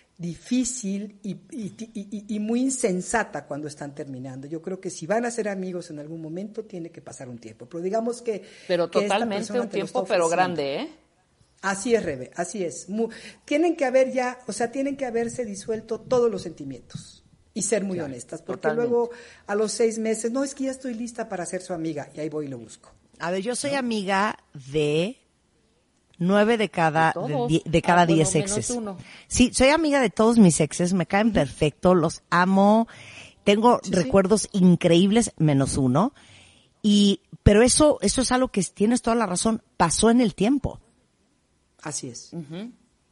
difícil y, y, y, y muy insensata cuando están terminando. Yo creo que si van a ser amigos en algún momento, tiene que pasar un tiempo. Pero digamos que... Pero que totalmente un tiempo, pero grande, ¿eh? Así es, Rebe, así es. Muy, tienen que haber ya, o sea, tienen que haberse disuelto todos los sentimientos y ser muy claro, honestas, porque totalmente. Luego a los seis meses, no, es que ya estoy lista para ser su amiga, y ahí voy y lo busco. A ver, yo soy ¿no? amiga de nueve de cada de, de, de cada ah, diez bueno, exes. Uno. Sí, soy amiga de todos mis exes, me caen perfecto, los amo, tengo sí, recuerdos sí. increíbles, menos uno, y pero eso eso es algo que tienes toda la razón, pasó en el tiempo. Así es. Uh-huh.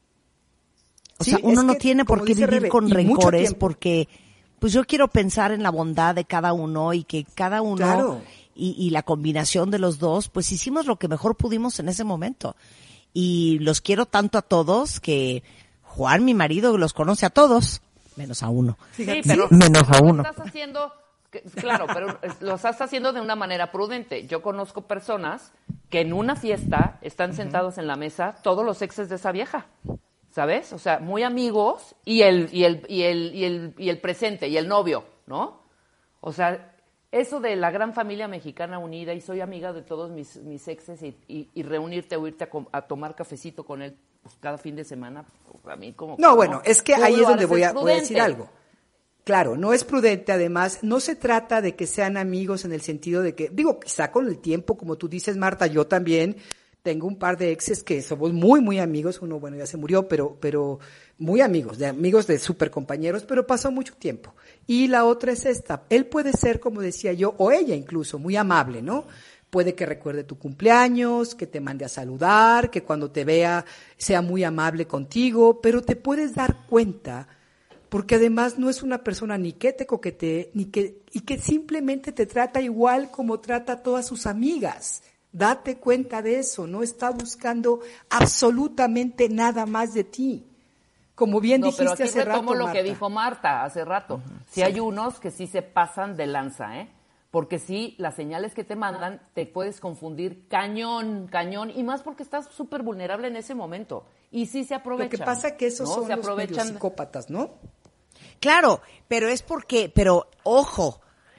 O sí, sea, uno no que, tiene por qué vivir Rebe, con rencores porque, pues yo quiero pensar en la bondad de cada uno y que cada uno claro. y, y la combinación de los dos, pues hicimos lo que mejor pudimos en ese momento. Y los quiero tanto a todos que Juan, mi marido, los conoce a todos, menos a uno. Sí, pero menos a uno. Estás haciendo, claro, pero lo estás haciendo de una manera prudente. Yo conozco personas que en una fiesta están uh-huh. sentados en la mesa todos los exes de esa vieja, ¿sabes? O sea, muy amigos y el y el y el y el y el presente y el novio, ¿no? O sea, eso de la gran familia mexicana unida y soy amiga de todos mis mis exes y, y, y reunirte o irte a, a tomar cafecito con él pues, cada fin de semana, pues, a mí como no, que, bueno, ¿no? es que ahí es donde voy a, prudente. voy a decir algo. Claro, no es prudente, además, no se trata de que sean amigos en el sentido de que, digo, quizá con el tiempo, como tú dices, Marta, yo también tengo un par de exes que somos muy, muy amigos, uno, bueno, ya se murió, pero, pero muy amigos, de amigos de super compañeros, pero pasó mucho tiempo. Y la otra es esta, él puede ser, como decía yo, o ella incluso, muy amable, ¿no? Puede que recuerde tu cumpleaños, que te mande a saludar, que cuando te vea sea muy amable contigo, pero te puedes dar cuenta porque además no es una persona ni que te coquetee, ni que, y que simplemente te trata igual como trata a todas sus amigas. Date cuenta de eso, no está buscando absolutamente nada más de ti. Como bien no, dijiste pero aquí hace rato, retomo lo Marta. que dijo Marta hace rato. Uh-huh. Si sí. hay unos que sí se pasan de lanza, ¿eh? Porque sí, las señales que te mandan te puedes confundir cañón, cañón, y más porque estás súper vulnerable en ese momento. Y sí se aprovechan. Lo que pasa es que esos ¿no? son se los aprovechan... psicópatas, ¿no? Claro, pero es porque, pero ojo,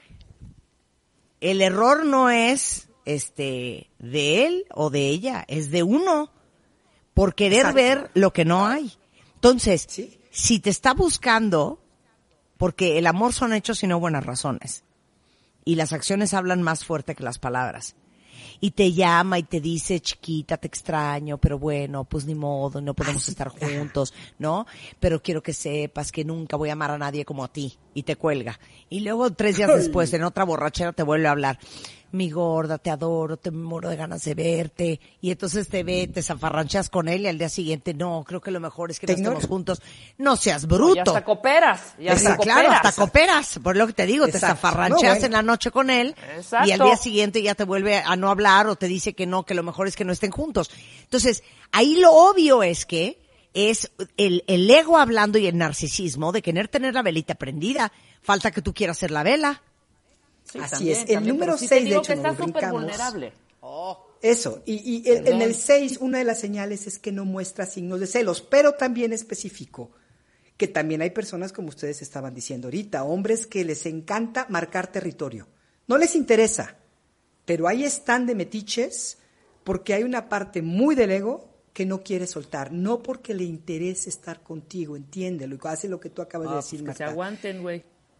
el error no es este de él o de ella, es de uno por querer Exacto. ver lo que no hay. Entonces, ¿sí? si te está buscando, porque el amor son hechos y no buenas razones, y las acciones hablan más fuerte que las palabras. Y te llama y te dice, chiquita, te extraño, pero bueno, pues ni modo, no podemos estar juntos, ¿no? Pero quiero que sepas que nunca voy a amar a nadie como a ti. Y te cuelga. Y luego, tres días después, en otra borrachera, te vuelve a hablar. mi gorda, te adoro, te muero de ganas de verte, y entonces te ve, te zafarranchas con él y al día siguiente, no, creo que lo mejor es que no estemos juntos. No seas bruto. No, ya hasta cooperas. Ya hasta claro, cooperas. hasta cooperas. Por lo que te digo, Exacto. te zafarranchas no, bueno. en la noche con él. Exacto. Y al día siguiente ya te vuelve a no hablar o te dice que no, que lo mejor es que no estén juntos. Entonces, ahí lo obvio es que es el, el ego hablando y el narcisismo de querer tener la velita prendida. Falta que tú quieras hacer la vela. Sí, Así también, es. El también, número sí seis, te digo de hecho, que está nos súper brincamos. vulnerable. Oh. Eso. Y, y el, en el seis, una de las señales es que no muestra signos de celos, pero también específico. Que también hay personas, como ustedes estaban diciendo ahorita, hombres que les encanta marcar territorio. No les interesa, pero ahí están de metiches porque hay una parte muy del ego que no quiere soltar, no porque le interese estar contigo, entiéndelo, y hace lo que tú acabas Ah, de decir, pues que Marta. se aguanten, güey.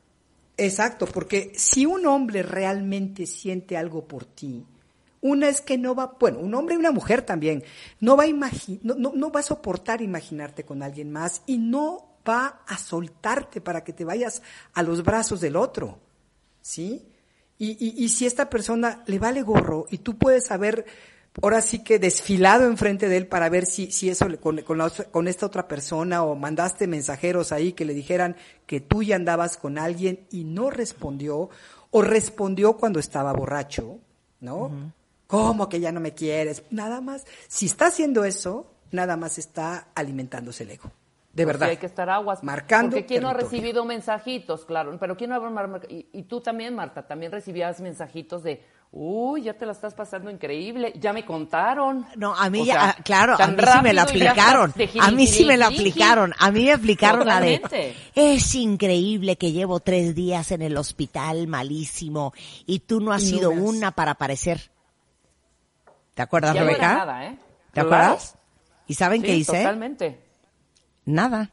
Exacto, porque si un hombre realmente siente algo por ti, una es que no va, bueno, un hombre y una mujer también, no va a imagi- no, no, no va a soportar imaginarte con alguien más y no va a soltarte para que te vayas a los brazos del otro, ¿sí? Y, y, y si esta persona le vale gorro y tú puedes haber ahora sí que desfilado enfrente de él para ver si, si eso le, con, con, la, con esta otra persona o mandaste mensajeros ahí que le dijeran que tú ya andabas con alguien y no respondió o respondió cuando estaba borracho, ¿no? Uh-huh. ¿Cómo que ya no me quieres? Nada más, si está haciendo eso, nada más está alimentándose el ego. De pues verdad. Sí, hay que estar aguas. Marcando Porque ¿quién no ha territorio. recibido mensajitos? Claro, pero ¿quién no ha mar- y, y tú también, Marta, también recibías mensajitos de, uy, ya te la estás pasando increíble, ya me contaron. No, a mí O ya, sea, ah, claro, a tan mí sí me la rápido y ya aplicaron. estás de A mí sí me la jiliquiliquiliqui. aplicaron. A mí me aplicaron la de, Totalmente. es increíble que llevo tres días en el hospital malísimo y tú no has Y no sido me has- una para aparecer. ¿Te acuerdas, Ya no Rebeca? era nada, ¿eh? ¿Te Claro. acuerdas? ¿Y saben Sí, qué hice? totalmente. Nada.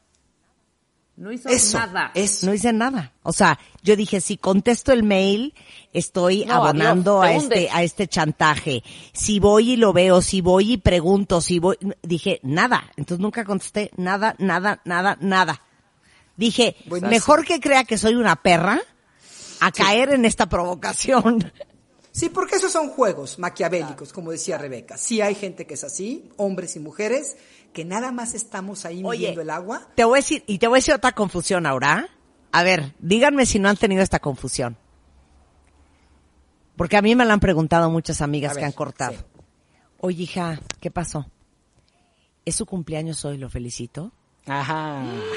No hizo Eso, nada. eso. No hice nada. O sea, yo dije, si contesto el mail, estoy No, abonando adiós, a te este, hundes. a este chantaje. Si voy y lo veo, si voy y pregunto, si voy, dije, nada. Entonces nunca contesté nada, nada, nada, nada. Dije, Buenísimo. mejor que crea que soy una perra a caer en esta provocación. Sí, porque esos son juegos maquiavélicos, como decía Rebeca. Sí hay gente que es así, hombres y mujeres, que nada más estamos ahí Oye, midiendo el agua. Te voy a decir, y te voy a decir otra confusión ahora. A ver, díganme si no han tenido esta confusión. Porque a mí me la han preguntado muchas amigas A que ver, han cortado. sí. Oye, hija, ¿qué pasó? ¿Es su cumpleaños hoy? ¿Lo felicito? Ajá.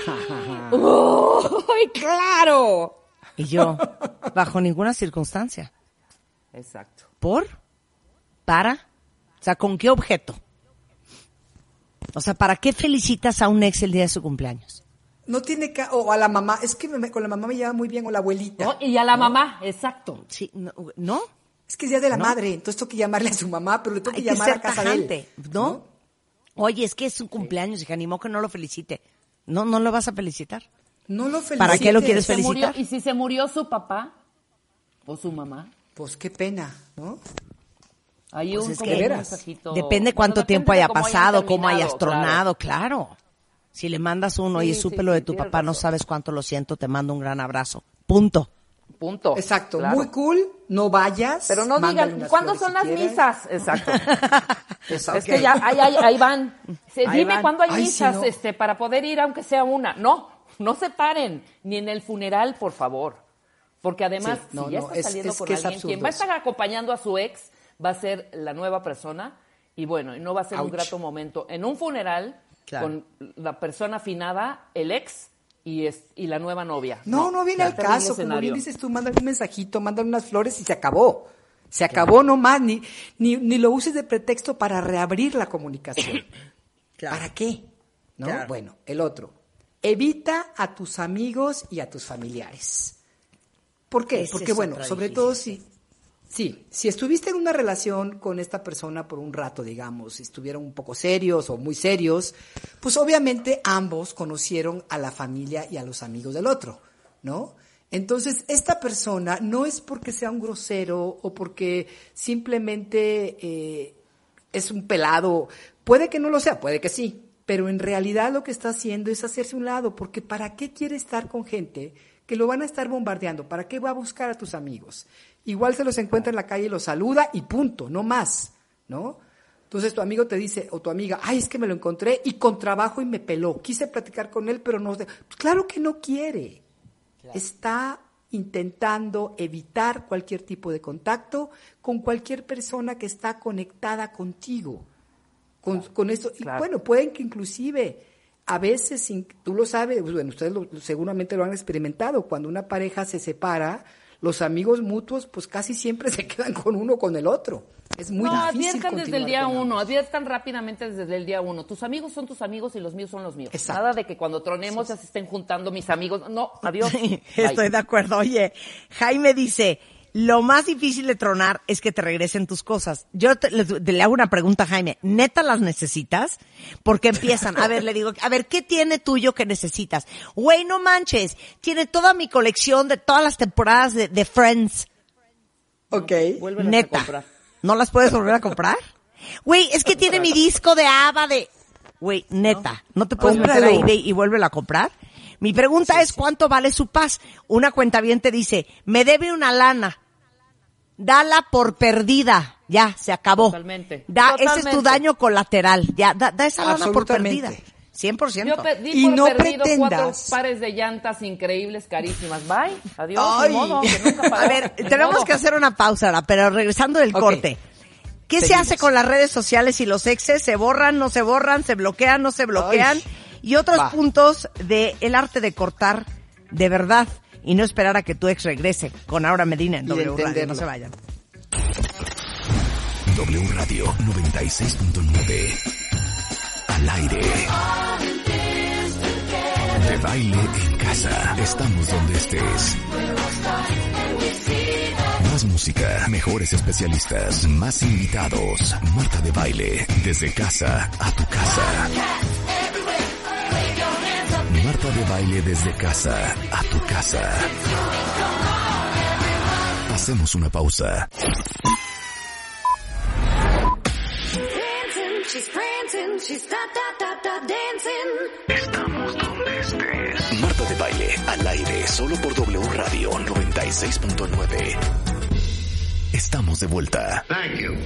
¡Uy, claro! Y yo, bajo ninguna circunstancia. Exacto. ¿Por? ¿Para? O sea, ¿con qué objeto? O sea, ¿para qué felicitas a un ex el día de su cumpleaños? No tiene que, o a la mamá, es que me- con la mamá me lleva muy bien, o la abuelita. No, y a la mamá, exacto. Sí, no, ¿no? Es que es día de la ¿No? madre, entonces tengo que llamarle a su mamá, pero le tengo que Hay que llamar ser a casa de él. tajante, ¿no? Oye, es que es su cumpleaños, hija, ni modo que no lo felicite. No, no lo vas a felicitar. No lo felicite. ¿Para qué lo quieres Se murió, felicitar? ¿y si se murió su papá o su mamá? Pues qué pena, ¿no? Hay Pues un, es como que un veras. mensajito. Depende cuánto Bueno, depende tiempo de haya cómo hayan pasado, cómo terminado, hayas tronado, claro. Si le mandas uno, Sí, oye, sí, supe sí, lo de tu tienes papá, no razón. sabes cuánto lo siento, te mando un gran abrazo. Punto. Punto. Exacto, Claro. muy cool, no vayas. Pero no mándale digan, unas ¿cuándo flores son si las quieres. misas? Exacto. Exacto. Es que ya, ahí, ahí, ahí van. Se- Ahí dime van. cuándo hay Ay, sí, misas, no. este, para poder ir aunque sea una. No, no se paren, ni en el funeral, por favor. Porque además, Sí, no, si ya no, está es- saliendo es con que es alguien, quien va a absurdo estar acompañando a su ex va a ser la nueva persona. Y bueno, y no va a ser un Ouch. grato momento. En un funeral, Claro. con la persona afinada, el ex y, es, y la nueva novia. No, no viene Qué al terrible caso, como escenario. bien dices tú, mándale un mensajito, mándale unas flores y se acabó. Se acabó nomás, ni, ni, ni lo uses de pretexto para reabrir la comunicación. Claro. ¿Para qué? ¿No? Claro. Bueno, el otro. Evita a tus amigos y a tus familiares. ¿Por qué? Ese Porque es bueno, otra sobre difícil. todo si, sí, si estuviste en una relación con esta persona por un rato, digamos, si estuvieron un poco serios o muy serios, pues obviamente ambos conocieron a la familia y a los amigos del otro, ¿no? Entonces, esta persona no es porque sea un grosero o porque simplemente eh, es un pelado. Puede que no lo sea, puede que sí, pero en realidad lo que está haciendo es hacerse un lado, porque ¿para qué quiere estar con gente que lo van a estar bombardeando? ¿Para qué va a buscar a tus amigos? igual se los encuentra en la calle y los saluda y punto, no más, ¿no? Entonces tu amigo te dice, o tu amiga, ay, es que me lo encontré y con trabajo y me peló. Quise platicar con él, pero no... Pues claro que no quiere. Claro. Está intentando evitar cualquier tipo de contacto con cualquier persona que está conectada contigo. Con, claro. con eso. Claro. Y bueno, pueden que inclusive, a veces, sin, tú lo sabes, bueno, ustedes lo, seguramente lo han experimentado, cuando una pareja se separa, los amigos mutuos, pues casi siempre se quedan con uno o con el otro. Es muy no, difícil adviertan desde el día uno, adviertan rápidamente desde el día uno. Tus amigos son tus amigos y los míos son los míos. Exacto. Nada de que cuando tronemos sí. ya se estén juntando mis amigos. No, adiós. Estoy de acuerdo. Oye, Jaime dice, lo más difícil de tronar es que te regresen tus cosas. Yo te, le, le hago una pregunta a Jaime. ¿Neta las necesitas? Porque empiezan, a ver, le digo, a ver, ¿qué tiene tuyo que necesitas? Güey, no manches, tiene toda mi colección de todas las temporadas de, de Friends. Ok. No, neta. A comprar. ¿No las puedes volver a comprar? Güey, es que tiene mi disco de ABBA de... Güey, neta, ¿no te puedes meter a eBay y vuélvela a comprar? Mi pregunta sí, es, sí. ¿cuánto vale su paz? Una cuentaviente dice, me debe una lana. Dala por perdida. Ya, se acabó. Totalmente. Da, Totalmente. Ese es tu daño colateral. Ya, da, da esa lana por perdida. cien por ciento. Yo pedí y por no perdido pretendas. cuatro pares de llantas increíbles, carísimas. Bye. Adiós. Ay. Ni modo, que nunca pagó. A ver, Ni tenemos modo. que hacer una pausa ahora, pero regresando del okay. corte. ¿Qué Seguimos. se hace con las redes sociales y los exes? ¿Se borran, no se borran? ¿Se bloquean, no se bloquean? Ay. Y otros Va. puntos de el arte de cortar de verdad y no esperar a que tu ex regrese. Con Aura Medina en W Radio. No se vayan. W Radio noventa y seis punto nueve. Al aire. De baile en casa. Estamos donde estés. Más música, mejores especialistas, más invitados. Marta de Baile, desde casa a tu casa. Marta de Baile desde casa a tu casa. Hacemos una pausa. Estamos donde estés. Marta de Baile, al aire, solo por W Radio noventa y seis punto nueve. Estamos de vuelta. Thank you.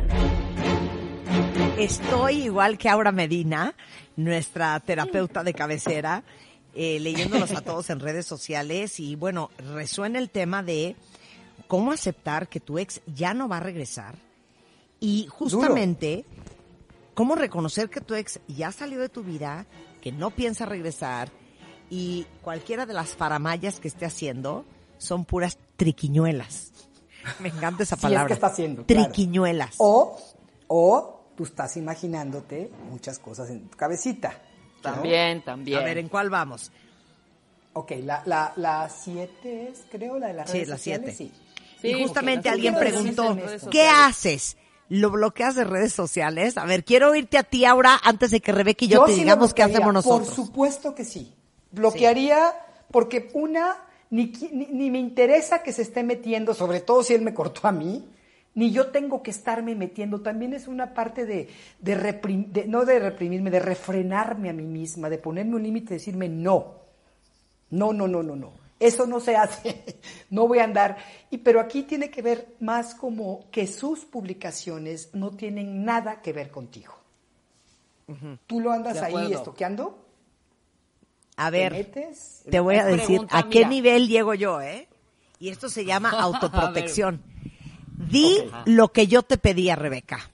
Estoy igual que Aura Medina, nuestra terapeuta de cabecera, eh, leyéndolos a todos en redes sociales y bueno, resuena el tema de cómo aceptar que tu ex ya no va a regresar y justamente Duro. cómo reconocer que tu ex ya salió de tu vida, que no piensa regresar y cualquiera de las faramayas que esté haciendo son puras triquiñuelas. Me encanta esa palabra. Sí, es que está haciendo. Triquiñuelas. Claro. O, o tú estás imaginándote muchas cosas en tu cabecita. ¿no? También, también. A ver, ¿en cuál vamos? Ok, la, la, la siete es, creo, la de las sí, redes la sociales. siete. Sí. Y justamente okay, alguien preguntó, ¿qué haces? ¿Lo bloqueas de redes sociales? A ver, quiero oírte a ti, Aura, antes de que Rebeca y yo, yo te sí digamos qué hacemos nosotros. Por supuesto que sí. Bloquearía sí. porque una... Ni, ni, ni me interesa que se esté metiendo, sobre todo si él me cortó a mí, ni yo tengo que estarme metiendo. También es una parte de, de, reprim, de no de reprimirme, de refrenarme a mí misma, de ponerme un límite, de decirme no. No, no, no, no, no. Eso no se hace. No voy a andar. Y, pero aquí tiene que ver más como que sus publicaciones no tienen nada que ver contigo. Uh-huh. ¿Tú lo andas ahí estoqueando? A ver, ¿Te, te voy a decir pregunta, a qué mira. nivel llego yo, ¿eh? Y esto se llama autoprotección. Di okay. lo que yo te pedía, Rebeca.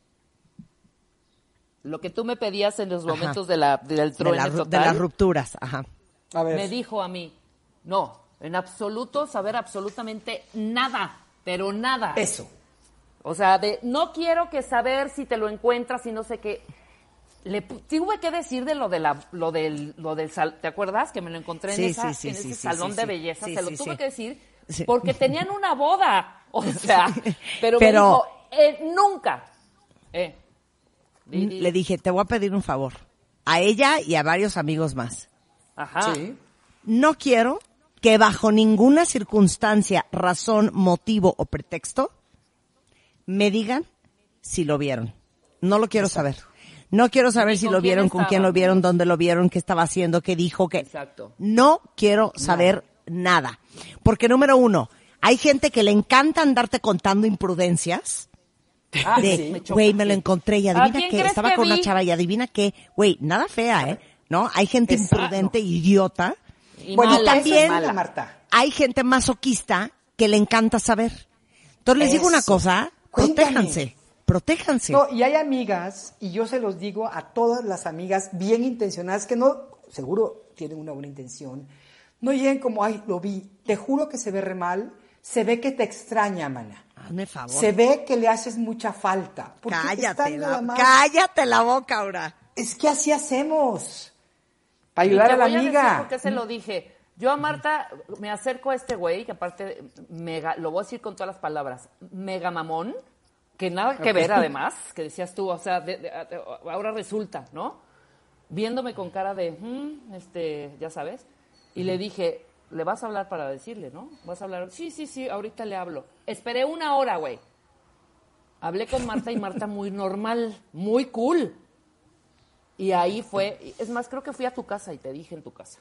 Lo que tú me pedías en los momentos de la, del truene de, la, total. de las rupturas, ajá. A ver. Me dijo a mí, no, en absoluto saber absolutamente nada, pero nada. Eso. O sea, de no quiero que saber si te lo encuentras y no sé qué. Le tuve que decir de lo de la, lo del, lo del sal, ¿te acuerdas? Que me lo encontré sí, en, esa, sí, sí, en sí, ese sí, salón sí, de sí. belleza. Sí, Se lo sí, tuve sí. que decir Sí. porque tenían una boda. O sea, pero, Pero me dijo, eh, nunca. Eh, di, di. Le dije, te voy a pedir un favor. A ella y a varios amigos más. Ajá. Sí. No quiero que bajo ninguna circunstancia, razón, motivo o pretexto me digan si lo vieron. No lo quiero Exacto. saber. No quiero saber si lo vieron, con quién lo vieron, dónde lo vieron, qué estaba haciendo, qué dijo, qué. Exacto. No quiero saber nada. nada. Porque número uno, Hay gente que le encanta andarte contando imprudencias. Ah, de, sí, me choca, güey, me sí. lo encontré y ¿A adivina quién qué, crees estaba que con una vi? chava y adivina qué, güey, nada fea, ¿eh? ¿No? Hay gente Exacto. imprudente, idiota. Y Bueno, mala, también- mala, Marta. Hay gente masoquista que le encanta saber. Entonces les digo una Eso. cosa, Cuéntame. protéjanse, protéjanse. No, y hay amigas, y yo se los digo a todas las amigas bien intencionadas, que no, seguro tienen una buena intención, no lleguen como, ay, lo vi, te juro que se ve re mal, se ve que te extraña, mana. Hazme favor. Se ve que le haces mucha falta. porque Cállate están la, nada más- cállate la boca ahora. Es que así hacemos. Para Y ayudar te a la voy decir amiga. por qué se lo dije. Yo a Marta me acerco a este güey, que aparte, mega, lo voy a decir con todas las palabras, mega mamón, que nada que Ok. ver además, que decías tú, o sea, de- de- ahora resulta, ¿no? Viéndome con cara de, "Mm, este, ya sabes, y le dije, le vas a hablar para decirle, ¿no? Vas a hablar, sí, sí, sí, ahorita le hablo. Esperé una hora, güey. Hablé con Marta y Marta muy normal, muy cool. Y ahí fue, es más, creo que fui a tu casa y te dije en tu casa.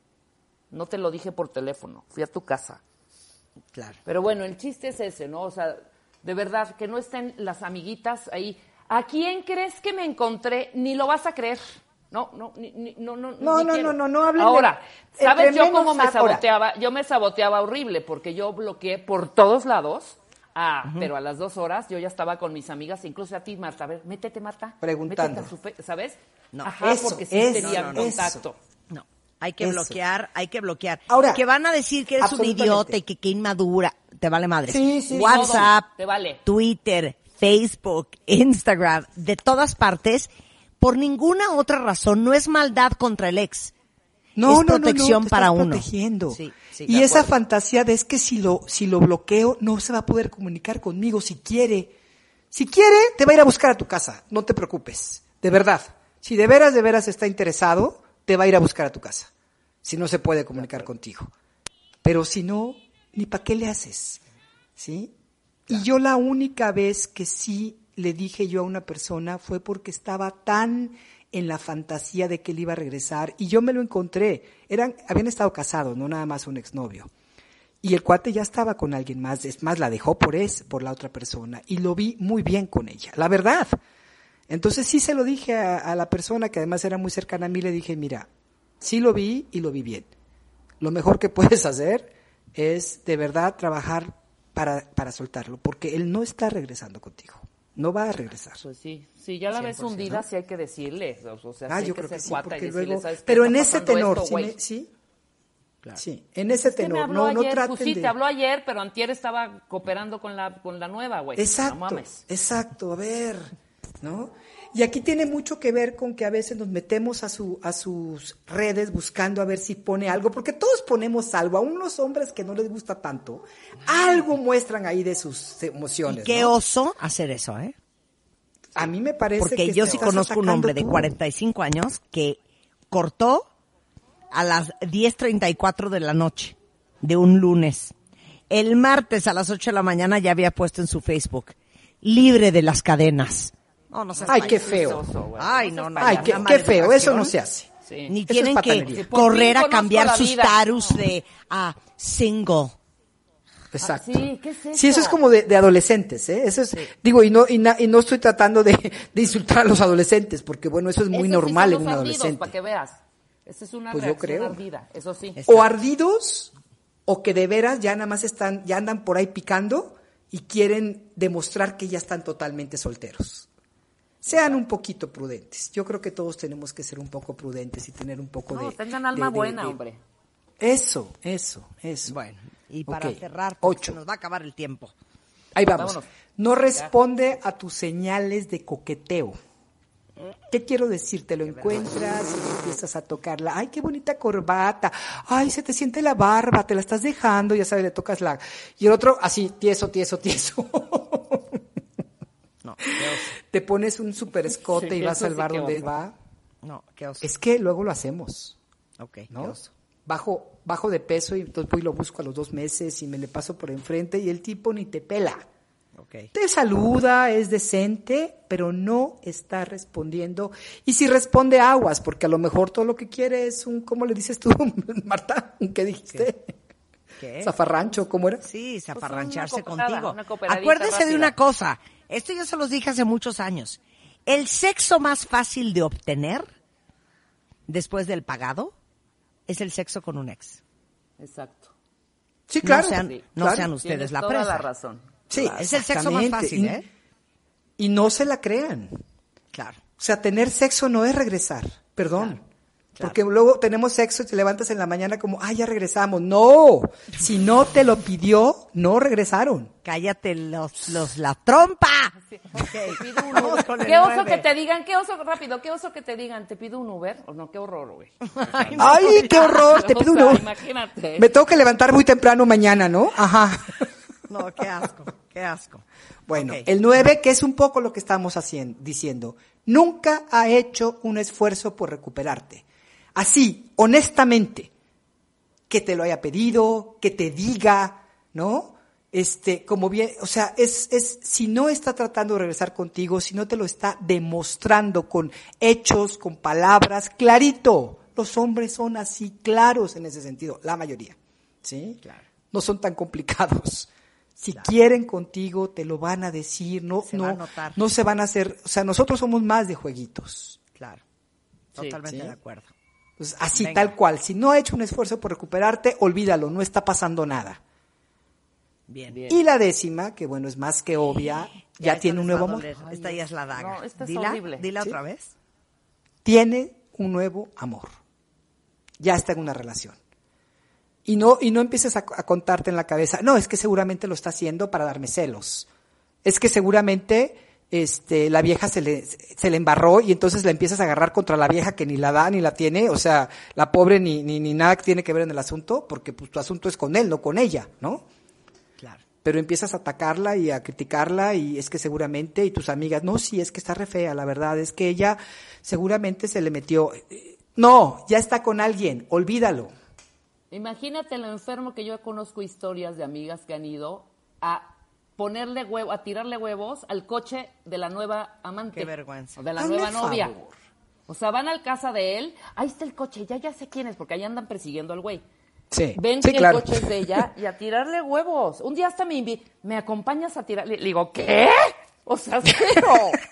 No te lo dije por teléfono, fui a tu casa. Claro. Pero bueno, el chiste es ese, ¿no? O sea, de verdad, que no estén las amiguitas ahí. ¿A quién crees que me encontré? Ni lo vas a creer. No, no, ni, ni- no, no, No, ni no, quiero. no, no, no hablen de- Ahora, ¿sabes entre yo menos cómo me ahora. saboteaba? Yo me saboteaba horrible porque yo bloqueé por todos lados. Ah, pero a las dos horas yo ya estaba con mis amigas, incluso a ti, Marta. A ver, métete, Marta. Preguntando. Métete a su fe- ¿sabes? No, Ajá, eso, porque sí eso, tenían no, no, contacto. No, hay que Eso. bloquear, hay que bloquear. Ahora, que van a decir que eres un absolutamente. idiota y que, que inmadura. Te vale madre. Sí, sí, WhatsApp, todo, te vale. Twitter, Facebook, Instagram, de todas partes, por ninguna otra razón. No es maldad contra el ex. No, es no, no, protección no, te para estás uno. protegiendo. Sí, sí, y de esa acuerdo. fantasía de es que si lo, si lo bloqueo, no se va a poder comunicar conmigo si quiere. Si quiere, te va a ir a buscar a tu casa. No te preocupes. De verdad. Si de veras, de veras está interesado, te va a ir a buscar a tu casa. Si no se puede comunicar contigo. Pero si no, ni para qué le haces. ¿Sí? Y yo la única vez que sí le dije yo a una persona fue porque estaba tan en la fantasía de que él iba a regresar y yo me lo encontré. Eran, habían estado casados, no nada más un exnovio. Y el cuate ya estaba con alguien más, es más, la dejó por es, por la otra persona y lo vi muy bien con ella, la verdad. Entonces sí se lo dije a, a la persona que además era muy cercana a mí, le dije, mira, sí lo vi y lo vi bien. Lo mejor que puedes hacer es de verdad trabajar para, para soltarlo, porque él no está regresando contigo. No va a regresar. Pues sí, sí, ya la ves cien por ciento, hundida, ¿no? sí hay que decirle, o sea, Ah, sí hay yo que creo ser que sí, cuata y porque decirle, luego... ¿sabes qué Pero está en ese pasando tenor, esto, ¿sí? güey? me- ¿sí? Sí, en ese Es que me tenor. habló No, no ayer, traten pues sí, de... te habló ayer, pero antier estaba cooperando con la, con la nueva, güey. No Exacto, mames. exacto, a ver, ¿no? Y aquí tiene mucho que ver con que a veces nos metemos a su a sus redes buscando a ver si pone algo, porque todos ponemos algo, a unos hombres que no les gusta tanto, algo muestran ahí de sus emociones, Y qué ¿no? oso hacer eso, ¿eh? A mí me parece Porque que yo te sí estás conozco un atacando hombre de tú. cuarenta y cinco años que cortó a las diez treinta y cuatro de la noche de un lunes. El martes a las ocho de la mañana ya había puesto en su Facebook, libre de las cadenas. No, no seas Ay, qué payaso. feo. Ay, no, no. Ay, no, qué, una qué feo, eso maledicación. no se hace. Sí. Ni Eso tienen es que patanería. Por correr fin a conozco cambiar la sus vida. status de a single. Exacto. Ah, sí, ¿qué es eso? Sí, eso es como de, de adolescentes, ¿eh? Eso es, digo, y no, y, na- y no estoy tratando de, de insultar a los adolescentes, porque bueno, eso es muy Esos sí normal son en los un ardidos, adolescente. para que veas. Esa es una Pues yo reacción creo. ardida, eso sí. O ardidos, o que de veras ya nada más están, ya andan por ahí picando y quieren demostrar que ya están totalmente solteros. Sean un poquito prudentes. Yo creo que todos tenemos que ser un poco prudentes y tener un poco No, de... tengan alma de- de- buena, de- hombre. Eso, eso, eso. Bueno, y para Ok, cerrar, porque ocho. se nos va a acabar el tiempo. Ahí vamos. Vámonos. No responde a tus señales de coqueteo. ¿Qué quiero decir? Te lo encuentras y empiezas a tocarla. Ay, qué bonita corbata. Ay, se te siente la barba, te la estás dejando, ya sabes, le tocas la... Y el otro, así, tieso, tieso, tieso. No, qué oso. Te pones un super escote Sí, y vas eso al sí bar que donde oso. él va. No, qué oso. Es que luego lo hacemos, Ok, ¿no? qué oso. Bajo, bajo de peso y entonces voy y lo busco a los dos meses y me le paso por enfrente y el tipo ni te pela. Ok. Te saluda, es decente, pero no está respondiendo. Y si responde, aguas, porque a lo mejor todo lo que quiere es un, ¿cómo le dices tú, Marta? ¿Qué dijiste? ¿Qué? ¿Zafarrancho? ¿Cómo era? Sí, zafarrancharse Pues una cooperada, contigo. una cooperadita Acuérdense rápida. de una cosa. Esto yo se los dije hace muchos años. El sexo más fácil de obtener después del pagado es el sexo con un ex. Exacto. Sí, claro. No sean, Sí, no claro. sean ustedes Tienes la toda presa. la razón. Sí, Claro, es el sexo más exactamente. fácil, Y- ¿eh? Y no se la crean. Claro. O sea, tener sexo no es regresar, perdón. Claro, claro. Porque luego tenemos sexo y te levantas en la mañana como, ah, ya regresamos. No, si no te lo pidió, no regresaron. Cállate los, los, la trompa. Te Okay. pido un Vamos Uber. con el ¿Qué oso nueve. que te digan? ¿Qué oso, rápido, qué oso que te digan? ¿Te pido un Uber? O no, qué horror, güey. Ay, qué horror, te O pido sea, uno. imagínate. Me tengo que levantar muy temprano mañana, ¿no? Ajá. No, qué asco, qué asco. Bueno, Ok. el nueve, que es un poco lo que estamos haciendo, diciendo, nunca ha hecho un esfuerzo por recuperarte. Así, honestamente, que te lo haya pedido, que te diga, ¿no? Este, como bien, o sea, es, es, si no está tratando de regresar contigo, si no te lo está demostrando con hechos, con palabras, clarito. Los hombres son así claros en ese sentido, la mayoría, ¿sí? Claro. No son tan complicados. Si Claro. quieren contigo, te lo van a decir, no, Se no, va a notar. no se van a hacer, o sea, nosotros somos más de jueguitos. Claro. Sí, Totalmente sí. de acuerdo. Pues así, Venga. tal cual. Si no ha hecho un esfuerzo por recuperarte, olvídalo, no está pasando nada. Bien. Bien. Y la décima, que bueno, es más que obvia, ya, esta tiene un les va nuevo a amor. doler. Esta ya es la daga. No, esta es dila, horrible. Dila ¿Sí? otra vez. Tiene un nuevo amor. Ya está en una relación. Y no, y no empieces a, a contarte en la cabeza, no, es que seguramente lo está haciendo para darme celos. Es que seguramente este, la vieja se le, se le embarró y entonces la empiezas a agarrar contra la vieja que ni la da ni la tiene, o sea, la pobre ni, ni, ni nada que tiene que ver en el asunto, porque pues tu asunto es con él, no con ella, ¿no? Claro. Pero empiezas a atacarla y a criticarla y es que seguramente, y tus amigas, no, sí, es que está re fea, la verdad, es que ella seguramente se le metió. No, ya está con alguien, olvídalo. Imagínate lo enfermo que yo conozco historias de amigas que han ido a ponerle huevo, a tirarle huevos al coche de la nueva amante. Qué vergüenza. O de la Hazme nueva novia. favor. O sea, van al casa de él, ahí está el coche, ya ya sé quién es, porque ahí andan persiguiendo al güey. Sí, Ven sí, que claro. el coche es de ella y a tirarle huevos. Un día hasta me invi, ¿me acompañas a tirarle? Le digo, ¿qué? O sea, cero,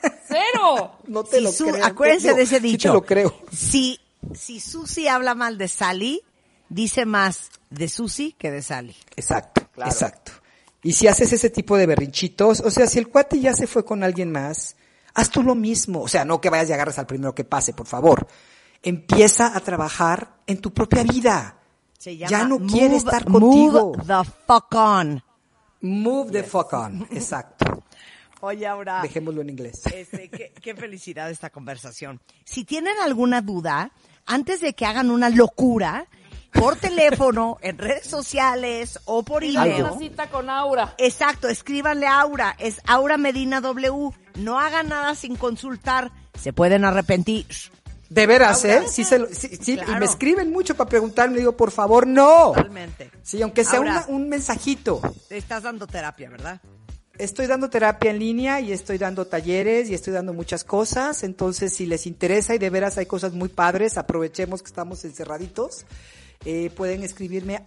cero. No te Si lo Su- creo. acuérdense Digo, de ese sí dicho. te lo creo. Si, si Susi habla mal de Sally, dice más de Susi que de Sally. Exacto, exacto. Y si haces ese tipo de berrinchitos, o sea, si el cuate ya se fue con alguien más, haz tú lo mismo. O sea, no que vayas y agarres al primero que pase, por favor. Empieza a trabajar en tu propia vida. Se llama Ya no move- quiere estar contigo. Move the fuck on. Move the fuck on. Exacto. Oye, ahora, Dejémoslo en inglés. este, qué, qué felicidad esta conversación. Si tienen alguna duda, antes de que hagan una locura, por teléfono, en redes sociales o por Haz email. una cita con Aura. Exacto, escríbanle a Aura, es Aura Medina W. No hagan nada sin consultar, se pueden arrepentir. De veras, ¿eh? Sí, se lo- sí, sí, Claro. y me escriben mucho para preguntarme, digo, por favor, no. Totalmente. Sí, aunque sea Ahora- una- un mensajito. Te estás dando terapia, ¿verdad? Estoy dando terapia en línea y estoy dando talleres y estoy dando muchas cosas, entonces si les interesa y de veras hay cosas muy padres, aprovechemos que estamos encerraditos, eh, pueden escribirme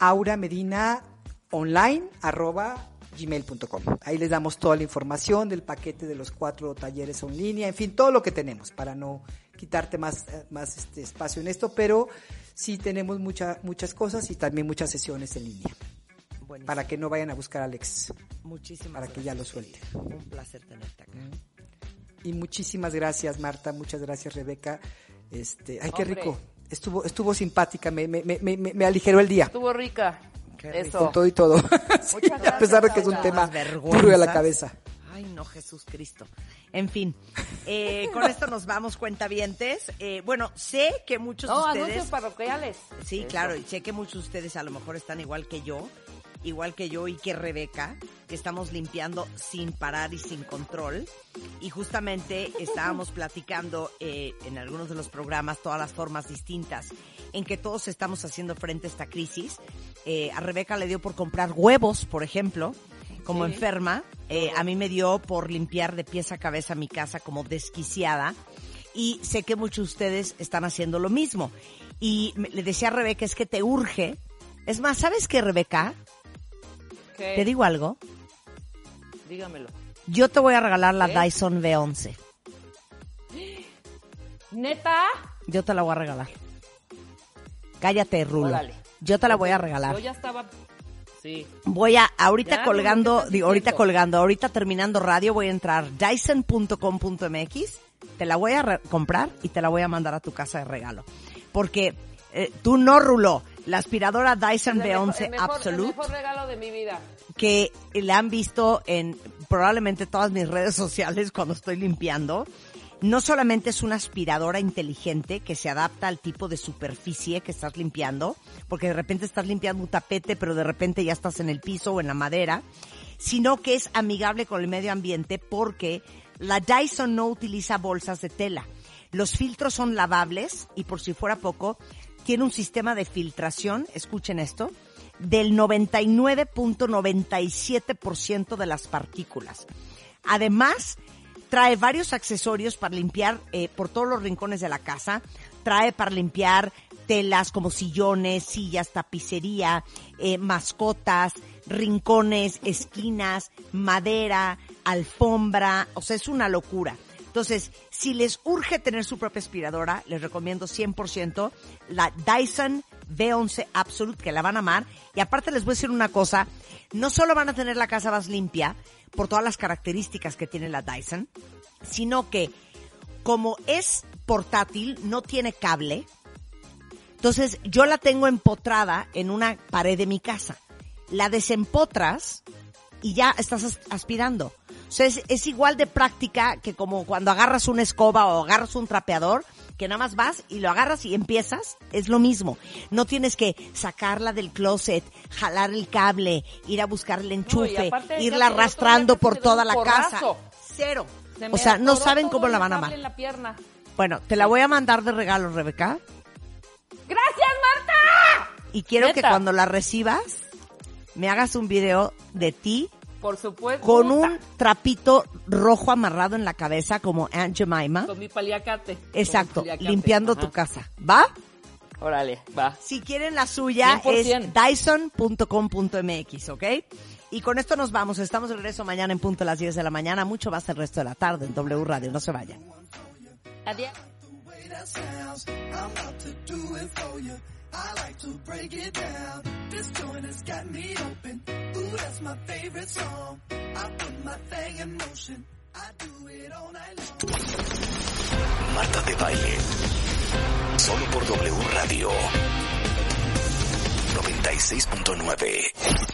auramedinaonline arroba gmail punto com. Ahí les damos toda la información del paquete de los cuatro talleres en línea, en fin, todo lo que tenemos para no quitarte más, eh, más este espacio en esto, pero sí tenemos mucha, muchas cosas y también muchas sesiones en línea. Buenísimo. Para que no vayan a buscar a Alex, Muchísimas para que ya lo suelte. Un placer tenerte acá. Y muchísimas gracias, Marta, muchas gracias, Rebeca. Este, ay, qué Hombre. rico. Estuvo, estuvo simpática, me, me, me, me, me aligeró el día. Estuvo rica. Eso. Con todo y todo. Sí, a pesar de que es un Aura. tema Más vergüenzas. duro de la cabeza. Ay, no, Jesús Cristo. En fin, eh, con esto nos vamos, cuentavientes. Eh, bueno, sé que muchos No, de anuncios ustedes... parroquiales. Sí, Eso. claro, y sé que muchos de ustedes a lo mejor están igual que yo, igual que yo y que Rebeca, que estamos limpiando sin parar y sin control. Y justamente estábamos platicando eh, en algunos de los programas todas las formas distintas en que todos estamos haciendo frente a esta crisis. Eh, a Rebeca le dio por comprar huevos, por ejemplo, como Sí. enferma. Eh, a mí me dio por limpiar de pies a cabeza mi casa como desquiciada. Y sé que muchos de ustedes están haciendo lo mismo. Y me- le decía a Rebeca, es que te urge Es más, ¿sabes qué, Rebeca? ¿Qué? ¿Te digo algo? Dígamelo. Yo te voy a regalar la ¿Qué? Dyson V once. ¿Neta? Yo te la voy a regalar. Cállate, Rulo. Órale. Yo te la voy a regalar. Yo ya estaba... Sí. Voy a, ahorita Ya, colgando, no, ¿qué estás digo, ahorita diciendo? colgando, ahorita terminando radio, voy a entrar dyson punto com punto m x, te la voy a re- comprar y te la voy a mandar a tu casa de regalo. Porque eh, tú no, Rulo, la aspiradora Dyson El V mejor- once el mejor, Absolute, el mejor regalo de mi vida. que la han visto en probablemente todas mis redes sociales cuando estoy limpiando. No solamente es una aspiradora inteligente que se adapta al tipo de superficie que estás limpiando, porque de repente estás limpiando un tapete, pero de repente ya estás en el piso o en la madera, sino que es amigable con el medio ambiente porque la Dyson no utiliza bolsas de tela. Los filtros son lavables y, por si fuera poco, tiene un sistema de filtración, escuchen esto, del noventa y nueve punto noventa y siete por ciento de las partículas. Además, trae varios accesorios para limpiar eh, por todos los rincones de la casa. Trae para limpiar telas como sillones, sillas, tapicería, eh, mascotas, rincones, esquinas, madera, alfombra. O sea, es una locura. Entonces, si les urge tener su propia aspiradora, les recomiendo cien por ciento la Dyson V once Absolute, que la van a amar. Y aparte les voy a decir una cosa, no solo van a tener la casa más limpia por todas las características que tiene la Dyson, sino que como es portátil, no tiene cable, entonces yo la tengo empotrada en una pared de mi casa. La desempotras y ya estás as- aspirando. O sea, es, es igual de práctica que como cuando agarras una escoba o agarras un trapeador, que nada más vas y lo agarras y empiezas, es lo mismo. No tienes que sacarla del closet, jalar el cable, ir a buscar el enchufe, No, y aparte, irla ya te- arrastrando otro día por te toda dio la un casa. porrazo. Cero. Se O me sea, no atoró saben todo cómo la el van a cable amar. en la pierna. Bueno, te la voy a mandar de regalo, Rebeca. ¡Gracias, Marta! Y quiero que Neta. cuando la recibas, me hagas un video de ti Por supuesto. con puta, un trapito rojo amarrado en la cabeza como Aunt Jemima. Con mi paliacate. Exacto, Con mi paliacate. limpiando Ajá. tu casa. ¿Va? Órale, va. Si quieren la suya cien por es cien. dyson punto com punto m x, ¿ok? Y con esto nos vamos. Estamos de regreso mañana en punto a las diez de la mañana. Mucho más el resto de la tarde en W Radio. No se vayan. Adiós. I like to break it down. This joint has got me open. Ooh, that's my favorite song. I put my thing in motion. I do it all night long. Marta de Baile. Solo por W Radio noventa y seis punto nueve.